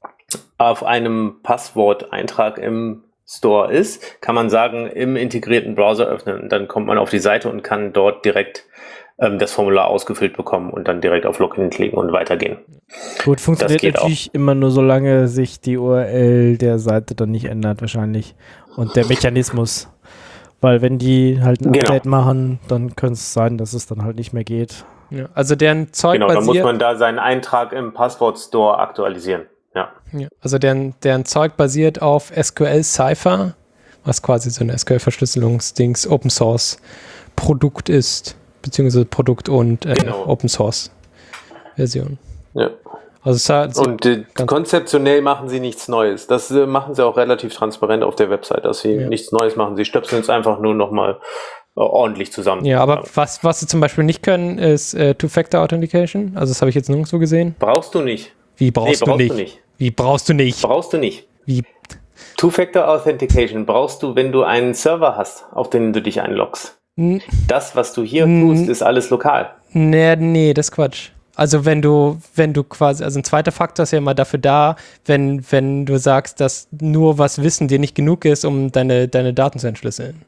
auf einem Passworteintrag im Store ist, kann man sagen, im integrierten Browser öffnen. Und dann kommt man auf die Seite und kann dort direkt das Formular ausgefüllt bekommen und dann direkt auf Login klicken und weitergehen. Gut, funktioniert natürlich immer nur, solange sich die URL der Seite dann nicht ändert wahrscheinlich. Und der Mechanismus. Weil wenn die halt ein Update machen, dann könnte es sein, dass es dann halt nicht mehr geht. Ja, also deren Zeug dann muss man da seinen Eintrag im Passwort-Store aktualisieren. Ja, also deren Zeug basiert auf SQL Cypher, was quasi so eine SQL-Verschlüsselungsdings Open Source Produkt ist, beziehungsweise Produkt und Open Source Version. Ja. Also konzeptionell machen sie nichts Neues. Das machen sie auch relativ transparent auf der Website, dass sie nichts Neues machen. Sie stöpseln es einfach nur nochmal ordentlich zusammen. Ja, aber was sie zum Beispiel nicht können, ist Two-Factor Authentication. Also das habe ich jetzt nirgendwo gesehen. Brauchst du nicht. Wie brauchst du nicht? Wie brauchst du nicht? Brauchst du nicht. Wie? Two-Factor Authentication brauchst du, wenn du einen Server hast, auf den du dich einloggst. Das, was du hier tust, ist alles lokal. Nee, das ist Quatsch. Also wenn du quasi, also ein zweiter Faktor ist ja immer dafür da, wenn du sagst, dass nur was Wissen dir nicht genug ist, um deine Daten zu entschlüsseln.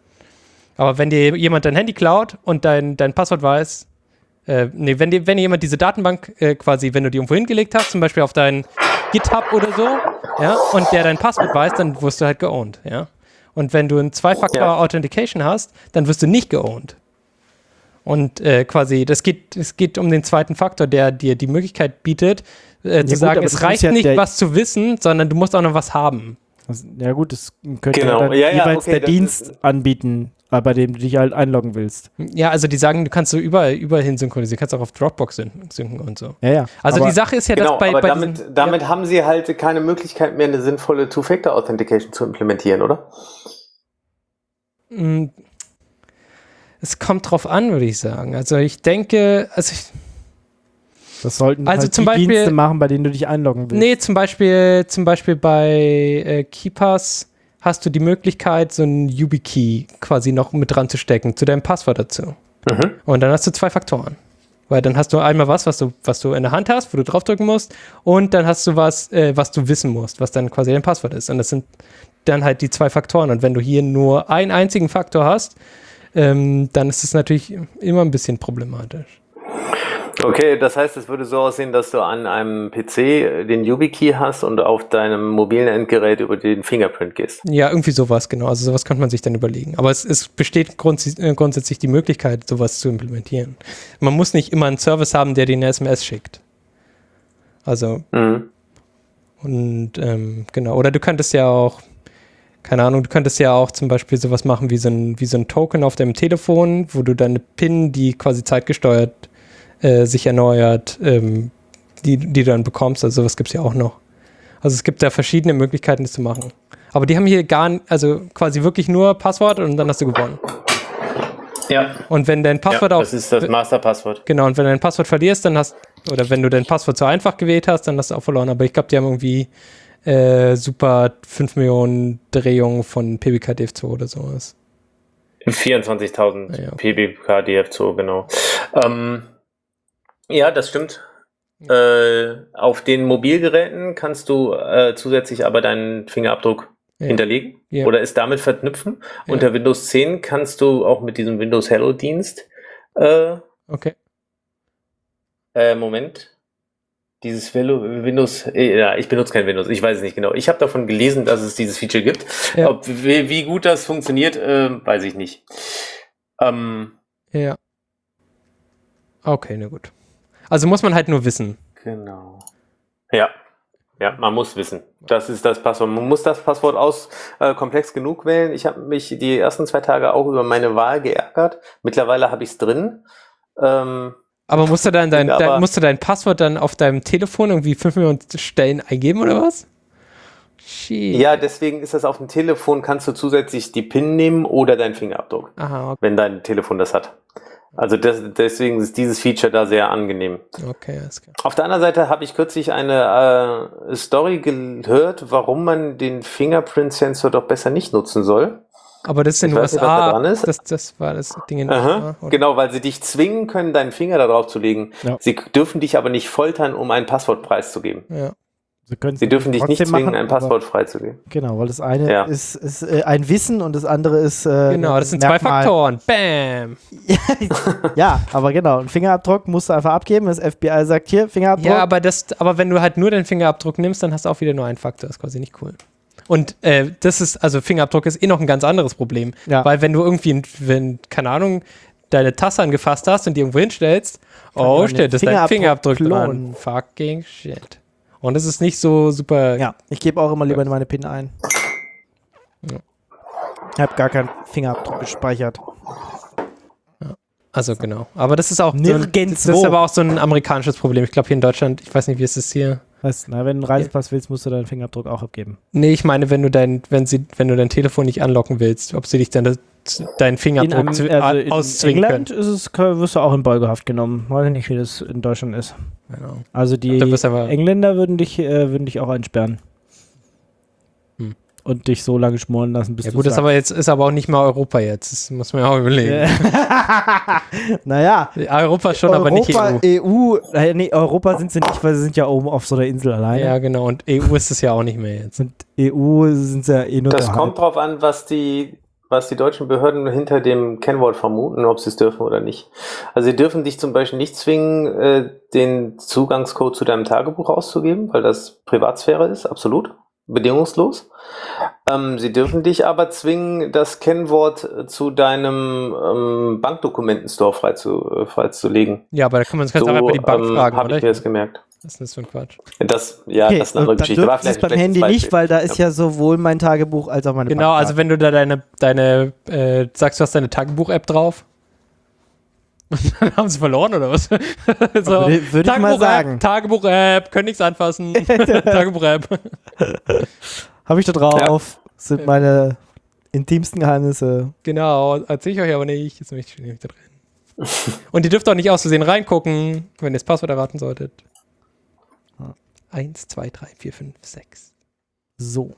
Aber wenn dir jemand dein Handy klaut und dein Passwort weiß, wenn dir jemand diese Datenbank quasi, wenn du die irgendwo hingelegt hast, zum Beispiel auf dein GitHub oder so, ja, und der dein Passwort weiß, dann wirst du halt geowned, ja. Und wenn du ein Zwei-Faktor-Authentication hast, dann wirst du nicht geowned. Und quasi, es geht um den zweiten Faktor, der dir die Möglichkeit bietet, zu sagen, es reicht nicht, was zu wissen, sondern du musst auch noch was haben. Ja gut, das könnte dann jeweils der Dienst anbieten, bei dem du dich halt einloggen willst. Ja, also die sagen, du kannst so überall hin synchronisieren, du kannst auch auf Dropbox synken und so. Ja. Also die Sache ist ja, dass aber damit haben sie halt keine Möglichkeit mehr, eine sinnvolle Two-Factor-Authentication zu implementieren, oder? Es kommt drauf an, würde ich sagen. Also ich denke, das sollten also halt zum die Beispiel Dienste machen, bei denen du dich einloggen willst. Nee, zum Beispiel bei KeePass hast du die Möglichkeit, so einen YubiKey quasi noch mit dran zu stecken, zu deinem Passwort dazu. Und dann hast du 2 Faktoren. Weil dann hast du einmal was du in der Hand hast, wo du draufdrücken musst, und dann hast du was du wissen musst, was dann quasi dein Passwort ist. Und das sind dann halt die 2 Faktoren. Und wenn du hier nur einen einzigen Faktor hast, dann ist es natürlich immer ein bisschen problematisch. Okay, das heißt, es würde so aussehen, dass du an einem PC den YubiKey hast und auf deinem mobilen Endgerät über den Fingerprint gehst. Ja, irgendwie sowas, genau. Also sowas könnte man sich dann überlegen. Aber es besteht grundsätzlich die Möglichkeit, sowas zu implementieren. Man muss nicht immer einen Service haben, der dir eine SMS schickt. Also, und genau. Oder du könntest ja auch, keine Ahnung, du könntest ja auch zum Beispiel sowas machen wie so ein Token auf deinem Telefon, wo du deine PIN, die quasi zeitgesteuert sich erneuert, die du dann bekommst. Also sowas gibt es ja auch noch. Also es gibt da verschiedene Möglichkeiten, das zu machen. Aber die haben hier also quasi wirklich nur Passwort und dann hast du gewonnen. Ja. Und wenn dein Passwort auch... Das ist das Masterpasswort. Genau, und wenn du dein Passwort verlierst, oder wenn du dein Passwort zu einfach gewählt hast, dann hast du auch verloren. Aber ich glaube, die haben irgendwie super 5 Millionen Drehungen von PBKDF2 oder sowas. 24.000 PBKDF2, genau. Ja, das stimmt. Auf den Mobilgeräten kannst du zusätzlich aber deinen Fingerabdruck hinterlegen oder es damit verknüpfen. Ja. Unter Windows 10 kannst du auch mit diesem Windows Hello Dienst Moment. Dieses Windows, ich benutze kein Windows, ich weiß es nicht genau. Ich habe davon gelesen, dass es dieses Feature gibt. Ja. Wie gut das funktioniert, weiß ich nicht. Ja. Okay, na gut. Also muss man halt nur wissen. Genau. Ja, man muss wissen. Das ist das Passwort. Man muss das Passwort komplex genug wählen. Ich habe mich die ersten 2 Tage auch über meine Wahl geärgert. Mittlerweile habe ich es drin. Aber musst du dein Passwort dann auf deinem Telefon irgendwie 5 Millionen Stellen eingeben oder was? Shit. Ja, deswegen ist das auf dem Telefon, kannst du zusätzlich die PIN nehmen oder deinen Fingerabdruck. Aha, okay. Wenn dein Telefon das hat. Also deswegen ist dieses Feature da sehr angenehm. Okay, alles klar. Auf der anderen Seite habe ich kürzlich eine Story gehört, warum man den Fingerprint-Sensor doch besser nicht nutzen soll. Aber das ist in den USA, das war das Ding in den USA. Genau, weil sie dich zwingen können, deinen Finger da drauf zu legen. Ja. Sie dürfen dich aber nicht foltern, um einen Passwort preiszugeben. Ja. Sie dürfen dich nicht zwingen, ein Passwort freizugeben. Genau, weil das eine ist ein Wissen und das andere ist genau, das sind 2 Faktoren. Bam! Ja, aber genau, einen Fingerabdruck musst du einfach abgeben. Das FBI sagt hier, Fingerabdruck. Ja, aber wenn du halt nur den Fingerabdruck nimmst, dann hast du auch wieder nur einen Faktor. Das ist quasi nicht cool. Und Fingerabdruck ist noch ein ganz anderes Problem. Ja. Weil wenn du irgendwie, keine Ahnung, deine Tasse angefasst hast und die irgendwo hinstellst, steht das dein Fingerabdruck dran. Fucking shit. Und das ist nicht so super... Ja, ich gebe auch immer lieber meine PIN ein. Ja. Ich habe gar keinen Fingerabdruck gespeichert. Ja. Also genau. Aber das ist auch das ist aber auch so ein amerikanisches Problem. Ich glaube hier in Deutschland, ich weiß nicht, wie es ist hier. Wenn du einen Reisepass willst, musst du deinen Fingerabdruck auch abgeben. Nee, ich meine, wenn du dein Telefon nicht anlocken willst, ob sie dich dann deinen Fingerabdruck auszwingen können. In England wirst du auch in Beugehaft genommen. Weiß nicht, wie das in Deutschland ist. Genau. Also die Engländer würden dich auch einsperren. Und dich so lange schmoren lassen, bis du gut, das ist aber auch nicht mal Europa jetzt. Das muss man ja auch überlegen. Naja. Europa schon, aber nicht EU. Europa sind sie nicht, weil sie sind ja oben auf so einer Insel alleine. Ja, genau. Und EU ist es ja auch nicht mehr jetzt. Und EU sind sie ja nur das kommt drauf an, was die deutschen Behörden hinter dem Kennwort vermuten, ob sie es dürfen oder nicht. Also sie dürfen dich zum Beispiel nicht zwingen, den Zugangscode zu deinem Tagebuch auszugeben, weil das Privatsphäre ist, absolut. Bedingungslos. Sie dürfen dich aber zwingen, das Kennwort zu deinem Bankdokumentenstore freizulegen. Ja, aber da kann man sich einfach die Bank fragen, habe ich mir das gemerkt. Das ist nicht so ein Quatsch. Das ist eine andere Geschichte. Das ist beim Handy nicht, weil da ist ja sowohl mein Tagebuch als auch meine Bank. Genau, also wenn du da sagst, du hast deine Tagebuch-App drauf, dann haben sie verloren, oder was? So, würde ich mal sagen. Tagebuch-App, können nichts anfassen. Tagebuch-App. Habe ich da drauf. Sind meine intimsten Geheimnisse. Genau, erzähle ich euch aber nicht. Jetzt möchte ich nicht da drin. Und ihr dürft auch nicht aus Versehen reingucken, wenn ihr das Passwort erraten solltet. 1, 2, 3, 4, 5, 6. So.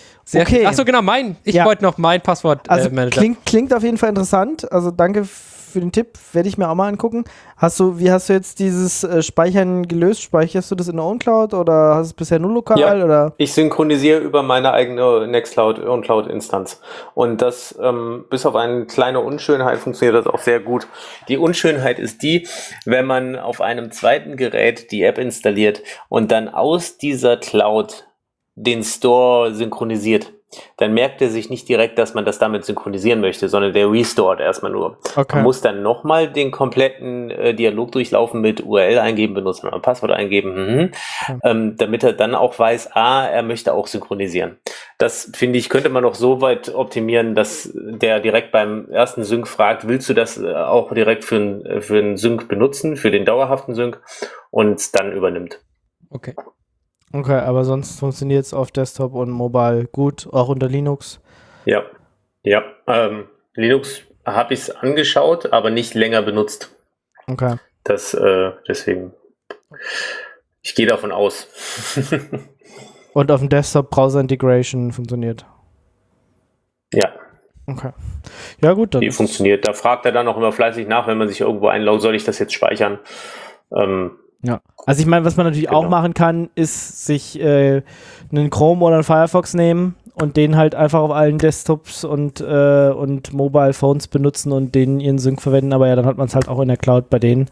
Achso, genau, ich wollte noch mein Passwort managen. Klingt auf jeden Fall interessant. Also danke für den Tipp. Werde ich mir auch mal angucken. Wie hast du jetzt dieses Speichern gelöst? Speicherst du das in der OwnCloud oder hast du es bisher nur lokal? Ja, oder? Ich synchronisiere über meine eigene Nextcloud OwnCloud-Instanz. Und das, bis auf eine kleine Unschönheit, funktioniert das auch sehr gut. Die Unschönheit ist die, wenn man auf einem zweiten Gerät die App installiert und dann aus dieser Cloud den Store synchronisiert, dann merkt er sich nicht direkt, dass man das damit synchronisieren möchte, sondern der restored erstmal nur. Okay. Man muss dann nochmal den kompletten Dialog durchlaufen mit URL eingeben, Benutzernamen, Passwort eingeben, damit er dann auch weiß, er möchte auch synchronisieren. Das, finde ich, könnte man noch so weit optimieren, dass der direkt beim ersten Sync fragt, willst du das auch direkt für einen Sync benutzen, für den dauerhaften Sync, und dann übernimmt. Okay, aber sonst funktioniert es auf Desktop und Mobile gut, auch unter Linux? Ja. Linux habe ich es angeschaut, aber nicht länger benutzt. Okay. Deswegen, ich gehe davon aus. Und auf dem Desktop Browser-Integration funktioniert? Ja. Okay. Ja gut, dann. Die funktioniert. Da fragt er dann auch immer fleißig nach, wenn man sich irgendwo einloggt, soll ich das jetzt speichern? Ja, also ich meine, was man natürlich auch machen kann, ist sich einen Chrome oder einen Firefox nehmen und den halt einfach auf allen Desktops und Mobile Phones benutzen und denen ihren Sync verwenden, aber ja, dann hat man es halt auch in der Cloud bei denen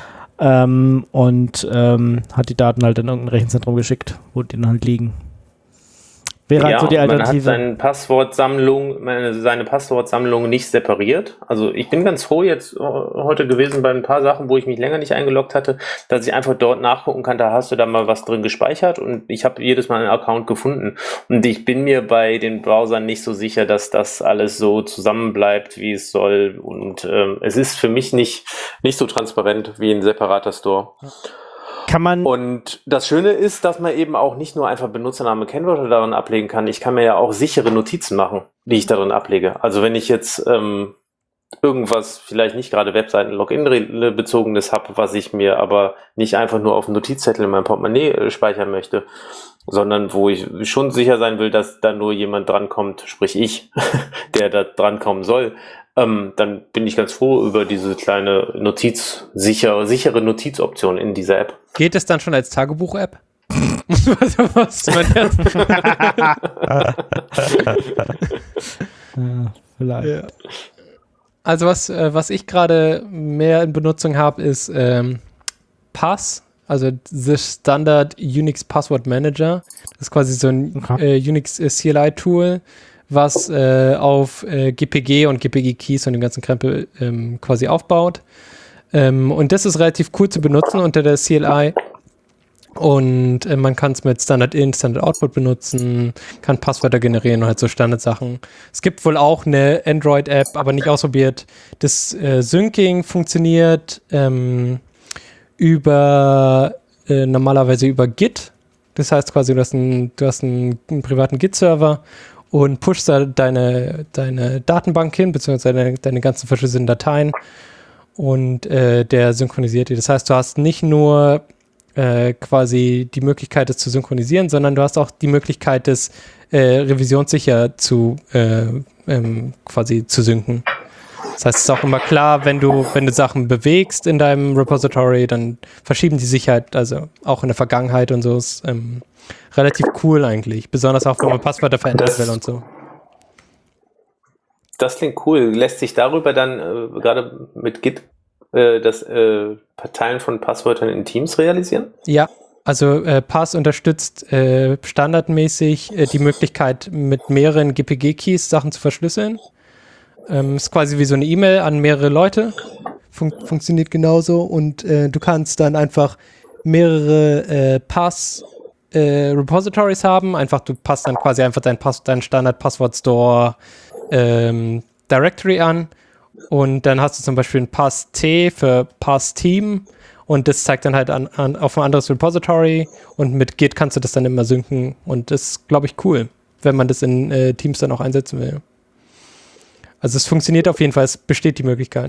und hat die Daten halt in irgendein Rechenzentrum geschickt, wo die dann halt liegen. Wäre halt so die Alternative. Man hat seine Passwortsammlung nicht separiert. Also ich bin ganz froh jetzt heute gewesen bei ein paar Sachen, wo ich mich länger nicht eingeloggt hatte, dass ich einfach dort nachgucken kann, da hast du da mal was drin gespeichert, und ich habe jedes Mal einen Account gefunden. Und ich bin mir bei den Browsern nicht so sicher, dass das alles so zusammenbleibt, wie es soll. Und es ist für mich nicht so transparent wie ein separater Store. Und das Schöne ist, dass man eben auch nicht nur einfach Benutzername, Kennwörter darin ablegen kann. Ich kann mir ja auch sichere Notizen machen, die ich darin ablege. Also wenn ich jetzt irgendwas, vielleicht nicht gerade Webseiten-Login-bezogenes habe, was ich mir aber nicht einfach nur auf einen Notizzettel in meinem Portemonnaie speichern möchte, sondern wo ich schon sicher sein will, dass da nur jemand drankommt, sprich ich, der da drankommen soll, dann bin ich ganz froh über diese kleine sichere Notizoption in dieser App. Geht es dann schon als Tagebuch-App? Was mein Herz? Vielleicht. Ja. Also was ich gerade mehr in Benutzung habe, ist Pass, also the Standard Unix Password Manager. Das ist quasi so ein Unix CLI-Tool, was auf GPG und GPG-Keys und dem ganzen Krempel quasi aufbaut. Und das ist relativ cool zu benutzen unter der CLI. Und man kann es mit Standard-In, Standard-Output benutzen, kann Passwörter generieren und halt so Standardsachen. Es gibt wohl auch eine Android-App, aber nicht ausprobiert. Das Syncing funktioniert normalerweise über Git. Das heißt quasi, du hast einen privaten Git-Server und pushst da deine Datenbank hin, beziehungsweise deine ganzen verschlüsselten Dateien, und der synchronisiert die. Das heißt, du hast nicht nur quasi die Möglichkeit, das zu synchronisieren, sondern du hast auch die Möglichkeit, das revisionssicher quasi zu synken. Das heißt, es ist auch immer klar, wenn du Sachen bewegst in deinem Repository, dann verschieben die sich halt, also auch in der Vergangenheit und so, ist relativ cool eigentlich. Besonders auch, wenn man Passwörter verändern will und so. Das klingt cool. Lässt sich darüber dann gerade mit Git das Teilen von Passwörtern in Teams realisieren? Ja, also Pass unterstützt standardmäßig die Möglichkeit, mit mehreren GPG-Keys Sachen zu verschlüsseln. Ist quasi wie so eine E-Mail an mehrere Leute. Funktioniert genauso, und du kannst dann einfach mehrere Pass-Repositories haben. Du passt dann quasi einfach dein Standard-Passwort-Store Directory an, und dann hast du zum Beispiel ein Pass-T für Pass-Team, und das zeigt dann halt auf ein anderes Repository, und mit Git kannst du das dann immer synken, und das ist, glaube ich, cool, wenn man das in Teams dann auch einsetzen will. Also es funktioniert auf jeden Fall, es besteht die Möglichkeit.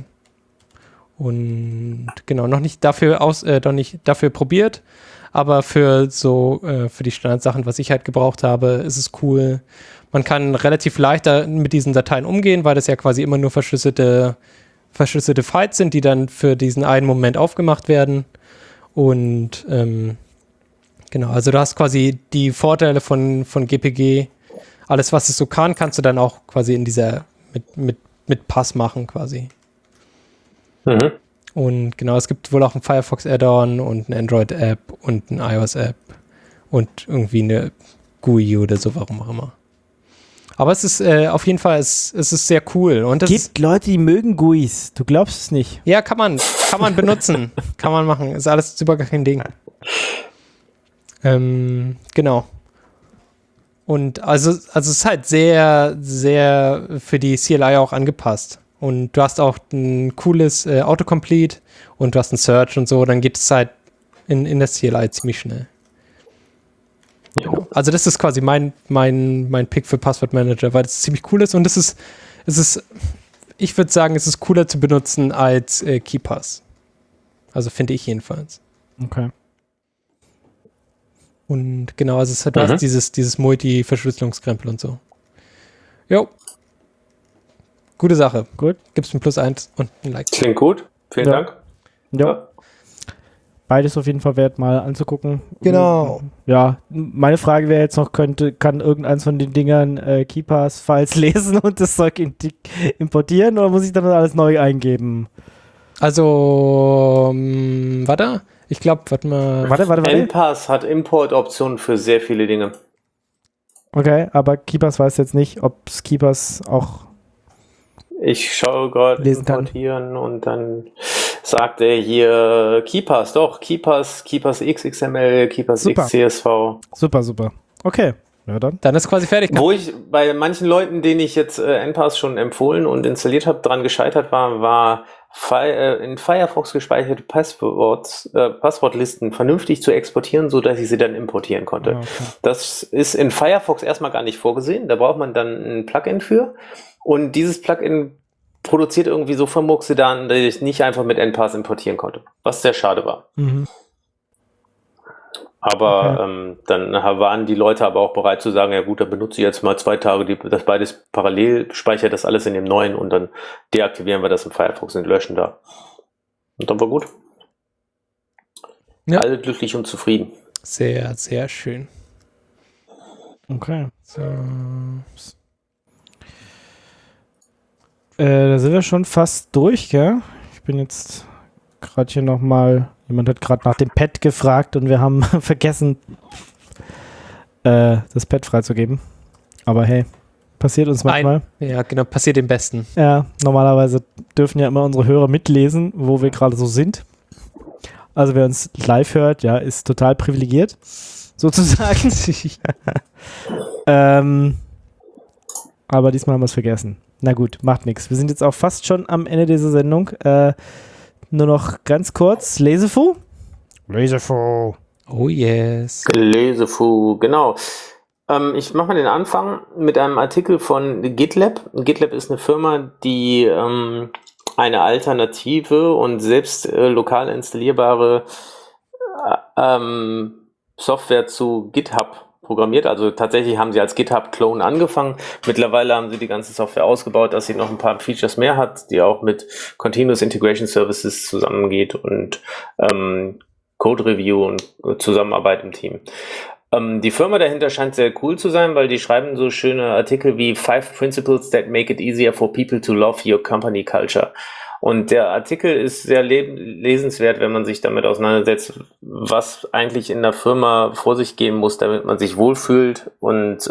Und genau, noch nicht dafür probiert, aber für die Standardsachen, was ich halt gebraucht habe, ist es cool. Man kann relativ leicht mit diesen Dateien umgehen, weil das ja quasi immer nur verschlüsselte verschlüsselte Files sind, die dann für diesen einen Moment aufgemacht werden. Und genau, also du hast quasi die Vorteile von GPG. Alles, was es so kann, kannst du dann auch quasi in dieser mit Pass machen quasi. Mhm. Und genau, es gibt wohl auch ein Firefox-Add-on und eine Android-App und eine iOS-App und irgendwie eine GUI oder so, warum auch immer. Aber es ist auf jeden Fall, es ist sehr cool. Und Es gibt Leute, die mögen GUIs. Du glaubst es nicht. Ja, kann man benutzen. Kann man machen. Ist alles super gar kein Ding. Genau. Und also es ist halt sehr, sehr für die CLI auch angepasst. Und du hast auch ein cooles Autocomplete und du hast ein Search und so, dann geht es halt in der CLI ziemlich schnell. Genau. Also das ist quasi mein Pick für Passwortmanager, weil das ziemlich cool ist und es ist, ich würde sagen, es ist cooler zu benutzen als KeePass. Also finde ich jedenfalls. Okay. Und genau, also du hast dieses Multi-Verschlüsselungskrempel und so. Jo. Gute Sache. Gut. Gibst ein +1 und ein Like. Klingt gut. Vielen Dank. Ja. Beides auf jeden Fall wert, mal anzugucken. Genau. Ja, meine Frage wäre jetzt noch, kann irgendeins von den Dingern KeePass-Files lesen und das Zeug importieren oder muss ich dann alles neu eingeben? Also, warte. Ich glaube, warte. NPass hat Importoptionen für sehr viele Dinge. Okay, aber KeePass weiß jetzt nicht, ob es KeePass auch Ich schaue gerade importieren und dann sagt er hier KeePass, doch, KeePass XXML, KeePass XCSV. Super. Okay, ja dann. Dann ist quasi fertig. Wo ich bei manchen Leuten, denen ich jetzt NPass schon empfohlen und installiert habe, dran gescheitert war in Firefox gespeicherte Passwortlisten vernünftig zu exportieren, sodass ich sie dann importieren konnte. Ja, okay. Das ist in Firefox erstmal gar nicht vorgesehen, da braucht man dann ein Plugin für. Und dieses Plugin produziert irgendwie so vermurkste Daten, dass ich nicht einfach mit NPass importieren konnte, was sehr schade war. Mhm. Aber dann waren die Leute aber auch bereit zu sagen, ja gut, dann benutze ich jetzt mal 2 Tage das beides parallel, speichere das alles in dem neuen und dann deaktivieren wir das im Firefox und löschen da. Und dann war gut. Ja. Alle glücklich und zufrieden. Sehr, sehr schön. Okay. So. Da sind wir schon fast durch, gell? Ich bin jetzt gerade hier nochmal, jemand hat gerade nach dem Pad gefragt und wir haben vergessen, das Pad freizugeben. Aber hey, passiert uns manchmal. Ja, genau, passiert dem Besten. Ja, normalerweise dürfen ja immer unsere Hörer mitlesen, wo wir gerade so sind. Also wer uns live hört, ja, ist total privilegiert, sozusagen. Aber diesmal haben wir es vergessen. Na gut, macht nichts. Wir sind jetzt auch fast schon am Ende dieser Sendung. Nur noch ganz kurz. Lesefu. Oh yes. Lesefu, genau. Ich mache mal den Anfang mit einem Artikel von GitLab. GitLab ist eine Firma, die eine alternative und selbst lokal installierbare Software zu GitHub programmiert. Also tatsächlich haben sie als GitHub-Clone angefangen. Mittlerweile haben sie die ganze Software ausgebaut, dass sie noch ein paar Features mehr hat, die auch mit Continuous Integration Services zusammengeht und Code Review und Zusammenarbeit im Team. Die Firma dahinter scheint sehr cool zu sein, weil die schreiben so schöne Artikel wie 5 Principles that make it easier for people to love your company culture. Und der Artikel ist sehr lesenswert, wenn man sich damit auseinandersetzt, was eigentlich in der Firma vor sich gehen muss, damit man sich wohlfühlt und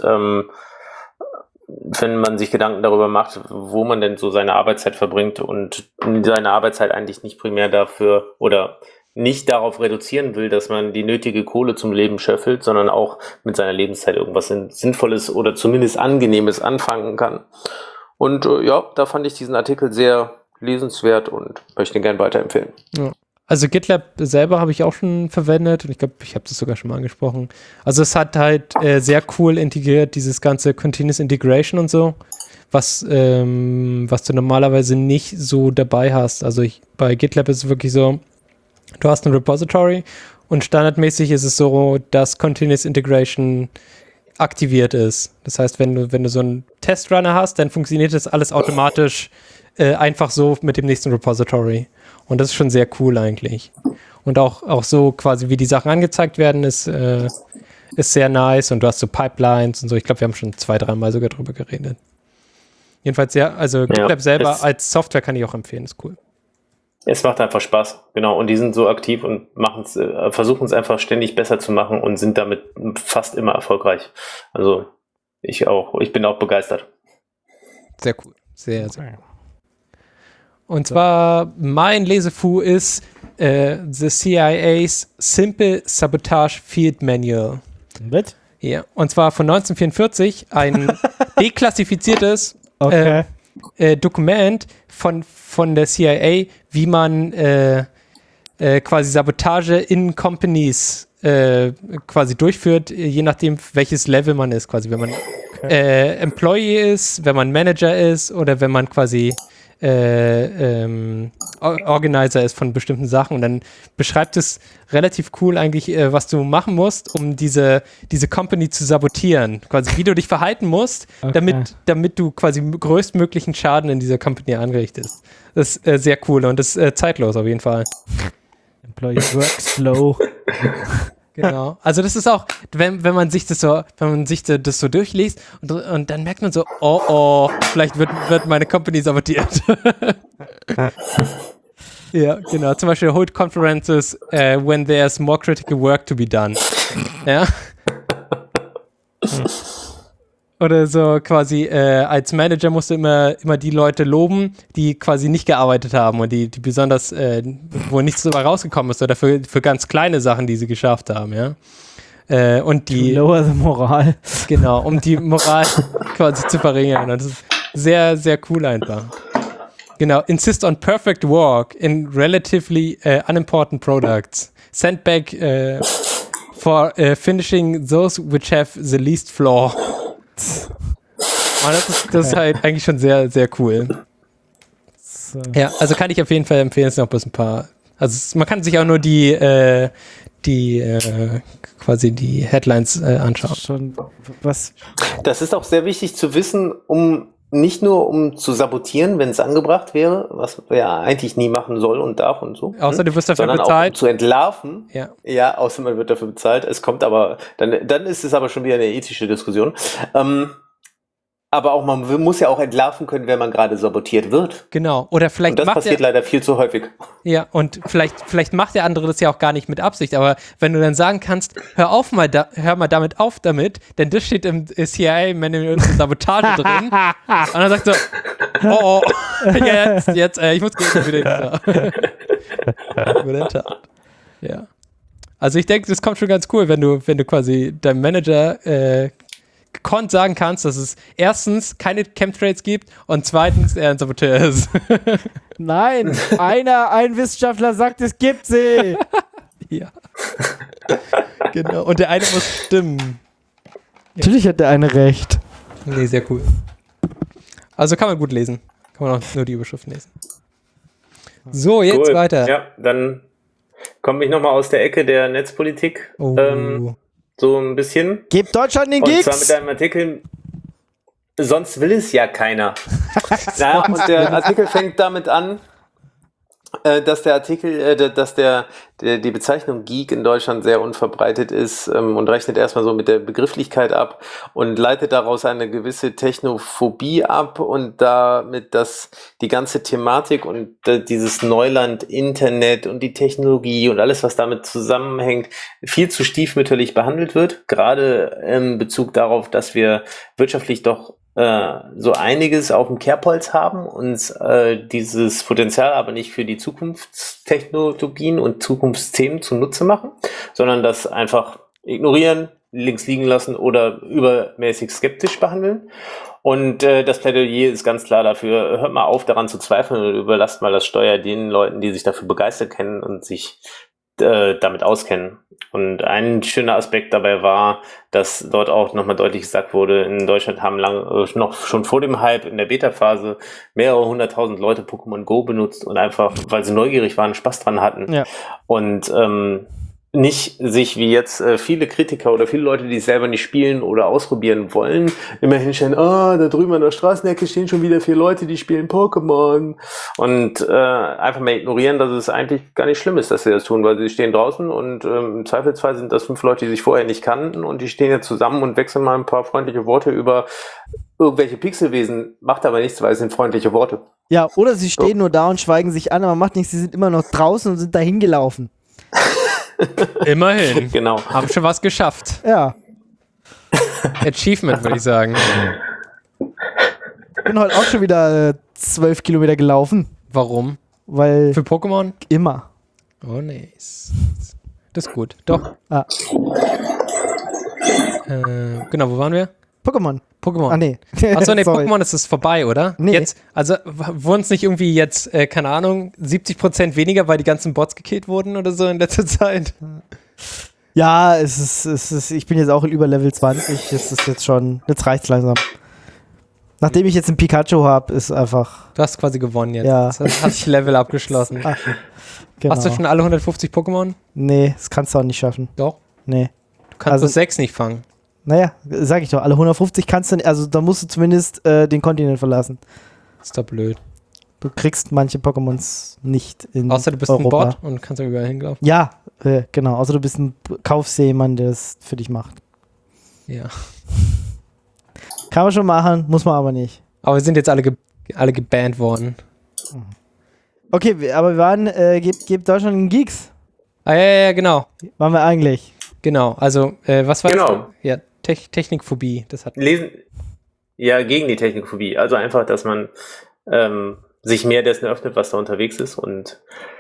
wenn man sich Gedanken darüber macht, wo man denn so seine Arbeitszeit verbringt und seine Arbeitszeit eigentlich nicht primär dafür oder nicht darauf reduzieren will, dass man die nötige Kohle zum Leben schöffelt, sondern auch mit seiner Lebenszeit irgendwas Sinnvolles oder zumindest Angenehmes anfangen kann. Und ja, da fand ich diesen Artikel sehr lesenswert und möchte ihn gerne weiterempfehlen. Ja. Also GitLab selber habe ich auch schon verwendet und ich glaube, ich habe das sogar schon mal angesprochen. Also es hat halt sehr cool integriert, dieses ganze Continuous Integration und so, was du normalerweise nicht so dabei hast. Also bei GitLab ist es wirklich so, du hast ein Repository und standardmäßig ist es so, dass Continuous Integration aktiviert ist. Das heißt, wenn du so einen Testrunner hast, dann funktioniert das alles automatisch einfach so mit dem nächsten Repository. Und das ist schon sehr cool eigentlich. Und auch so quasi, wie die Sachen angezeigt werden, ist sehr nice. Und du hast so Pipelines und so. Ich glaube, wir haben schon 2-3 Mal sogar drüber geredet. Jedenfalls, ja, also GitLab selber als Software kann ich auch empfehlen, ist cool. Es macht einfach Spaß, genau. Und die sind so aktiv und versuchen es einfach ständig besser zu machen und sind damit fast immer erfolgreich. Also ich bin auch begeistert. Sehr cool, sehr, sehr cool. Und zwar mein Lesefu ist The CIA's Simple Sabotage Field Manual. Mit? Ja, und zwar von 1944, ein deklassifiziertes Dokument von der CIA, wie man quasi Sabotage in Companies quasi durchführt, je nachdem, welches Level man ist, quasi, wenn man Employee ist, wenn man Manager ist oder wenn man quasi Organizer ist von bestimmten Sachen. Und dann beschreibt es relativ cool eigentlich, was du machen musst, um diese Company zu sabotieren. Quasi, wie du dich verhalten musst, damit du quasi größtmöglichen Schaden in dieser Company anrichtest. Das ist sehr cool und das ist zeitlos auf jeden Fall. Employee works slow. Genau. Also das ist auch, wenn man sich das so durchliest und dann merkt man so, vielleicht wird meine Company sabotiert. Ja, genau. Zum Beispiel hold conferences when there's more critical work to be done. Ja. Oder so quasi als Manager musst du immer die Leute loben, die quasi nicht gearbeitet haben und die besonders, wo nichts dabei rausgekommen ist oder für ganz kleine Sachen, die sie geschafft haben, ja. Und die lower the Moral. Genau, um die Moral quasi zu verringern. Und das ist sehr, sehr cool einfach. Genau, insist on perfect work in relatively unimportant products. Send back for finishing those which have the least flaw. Das ist halt eigentlich schon sehr, sehr cool. So. Ja, also kann ich auf jeden Fall empfehlen, es sind noch bloß ein paar. Also man kann sich auch nur quasi die Headlines anschauen. Schon was? Das ist auch sehr wichtig zu wissen, nicht nur um zu sabotieren, wenn es angebracht wäre, was wir ja eigentlich nie machen soll und darf und so. Außer du wirst dafür bezahlt. Auch um zu entlarven. Ja, außer man wird dafür bezahlt. Es kommt aber, dann ist es aber schon wieder eine ethische Diskussion. Aber auch man muss ja auch entlarven können, wenn man gerade sabotiert wird. Genau. Oder vielleicht und das passiert leider viel zu häufig. Ja, und vielleicht macht der andere das ja auch gar nicht mit Absicht, aber wenn du dann sagen kannst, hör mal damit auf, denn das steht im CIA-Manual zur Sabotage drin. Und dann sagst du, jetzt, ich muss gehen wieder. Ja. Also ich denke, das kommt schon ganz cool, wenn du quasi deinem Manager gekonnt sagen kannst, dass es erstens keine Chemtrails gibt und zweitens er ein Saboteur ist. Nein, ein Wissenschaftler sagt, es gibt sie. Ja. Genau. Und der eine muss stimmen. Natürlich hat der eine recht. Nee, sehr cool. Also kann man gut lesen. Kann man auch nur die Überschriften lesen. So, jetzt weiter. Ja, dann komme ich nochmal aus der Ecke der Netzpolitik. So ein bisschen. Gebt Deutschland den Gigs! Und zwar mit einem Artikel, sonst will es ja keiner. Und der Artikel fängt damit an, dass die Bezeichnung Geek in Deutschland sehr unverbreitet ist und rechnet erstmal so mit der Begrifflichkeit ab und leitet daraus eine gewisse Technophobie ab und damit, dass die ganze Thematik und dieses Neuland Internet und die Technologie und alles, was damit zusammenhängt, viel zu stiefmütterlich behandelt wird, gerade in Bezug darauf, dass wir wirtschaftlich doch so einiges auf dem Kerbholz haben, uns dieses Potenzial aber nicht für die Zukunftstechnologien und Zukunftsthemen zunutze machen, sondern das einfach ignorieren, links liegen lassen oder übermäßig skeptisch behandeln. Und das Plädoyer ist ganz klar dafür, hört mal auf daran zu zweifeln und überlasst mal das Steuer den Leuten, die sich dafür begeistert kennen und sich damit auskennen. Und ein schöner Aspekt dabei war, dass dort auch nochmal deutlich gesagt wurde, in Deutschland haben schon vor dem Hype in der Beta-Phase mehrere 100.000 Leute Pokémon Go benutzt und einfach, weil sie neugierig waren, Spaß dran hatten. Ja. Und nicht sich wie jetzt viele Kritiker oder viele Leute, die es selber nicht spielen oder ausprobieren wollen, immer hinstellen, da drüben an der Straßenecke stehen schon wieder 4 Leute, die spielen Pokémon und einfach mal ignorieren, dass es eigentlich gar nicht schlimm ist, dass sie das tun, weil sie stehen draußen und im Zweifelsfall sind das 5 Leute, die sich vorher nicht kannten und die stehen jetzt zusammen und wechseln mal ein paar freundliche Worte über irgendwelche Pixelwesen, macht aber nichts, weil es sind freundliche Worte. Ja, oder sie stehen nur da und schweigen sich an, aber macht nichts, sie sind immer noch draußen und sind dahin gelaufen. Immerhin. Genau. Haben schon was geschafft. Ja. Achievement, würde ich sagen. Ich bin heute auch schon wieder 12 Kilometer gelaufen. Warum? Weil Für Pokémon? immer. Oh, nice. Das ist gut. Doch. Ah. Genau, wo waren wir? Pokémon. Pokémon. Ah, nee. Achso, nee, Sorry. Pokémon ist es vorbei, oder? Nee. Jetzt, also wurden es nicht irgendwie jetzt, keine Ahnung, 70% weniger, weil die ganzen Bots gekillt wurden oder so in letzter Zeit? Ja, es ist, ich bin jetzt auch über Level 20. Es ist jetzt schon, jetzt reicht's langsam. Nachdem ich jetzt einen Pikachu habe, ist einfach. Du hast quasi gewonnen jetzt. Ja. Das hat sich Level abgeschlossen. Ah, genau. Hast du schon alle 150 Pokémon? Nee, das kannst du auch nicht schaffen. Doch. Nee. Du kannst Also- nur 6 nicht fangen. Naja, sag ich doch, alle 150 kannst du nicht, also da musst du zumindest den Kontinent verlassen. Ist doch blöd. Du kriegst manche Pokémons nicht in Außer du bist Europa. ein Bot und kannst da überall hinlaufen. Ja, genau. Außer du bist ein Kaufseemann, der es für dich macht. Ja. Kann man schon machen, muss man aber nicht. Aber wir sind jetzt alle gebannt worden. Okay, aber wir waren, gibt Deutschland einen Geeks. Ah, ja, genau. Waren wir eigentlich. Genau. Also, was war Genau. das? Ja, Technikphobie. Das hat. Lesen, ja, gegen die Technikphobie. Also einfach, dass man sich mehr dessen öffnet, was da unterwegs ist und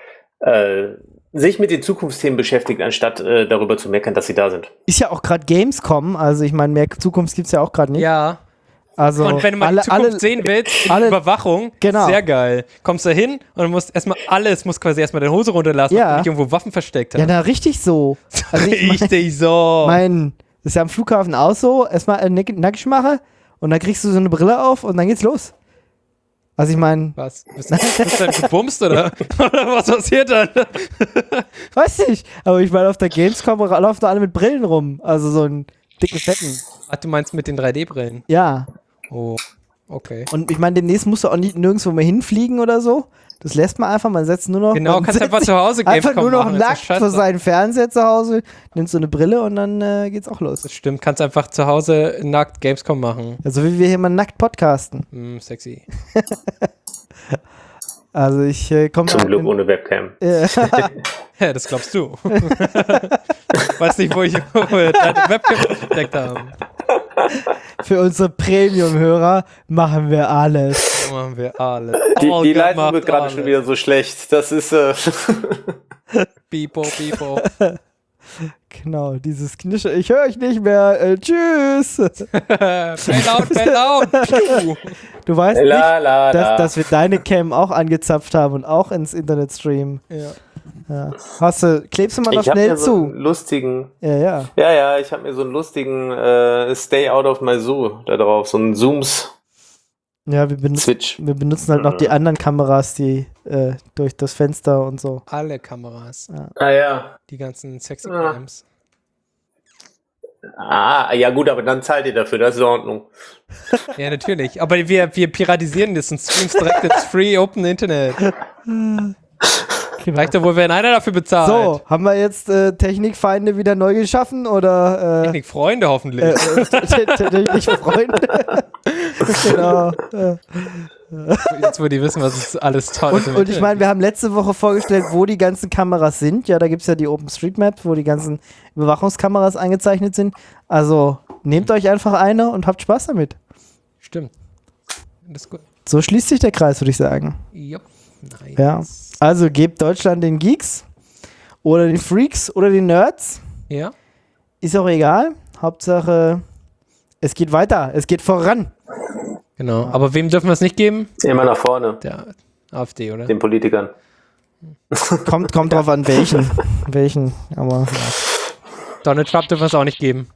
sich mit den Zukunftsthemen beschäftigt, anstatt darüber zu meckern, dass sie da sind. Ist ja auch gerade Gamescom, also ich meine, mehr Zukunft gibt es ja auch gerade nicht. Ja. Also Und wenn du mal die Zukunft sehen willst, alle- Überwachung, Genau. sehr geil. Kommst da hin und du musst musst quasi erstmal deine Hose runterlassen, Ja. weil du nicht irgendwo Waffen versteckt hast. Ja, na, richtig so. Also ich Richtig so. mein, das ist ja am Flughafen auch so, erstmal nackig mache und dann kriegst du so eine Brille auf und dann geht's los. Also ich meine, Was? Bist du dann gebumst oder? Oder was passiert dann? weiß nicht, aber ich meine, auf der Gamescom laufen da alle mit Brillen rum, also so einen dicken Fetten. Ach, du meinst mit den 3D-Brillen? Ja, Oh, okay. und ich meine, demnächst musst du auch nicht nirgendwo mehr hinfliegen oder so. Das lässt man einfach, man setzt nur noch. Genau, man kannst setzt einfach sich zu Hause einfach Gamescom nur noch machen, das ist nackt scheiße. vor seinen Fernseher zu Hause, nimmst so eine Brille und dann geht's auch los. Das stimmt, kannst einfach zu Hause nackt Gamescom machen. Also wie wir hier mal nackt podcasten. Sexy. Also ich komme Zum Glück ohne Webcam. Ja, das glaubst du. Weiß nicht, wo wir deine Webcam entdeckt haben. für unsere Premium-Hörer machen wir alles. Da machen wir alle. Die Leitung wird gerade schon wieder so schlecht. Das ist Bipo, Bipo. Genau, dieses Knische. Ich höre euch nicht mehr. Tschüss. Fail out. Du weißt la, la, nicht, la. dass wir deine Cam auch angezapft haben und auch ins Internet streamen. Ja. Ja. Klebst du mal noch Ich habe schnell mir so zu? einen lustigen, Ja. ja, ich habe mir so einen lustigen Stay out of my zoo da drauf, so einen Zooms Ja, wir Switch. benutzen halt noch die anderen Kameras, die durch das Fenster und so. Alle Kameras. Ah ja. Die ganzen sexy Ja. Cams. Ah, ja gut, aber dann zahlt ihr dafür, das ist in Ordnung. Ja, natürlich. Aber wir piratisieren das und streamen direkt ins Free Open Internet. Reicht doch wohl, wenn einer dafür bezahlt. So, haben wir jetzt Technikfeinde wieder neu geschaffen oder Technikfreunde hoffentlich. Technikfreunde? Genau. Jetzt, wo die wissen, was es alles toll ist. Und ich meine, wir haben letzte Woche vorgestellt, wo die ganzen Kameras sind. Ja, da gibt es ja die OpenStreetMap, wo die ganzen Überwachungskameras eingezeichnet sind. Also nehmt euch einfach eine und habt Spaß damit. Stimmt. Das ist gut. So schließt sich der Kreis, würde ich sagen. Jupp. Nice. Ja. Also gebt Deutschland den Geeks oder den Freaks oder den Nerds. Ja. Ist auch egal. Hauptsache, es geht weiter. Es geht voran. Genau. Aber wem dürfen wir es nicht geben? Immer nach vorne, Der AfD, oder? den Politikern. Kommt drauf an, welchen. Aber ja. Donald Trump dürfen wir es auch nicht geben.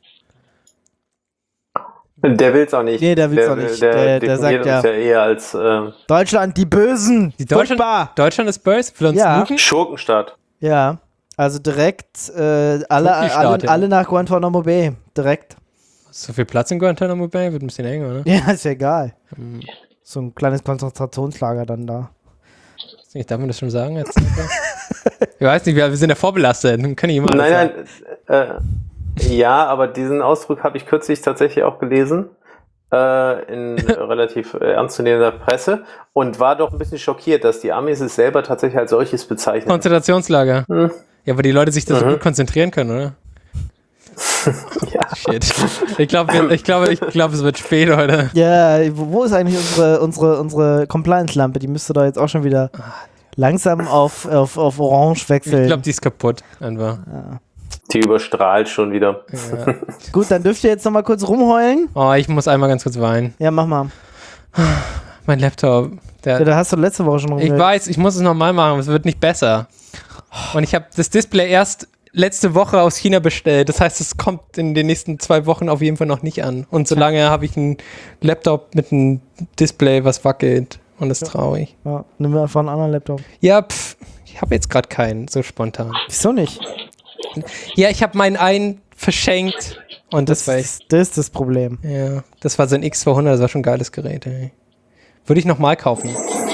Der will's auch nicht. Nee, der will's auch nicht. Der definiert sagt ja- uns ja eher als Deutschland, die Bösen. Die Deutschland Furchtbar. ist böse, will uns Ja. luken. Schurkenstaat. Ja. Also direkt alle nach Guantanamo Bay. Direkt. So viel Platz in Guantanamo Bay? Wird ein bisschen enger, ne? Ja, ist ja egal. So ein kleines Konzentrationslager dann da. Darf man das schon sagen jetzt? Ich weiß nicht, wir sind ja vorbelastet. Kann ich immer Nein, ja, aber diesen Ausdruck habe ich kürzlich tatsächlich auch gelesen. In relativ ernstzunehmender Presse und war doch ein bisschen schockiert, dass die Amis es selber tatsächlich als solches bezeichnen. Konzentrationslager. Ja, aber die Leute sich da so gut konzentrieren können, oder? Ja. Shit. Ich glaube, es wird spät heute. Ja, wo ist eigentlich unsere Compliance-Lampe? Die müsste da jetzt auch schon wieder langsam auf Orange wechseln. Ich glaube, die ist kaputt. Einfach. Ja. Die überstrahlt schon wieder. Ja. Gut, dann dürft ihr jetzt noch mal kurz rumheulen. Oh, ich muss einmal ganz kurz weinen. Ja, mach mal. Mein Laptop. Da hast du letzte Woche schon rumgeheult. Ich weiß, ich muss es nochmal machen, es wird nicht besser. Und ich habe das Display erst letzte Woche aus China bestellt. Das heißt, es kommt in den nächsten 2 Wochen auf jeden Fall noch nicht an. Und solange habe ich einen Laptop mit einem Display, was wackelt. Und das ist traurig. Ja, nimm mir einfach einen anderen Laptop. Ja, ich habe jetzt gerade keinen, so spontan. Wieso nicht? Ja, ich habe meinen einen verschenkt. Und das war echt. Das ist das Problem. Ja, das war so ein X200, das war schon ein geiles Gerät, ey. Würde ich nochmal kaufen.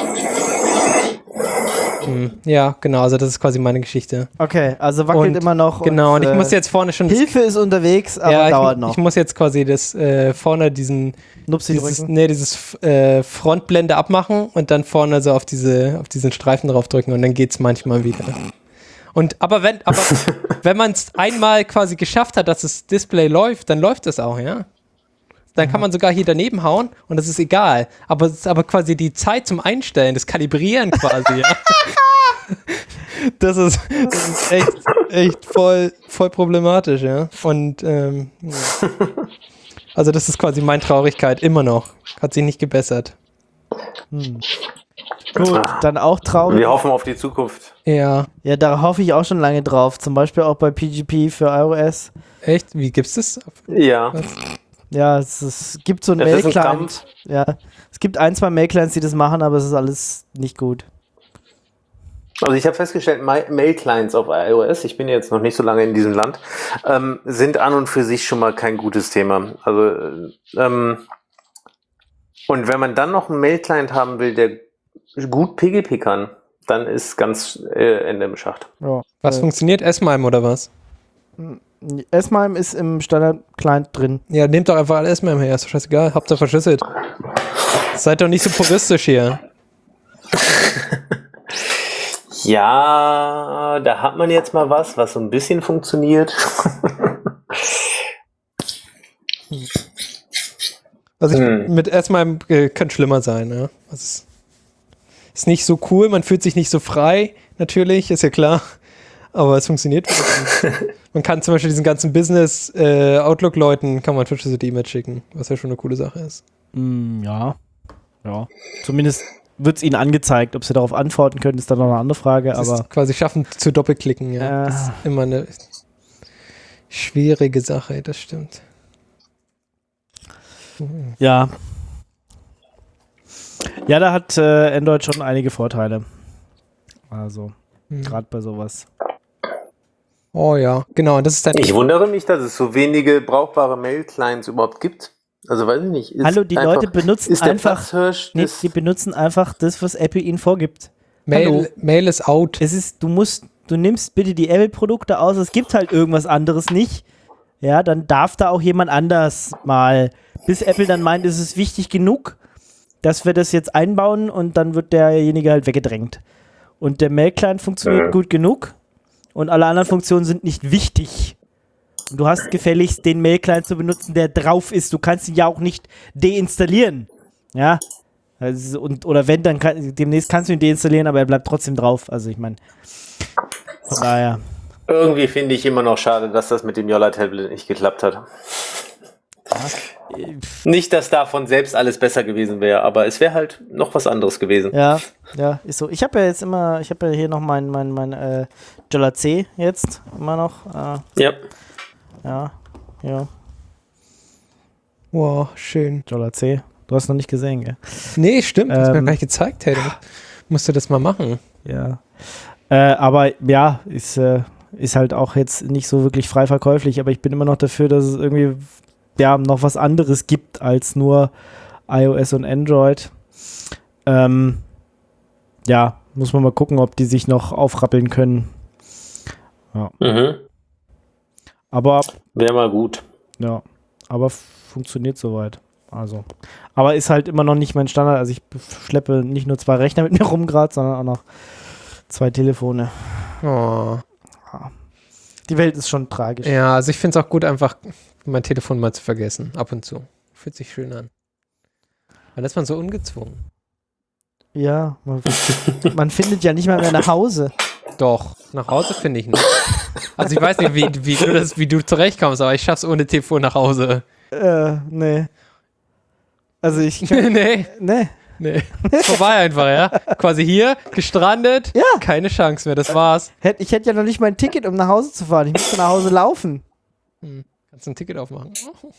Ja, genau, also das ist quasi meine Geschichte. Okay, also wackelt immer noch. Genau, und ich muss jetzt vorne schon... Hilfe ist unterwegs, aber dauert noch. Ich muss jetzt quasi das vorne dieses Frontblende abmachen und dann vorne so auf diesen Streifen drauf drücken und dann geht's manchmal wieder. Aber wenn man es einmal quasi geschafft hat, dass das Display läuft, dann läuft es auch, ja. Dann kann man sogar hier daneben hauen und das ist egal. Aber es ist aber quasi die Zeit zum Einstellen, das Kalibrieren quasi, ja. Das ist echt voll problematisch, ja. Und also das ist quasi meine Traurigkeit immer noch. Hat sich nicht gebessert. Gut, dann auch traurig. Wir hoffen auf die Zukunft. Ja. Ja, da hoffe ich auch schon lange drauf. Zum Beispiel auch bei PGP für iOS. Echt? Wie gibt's das? Ja. Ja, es gibt so einen Mail-Client. Ja, es gibt 1, 2 Mail-Clients, die das machen, aber es ist alles nicht gut. Also ich habe festgestellt, Mail-Clients auf iOS, ich bin jetzt noch nicht so lange in diesem Land, sind an und für sich schon mal kein gutes Thema. Also und wenn man dann noch einen Mail-Client haben will, der gut PGP kann, dann ist ganz Ende im Schacht. Ja. Was funktioniert? S-MIME oder was? S-MIME ist im Standard-Client drin. Ja, nehmt doch einfach alle S-MIME her, ist doch scheißegal, Hauptsache verschlüsselt. Seid doch nicht so puristisch hier. Ja, da hat man jetzt mal was so ein bisschen funktioniert. Also mit S-MIME könnte schlimmer sein, ja. Also ist nicht so cool, man fühlt sich nicht so frei, natürlich, ist ja klar. Aber es funktioniert. Man kann zum Beispiel diesen ganzen Business-Outlook-Leuten kann man verschlüsselte E-Mails schicken, was ja schon eine coole Sache ist. Ja. Zumindest wird es ihnen angezeigt. Ob sie darauf antworten können, ist dann noch eine andere Frage. Das aber ist quasi schaffen zu doppelklicken, ja. Das ist immer eine schwierige Sache, das stimmt. Ja. Ja, da hat Android schon einige Vorteile. Also, gerade bei sowas. Oh ja, genau. Das ist dann ich wundere mich, dass es so wenige brauchbare Mail-Clients überhaupt gibt. Also weiß ich nicht. Hallo, die Leute benutzen einfach die benutzen einfach das, was Apple ihnen vorgibt. Mail ist out. Du nimmst bitte die Apple-Produkte aus, es gibt halt irgendwas anderes nicht. Ja, dann darf da auch jemand anders mal, bis Apple dann meint, es ist wichtig genug, dass wir das jetzt einbauen und dann wird derjenige halt weggedrängt. Und der Mail-Client funktioniert gut genug und alle anderen Funktionen sind nicht wichtig. Und du hast gefälligst den Mail-Client zu benutzen, der drauf ist. Du kannst ihn ja auch nicht deinstallieren. Ja. Also, oder wenn, dann demnächst kannst du ihn deinstallieren, aber er bleibt trotzdem drauf. Also ich meine, von daher. Irgendwie finde ich immer noch schade, dass das mit dem Yola-Tablet nicht geklappt hat. Nicht, dass davon selbst alles besser gewesen wäre, aber es wäre halt noch was anderes gewesen. Ja, ist so. Ich habe ja hier noch mein Jolla C jetzt immer noch. Ja. Ja. Wow, schön. Jolla C. Du hast noch nicht gesehen, gell? Nee, stimmt. Das hast mir gar nicht gezeigt, hey. Musst du das mal machen. Ja. Aber ja, ist ist halt auch jetzt nicht so wirklich frei verkäuflich, aber ich bin immer noch dafür, dass es irgendwie noch was anderes gibt als nur iOS und Android. Muss man mal gucken, ob die sich noch aufrappeln können. Ja. Aber wäre mal gut. Ja, aber funktioniert soweit. Also, aber ist halt immer noch nicht mein Standard. Also ich schleppe nicht nur 2 Rechner mit mir rum gerade, sondern auch noch 2 Telefone. Oh. Die Welt ist schon tragisch. Ja, also ich finde es auch gut, einfach mein Telefon mal zu vergessen. Ab und zu. Fühlt sich schön an. Dann ist man so ungezwungen. Ja, man findet ja nicht mal mehr nach Hause. Doch, nach Hause finde ich nicht. Also ich weiß nicht, wie du zurechtkommst, aber ich schaff's ohne Telefon nach Hause. Nee. Also Nee. Vorbei einfach, ja. Quasi hier, gestrandet, ja. Keine Chance mehr, das war's. Ich hätte ja noch nicht mal ein Ticket, um nach Hause zu fahren. Ich müsste nach Hause laufen. Kannst du ein Ticket aufmachen?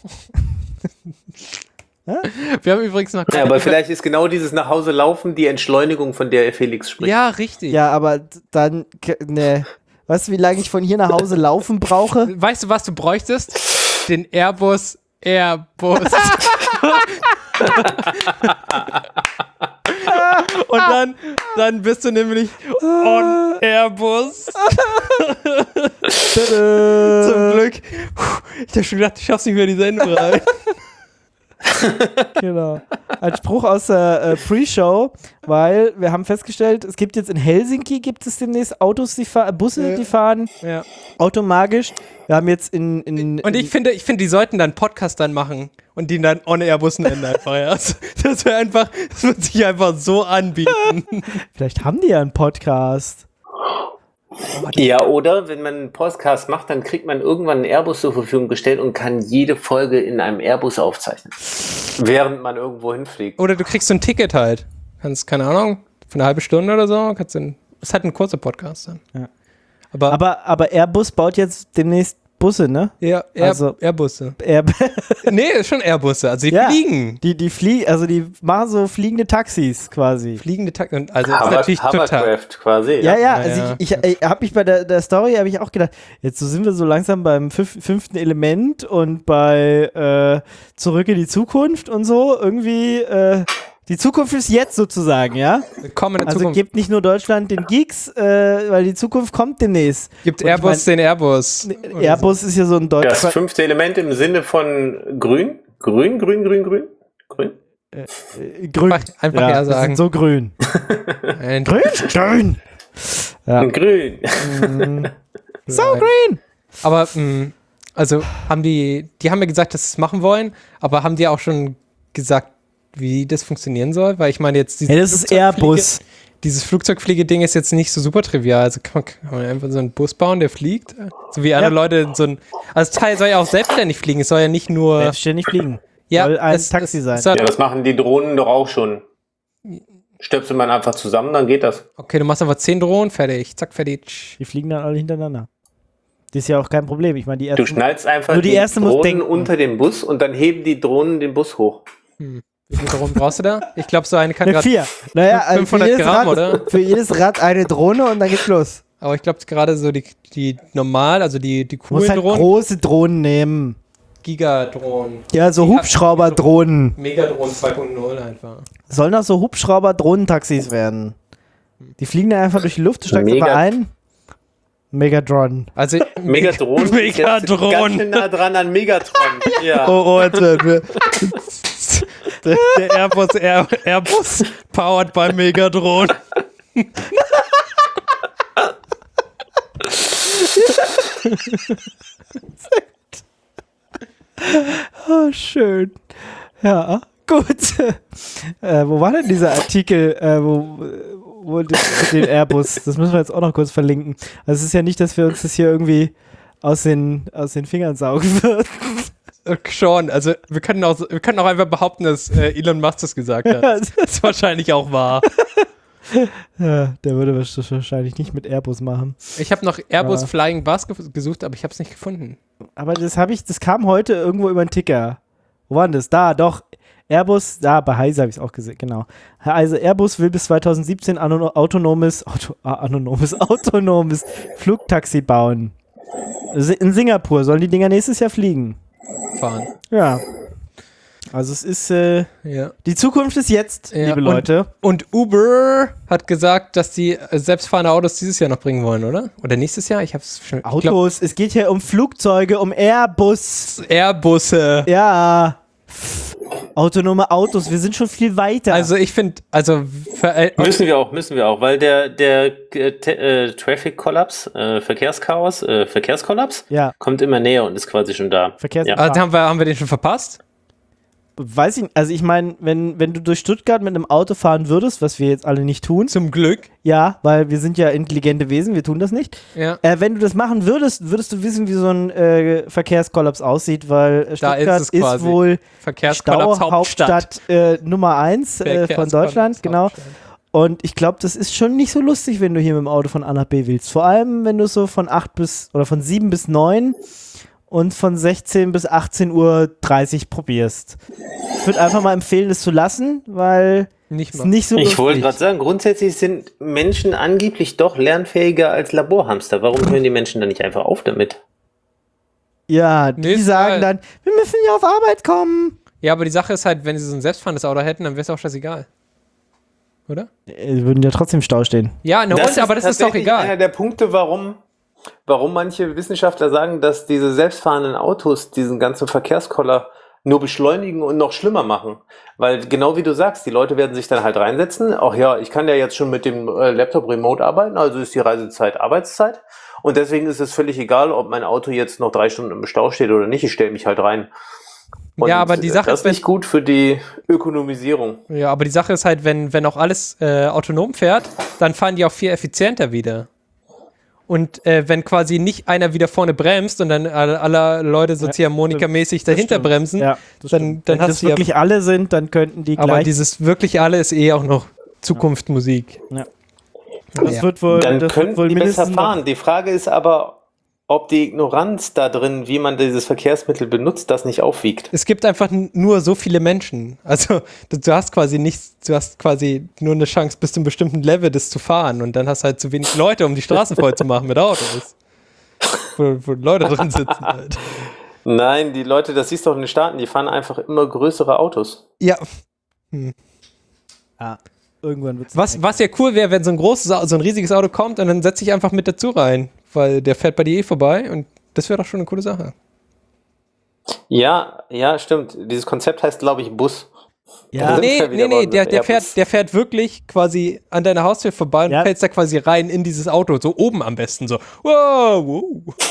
Wir haben übrigens noch... Ja, aber vielleicht ist genau dieses nach Hause laufen die Entschleunigung, von der Felix spricht. Ja, richtig. Ja, aber dann, ne. Weißt du, wie lange ich von hier nach Hause laufen brauche? Weißt du, was du bräuchtest? Den Airbus. Und dann bist du nämlich on Airbus. Zum Glück. Ich hab schon gedacht, du schaffst nicht mehr die Sendung rein. Genau. Ein Spruch aus der Pre-Show, weil wir haben festgestellt, es gibt jetzt in Helsinki demnächst Autos, Busse, die fahren automagisch. Wir haben jetzt und ich finde, die sollten dann Podcast dann machen und die dann On-Air-Bus nennen einfach. Ja. Das wäre einfach, das wird sich einfach so anbieten. Vielleicht haben die ja einen Podcast. Ja, oder wenn man einen Podcast macht, dann kriegt man irgendwann einen Airbus zur Verfügung gestellt und kann jede Folge in einem Airbus aufzeichnen. Während man irgendwo hinfliegt. Oder du kriegst so ein Ticket halt. Kannst, keine Ahnung, für eine halbe Stunde oder so. Ist halt ein kurzer Podcast dann. Ja. Aber Airbus baut jetzt demnächst Busse, ne? Ja, Airbusse. Nee, ist schon Airbusse. Also die fliegen. Die fliegen, also die machen so fliegende Taxis quasi. Fliegende Taxis. Also ist natürlich Hovercraft quasi. Ja. Also ich habe mich bei der Story habe ich auch gedacht, jetzt sind wir so langsam beim 5. Element und bei Zurück in die Zukunft und so. Irgendwie die Zukunft ist jetzt sozusagen, ja? Willkommen in der also Zukunft. Gibt nicht nur Deutschland den Geeks, weil die Zukunft kommt demnächst. Gibt Airbus den Airbus. Airbus ist ja so ein deutsches... Das 5. Element im Sinne von grün? Grün? Grün. Einfach ja sagen. Sind so grün. Grün. Ja. Grün. So green. Aber, also haben die haben ja gesagt, dass sie es machen wollen, aber haben die auch schon gesagt, wie das funktionieren soll? Weil ich meine jetzt... das ist Airbus. Dieses Flugzeugfliege-Ding ist jetzt nicht so super trivial. Also kann man einfach so einen Bus bauen, der fliegt? So wie andere Leute so ein... Also das Teil soll ja auch selbstständig fliegen. Es soll ja nicht nur... Selbstständig fliegen. Ja, soll ein Taxi sein. Ja, das machen die Drohnen doch auch schon. Stöpselt man einfach zusammen, dann geht das. Okay, du machst einfach 10 Drohnen, fertig. Zack, fertig. Die fliegen dann alle hintereinander. Das ist ja auch kein Problem. Ich meine, du schnallst einfach nur die erste Drohnen unter den Bus und dann heben die Drohnen den Bus hoch. Wie viel Drohnen brauchst du da? Ich glaube, so eine kann gerade 4. Naja, 500 Gramm, oder? Für jedes Rad eine Drohne und dann geht's los. Aber ich glaube, gerade so die normal, also die coolen Drohnen. Du musst halt große Drohnen nehmen. Gigadrohnen. Ja, so Hubschrauberdrohnen. Megadrohnen 2.0 einfach. Sollen das so Hubschrauber-Drohnentaxis werden? Die fliegen dann einfach durch die Luft, du steigst einfach ein. Megadron. Also Megadron ist jetzt ganz schön nah dran an Megatron. Ja. Oh, jetzt der Airbus powered by Megadron. Oh, schön. Ja, gut. Wo war denn dieser Artikel, wo mit dem Airbus? Das müssen wir jetzt auch noch kurz verlinken. Also es ist ja nicht, dass wir uns das hier irgendwie aus den Fingern saugen würden. Schon, also wir können auch einfach behaupten, dass Elon Musk das gesagt hat. Das ist wahrscheinlich auch wahr. Ja, der würde das wahrscheinlich nicht mit Airbus machen. Ich habe noch Airbus Flying Bus gesucht, aber ich habe es nicht gefunden. Aber das kam heute irgendwo über den Ticker. Wo war denn das? Da, doch. Airbus, bei Heise habe ich es auch gesehen, genau. Also Airbus will bis 2017 autonomes Flugtaxi bauen. In Singapur sollen die Dinger nächstes Jahr fliegen. Fahren. Ja. Also es ist, die Zukunft ist jetzt, liebe Leute. Und Uber hat gesagt, dass die selbstfahrende Autos dieses Jahr noch bringen wollen, oder? Oder nächstes Jahr? Ich hab's schon. Autos, es geht hier um Flugzeuge, um Airbusse. Ja. Autonome Autos, wir sind schon viel weiter. Also ich finde, müssen wir auch, weil der Traffic-Kollaps, Verkehrskollaps kommt immer näher und ist quasi schon da. Also haben wir den schon verpasst? Weiß ich nicht. Also ich meine, wenn du durch Stuttgart mit einem Auto fahren würdest, was wir jetzt alle nicht tun. Zum Glück. Ja, weil wir sind ja intelligente Wesen, wir tun das nicht. Ja. Wenn du das machen würdest du wissen, wie so ein Verkehrskollaps aussieht, weil Stuttgart ist wohl Stauhauptstadt Nummer 1 von Deutschland, genau. Und ich glaube, das ist schon nicht so lustig, wenn du hier mit dem Auto von A nach B willst. Vor allem, wenn du so von 7 bis 9 und von 16 bis 18:30 Uhr probierst. Ich würde einfach mal empfehlen, das zu lassen, weil es nicht so lustig. Ich wollte gerade sagen, grundsätzlich sind Menschen angeblich doch lernfähiger als Laborhamster. Warum hören die Menschen dann nicht einfach auf damit? Ja, die sagen dann, wir müssen ja auf Arbeit kommen. Ja, aber die Sache ist halt, wenn sie so ein selbstfahrendes Auto hätten, dann wäre es auch scheißegal. Oder? Würden ja trotzdem im Stau stehen. Ja, aber das ist doch egal. Einer der Punkte, warum manche Wissenschaftler sagen, dass diese selbstfahrenden Autos diesen ganzen Verkehrskoller nur beschleunigen und noch schlimmer machen. Weil genau wie du sagst, die Leute werden sich dann halt reinsetzen. Ach ja, ich kann ja jetzt schon mit dem Laptop remote arbeiten, also ist die Reisezeit Arbeitszeit. Und deswegen ist es völlig egal, ob mein Auto jetzt noch 3 Stunden im Stau steht oder nicht. Ich stelle mich halt rein. Und ja, aber die Sache das ist nicht gut für die Ökonomisierung. Ja, aber die Sache ist halt, wenn auch alles autonom fährt, dann fahren die auch viel effizienter wieder. Und wenn quasi nicht einer wieder vorne bremst und dann alle Leute so Ziehharmonika-mäßig dahinter bremsen, dann hast wenn das du wirklich alle sind, dann könnten die aber gleich... dieses wirklich alle ist auch noch Zukunftsmusik. Ja. Das wird wohl, dann das könnten wird wohl die besser mindestens fahren. Die Frage ist aber, ob die Ignoranz da drin, wie man dieses Verkehrsmittel benutzt, das nicht aufwiegt. Es gibt einfach nur so viele Menschen. Also du hast quasi nur eine Chance, bis zu einem bestimmten Level das zu fahren und dann hast du halt zu wenig Leute, um die Straßen voll zu machen mit Autos. Wo Leute drin sitzen halt. Nein, die Leute, das siehst du auch in den Staaten, die fahren einfach immer größere Autos. Ja. irgendwann wird's was ja cool wäre, wenn so ein riesiges Auto kommt und dann setze ich einfach mit dazu rein, weil der fährt bei dir vorbei und das wäre doch schon eine coole Sache. Ja, stimmt. Dieses Konzept heißt, glaube ich, Bus. Ja. Nee, der fährt wirklich quasi an deiner Haustür vorbei und fällst da quasi rein in dieses Auto, so oben am besten, so wow.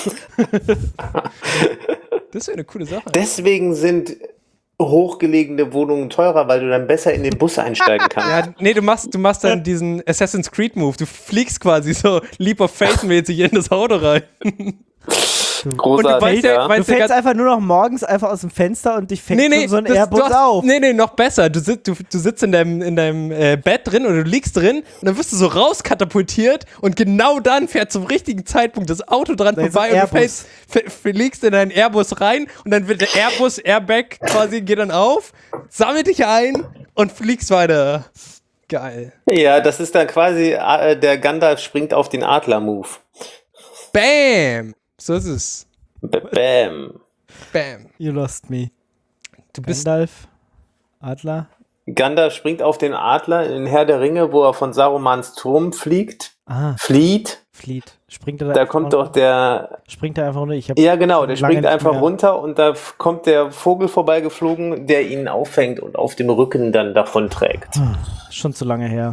Das wäre eine coole Sache. Deswegen sind hochgelegene Wohnungen teurer, weil du dann besser in den Bus einsteigen kannst. Ja, nee, du machst dann diesen Assassin's Creed Move. Du fliegst quasi so Leap of Faith mäßig in das Auto rein. Großartig, du fällst einfach nur noch morgens einfach aus dem Fenster und dich fängt schon so ein Airbus auf. Nee, noch besser. Du sitzt in deinem Bett drin oder du liegst drin und dann wirst du so rauskatapultiert und genau dann fährt zum richtigen Zeitpunkt das Auto dran vorbei und du fliegst in deinen Airbus rein und dann wird der Airbus-Airbag quasi, geht dann auf, sammelt dich ein und fliegst weiter. Geil. Ja, das ist dann quasi der Gandalf springt auf den Adler-Move. Bam! So ist es. Bam. You lost me. Du bist Gandalf, Adler. Gandalf springt auf den Adler in Herr der Ringe, wo er von Sarumans Turm flieht. Springt er da kommt doch der... Springt er einfach runter? Ja, genau, der springt einfach runter und da kommt der Vogel vorbeigeflogen, der ihn auffängt und auf dem Rücken dann davon trägt. Schon zu lange her.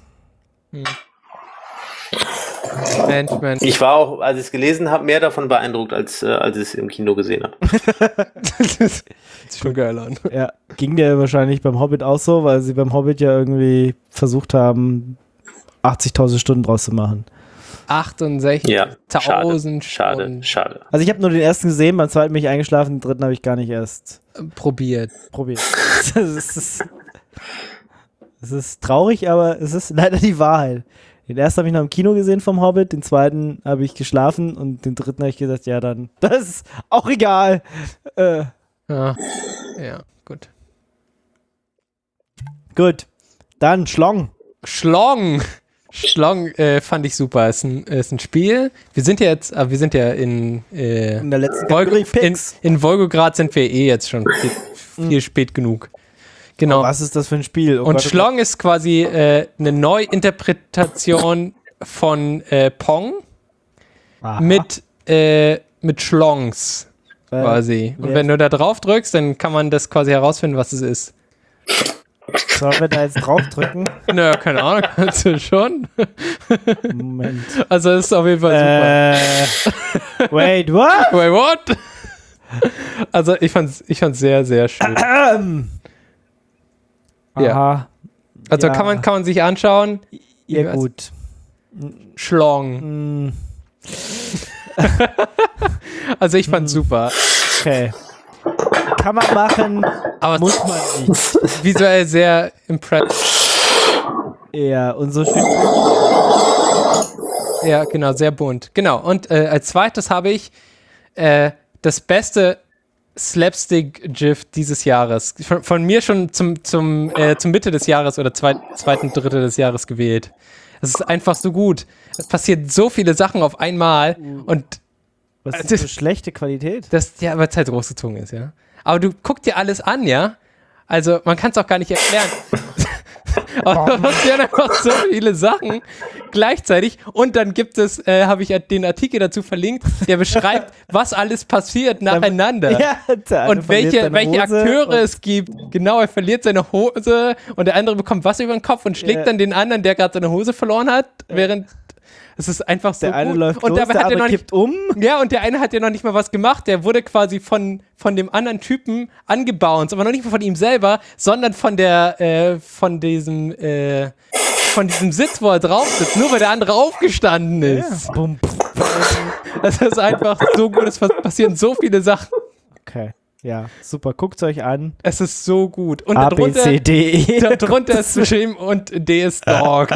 Mensch. Ich war auch, als ich es gelesen habe, mehr davon beeindruckt, als ich es im Kino gesehen habe. Das ist schon geil an. Ja, ging der wahrscheinlich beim Hobbit auch so, weil sie beim Hobbit ja irgendwie versucht haben, 80.000 Stunden draus zu machen. 68.000 Stunden. Schade. Also ich habe nur den ersten gesehen, beim zweiten bin ich eingeschlafen, den dritten habe ich gar nicht erst probiert. Es ist traurig, aber es ist leider die Wahrheit. Den ersten habe ich noch im Kino gesehen vom Hobbit, den zweiten habe ich geschlafen und den dritten habe ich gesagt, ja dann, das ist auch egal. Ja, gut. Gut. Dann Schlong. Schlong fand ich super. Ist ein Spiel. Wir sind ja in der letzten Kategorie in Volgograd sind wir jetzt schon viel spät genug. Genau. Oh, was ist das für ein Spiel? Oh und Gott, Schlong ist quasi eine Neuinterpretation von Pong mit Schlongs quasi. Und wenn du da drauf drückst, dann kann man das quasi herausfinden, was es ist. Sollen wir da jetzt draufdrücken? Naja, keine Ahnung, kannst du schon. Moment. Also es ist auf jeden Fall super. Wait, what? Wait, what? Also ich fand's sehr, sehr schön. Ja. Aha. Also ja. kann man sich anschauen. Ja, gut. Schlong. Also ich fand's super. Okay. Kann man machen, aber muss man nicht. Visuell sehr impressive. Ja, und so schön. Ja, genau, sehr bunt. Genau, und als zweites habe ich das beste Slapstick-GIF dieses Jahres. Von mir schon zum Mitte des Jahres oder zweiten Drittel des Jahres gewählt. Es ist einfach so gut. Es passiert so viele Sachen auf einmal und was ist das für schlechte Qualität? Ja, weil es halt großgezogen ist, ja. Aber du guckst dir alles an, ja? Also, man kann es auch gar nicht erklären. Aber da passieren einfach so viele Sachen gleichzeitig. Und dann gibt es, habe ich den Artikel dazu verlinkt, der beschreibt, was alles passiert nacheinander. Ja, und welche Akteure es gibt. Genau, er verliert seine Hose und der andere bekommt Wasser über den Kopf und schlägt dann den anderen, der gerade seine Hose verloren hat, während... Es ist einfach so der eine gut. läuft und los, der andere kippt um. Ja, und der eine hat ja noch nicht mal was gemacht. Der wurde quasi von dem anderen Typen angebounced, aber noch nicht mal von ihm selber, sondern von diesem Sitz, wo er drauf sitzt, nur weil der andere aufgestanden ist. Ja. Das ist einfach so gut, es passieren so viele Sachen. Okay, ja, super, guckt es euch an. Es ist so gut. Und A, B, C, D, E. darunter ist Stream und D ist Dog.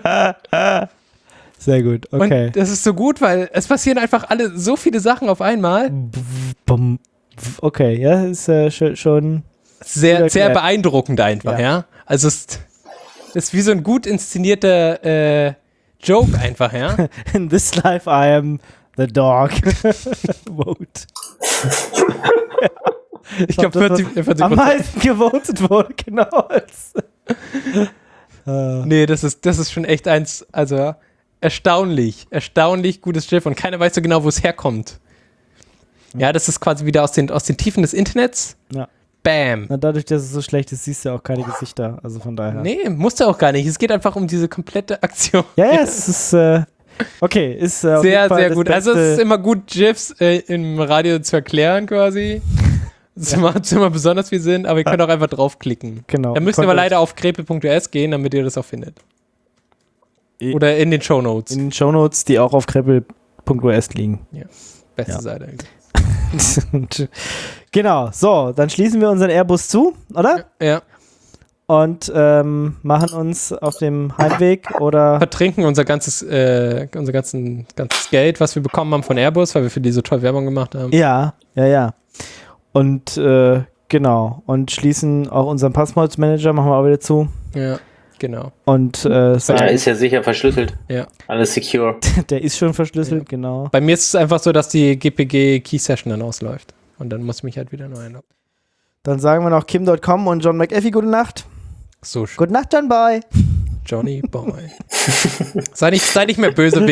Sehr gut, okay. Und das ist so gut, weil es passieren einfach so viele Sachen auf einmal. Okay, ja, ist schon sehr, sehr beeindruckend einfach, ja. Also es ist wie so ein gut inszenierter Joke einfach, ja. In this life I am the dog. Vote. Ich glaube 40%. Am meisten gewotet wurde, genau. Nee, das ist schon echt also erstaunlich gutes Schiff und keiner weiß so genau, wo es herkommt. Ja, das ist quasi wieder aus den Tiefen des Internets. Ja. Bam. Na, dadurch, dass es so schlecht ist, siehst du ja auch keine Gesichter, also von daher. Nee, musst du auch gar nicht. Es geht einfach um diese komplette Aktion. Ja, es ist, okay, ist sehr, sehr gut. Also es ist immer gut, GIFs im Radio zu erklären quasi. Das macht immer besonders viel Sinn, aber ihr könnt auch einfach draufklicken. Genau. Da müsst ihr aber leider auf krepe.us gehen, damit ihr das auch findet. Oder in den Shownotes. In den Shownotes, die auch auf krepe.us liegen. Ja, beste Seite. Genau, so, dann schließen wir unseren Airbus zu, oder? Ja. Und machen uns auf dem Heimweg oder... Vertrinken unser ganzes Geld, was wir bekommen haben von Airbus, weil wir für die so toll Werbung gemacht haben. Ja. Und genau, und schließen auch unseren Passwortmanager, machen wir auch wieder zu. Ja. Genau. Und der ist ja sicher verschlüsselt. Ja. Alles secure. Der ist schon verschlüsselt, genau. Bei mir ist es einfach so, dass die GPG Key Session dann ausläuft. Und dann muss ich mich halt wieder neu einloggen. Dann sagen wir noch Kim.com und John McAfee gute Nacht. So schön. Gute Nacht, John Boy. Johnny Boy. sei nicht mehr böse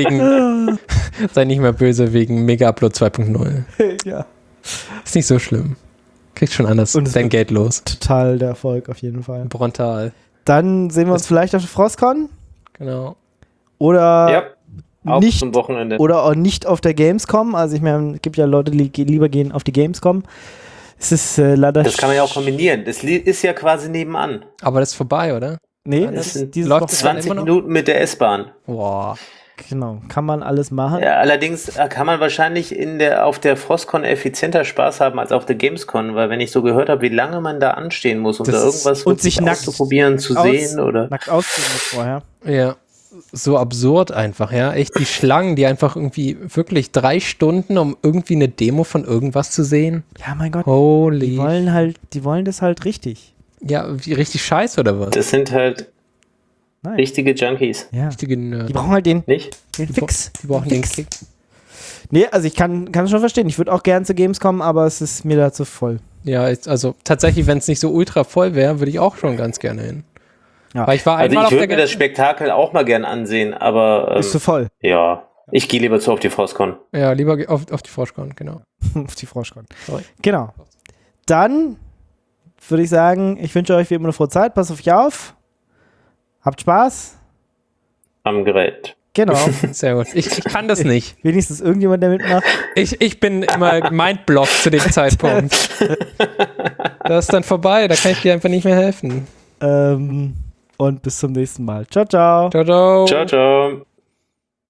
wegen Mega Upload 2.0. Ja. Ist nicht so schlimm. Kriegst schon anders dein Geld los. Total der Erfolg auf jeden Fall. Brontal. Dann sehen wir uns vielleicht auf der Frostcon. Genau. Oder auch nicht zum Wochenende. Oder auch nicht auf der Gamescom. Also ich meine, es gibt ja Leute, die lieber gehen auf die Gamescom. Es ist leider... Das kann man ja auch kombinieren. Das ist ja quasi nebenan. Aber das ist vorbei, oder? Nee, das läuft 20 Minuten mit der S-Bahn. Boah. Genau, kann man alles machen. Ja, allerdings kann man wahrscheinlich auf der Frostcon effizienter Spaß haben als auf der Gamescon, weil wenn ich so gehört habe, wie lange man da anstehen muss, um da irgendwas und sich nackt auszuprobieren, zu sehen oder nackt ausziehen muss vorher. Ja, so absurd einfach, ja. Echt die Schlangen, die einfach irgendwie wirklich 3 Stunden, um irgendwie eine Demo von irgendwas zu sehen. Ja, mein Gott. Holy. Die wollen das halt richtig. Ja, wie richtig scheiße oder was? Das sind halt Nein. richtige Junkies. Ja. Richtige Die Nerds. brauchen halt den Nicht? Fix. Die brauchen den Kick. Nee, also ich kann es schon verstehen. Ich würde auch gern zu Gamescom, aber es ist mir da zu voll. Ja, also tatsächlich, wenn es nicht so ultra voll wäre, würde ich auch schon ganz gerne hin. Ja. Weil ich war Also einmal ich auf würde der mir das Spektakel auch mal gern ansehen, aber Ist zu voll. ja, ich gehe lieber auf die Frostcon. Ja, lieber auf die Froschcon, genau. Auf die Froschkon. Sorry. Genau. Dann würde ich sagen, ich wünsche euch wie immer eine frohe Zeit. Passt auf euch auf. Habt Spaß. Am Gerät. Genau. Sehr gut. Ich kann das nicht. Wenigstens irgendjemand, der mitmacht. Ich bin immer mindblocked zu dem Zeitpunkt. Das ist dann vorbei, da kann ich dir einfach nicht mehr helfen. Und bis zum nächsten Mal. Ciao, ciao. Ciao, ciao. Ciao, ciao.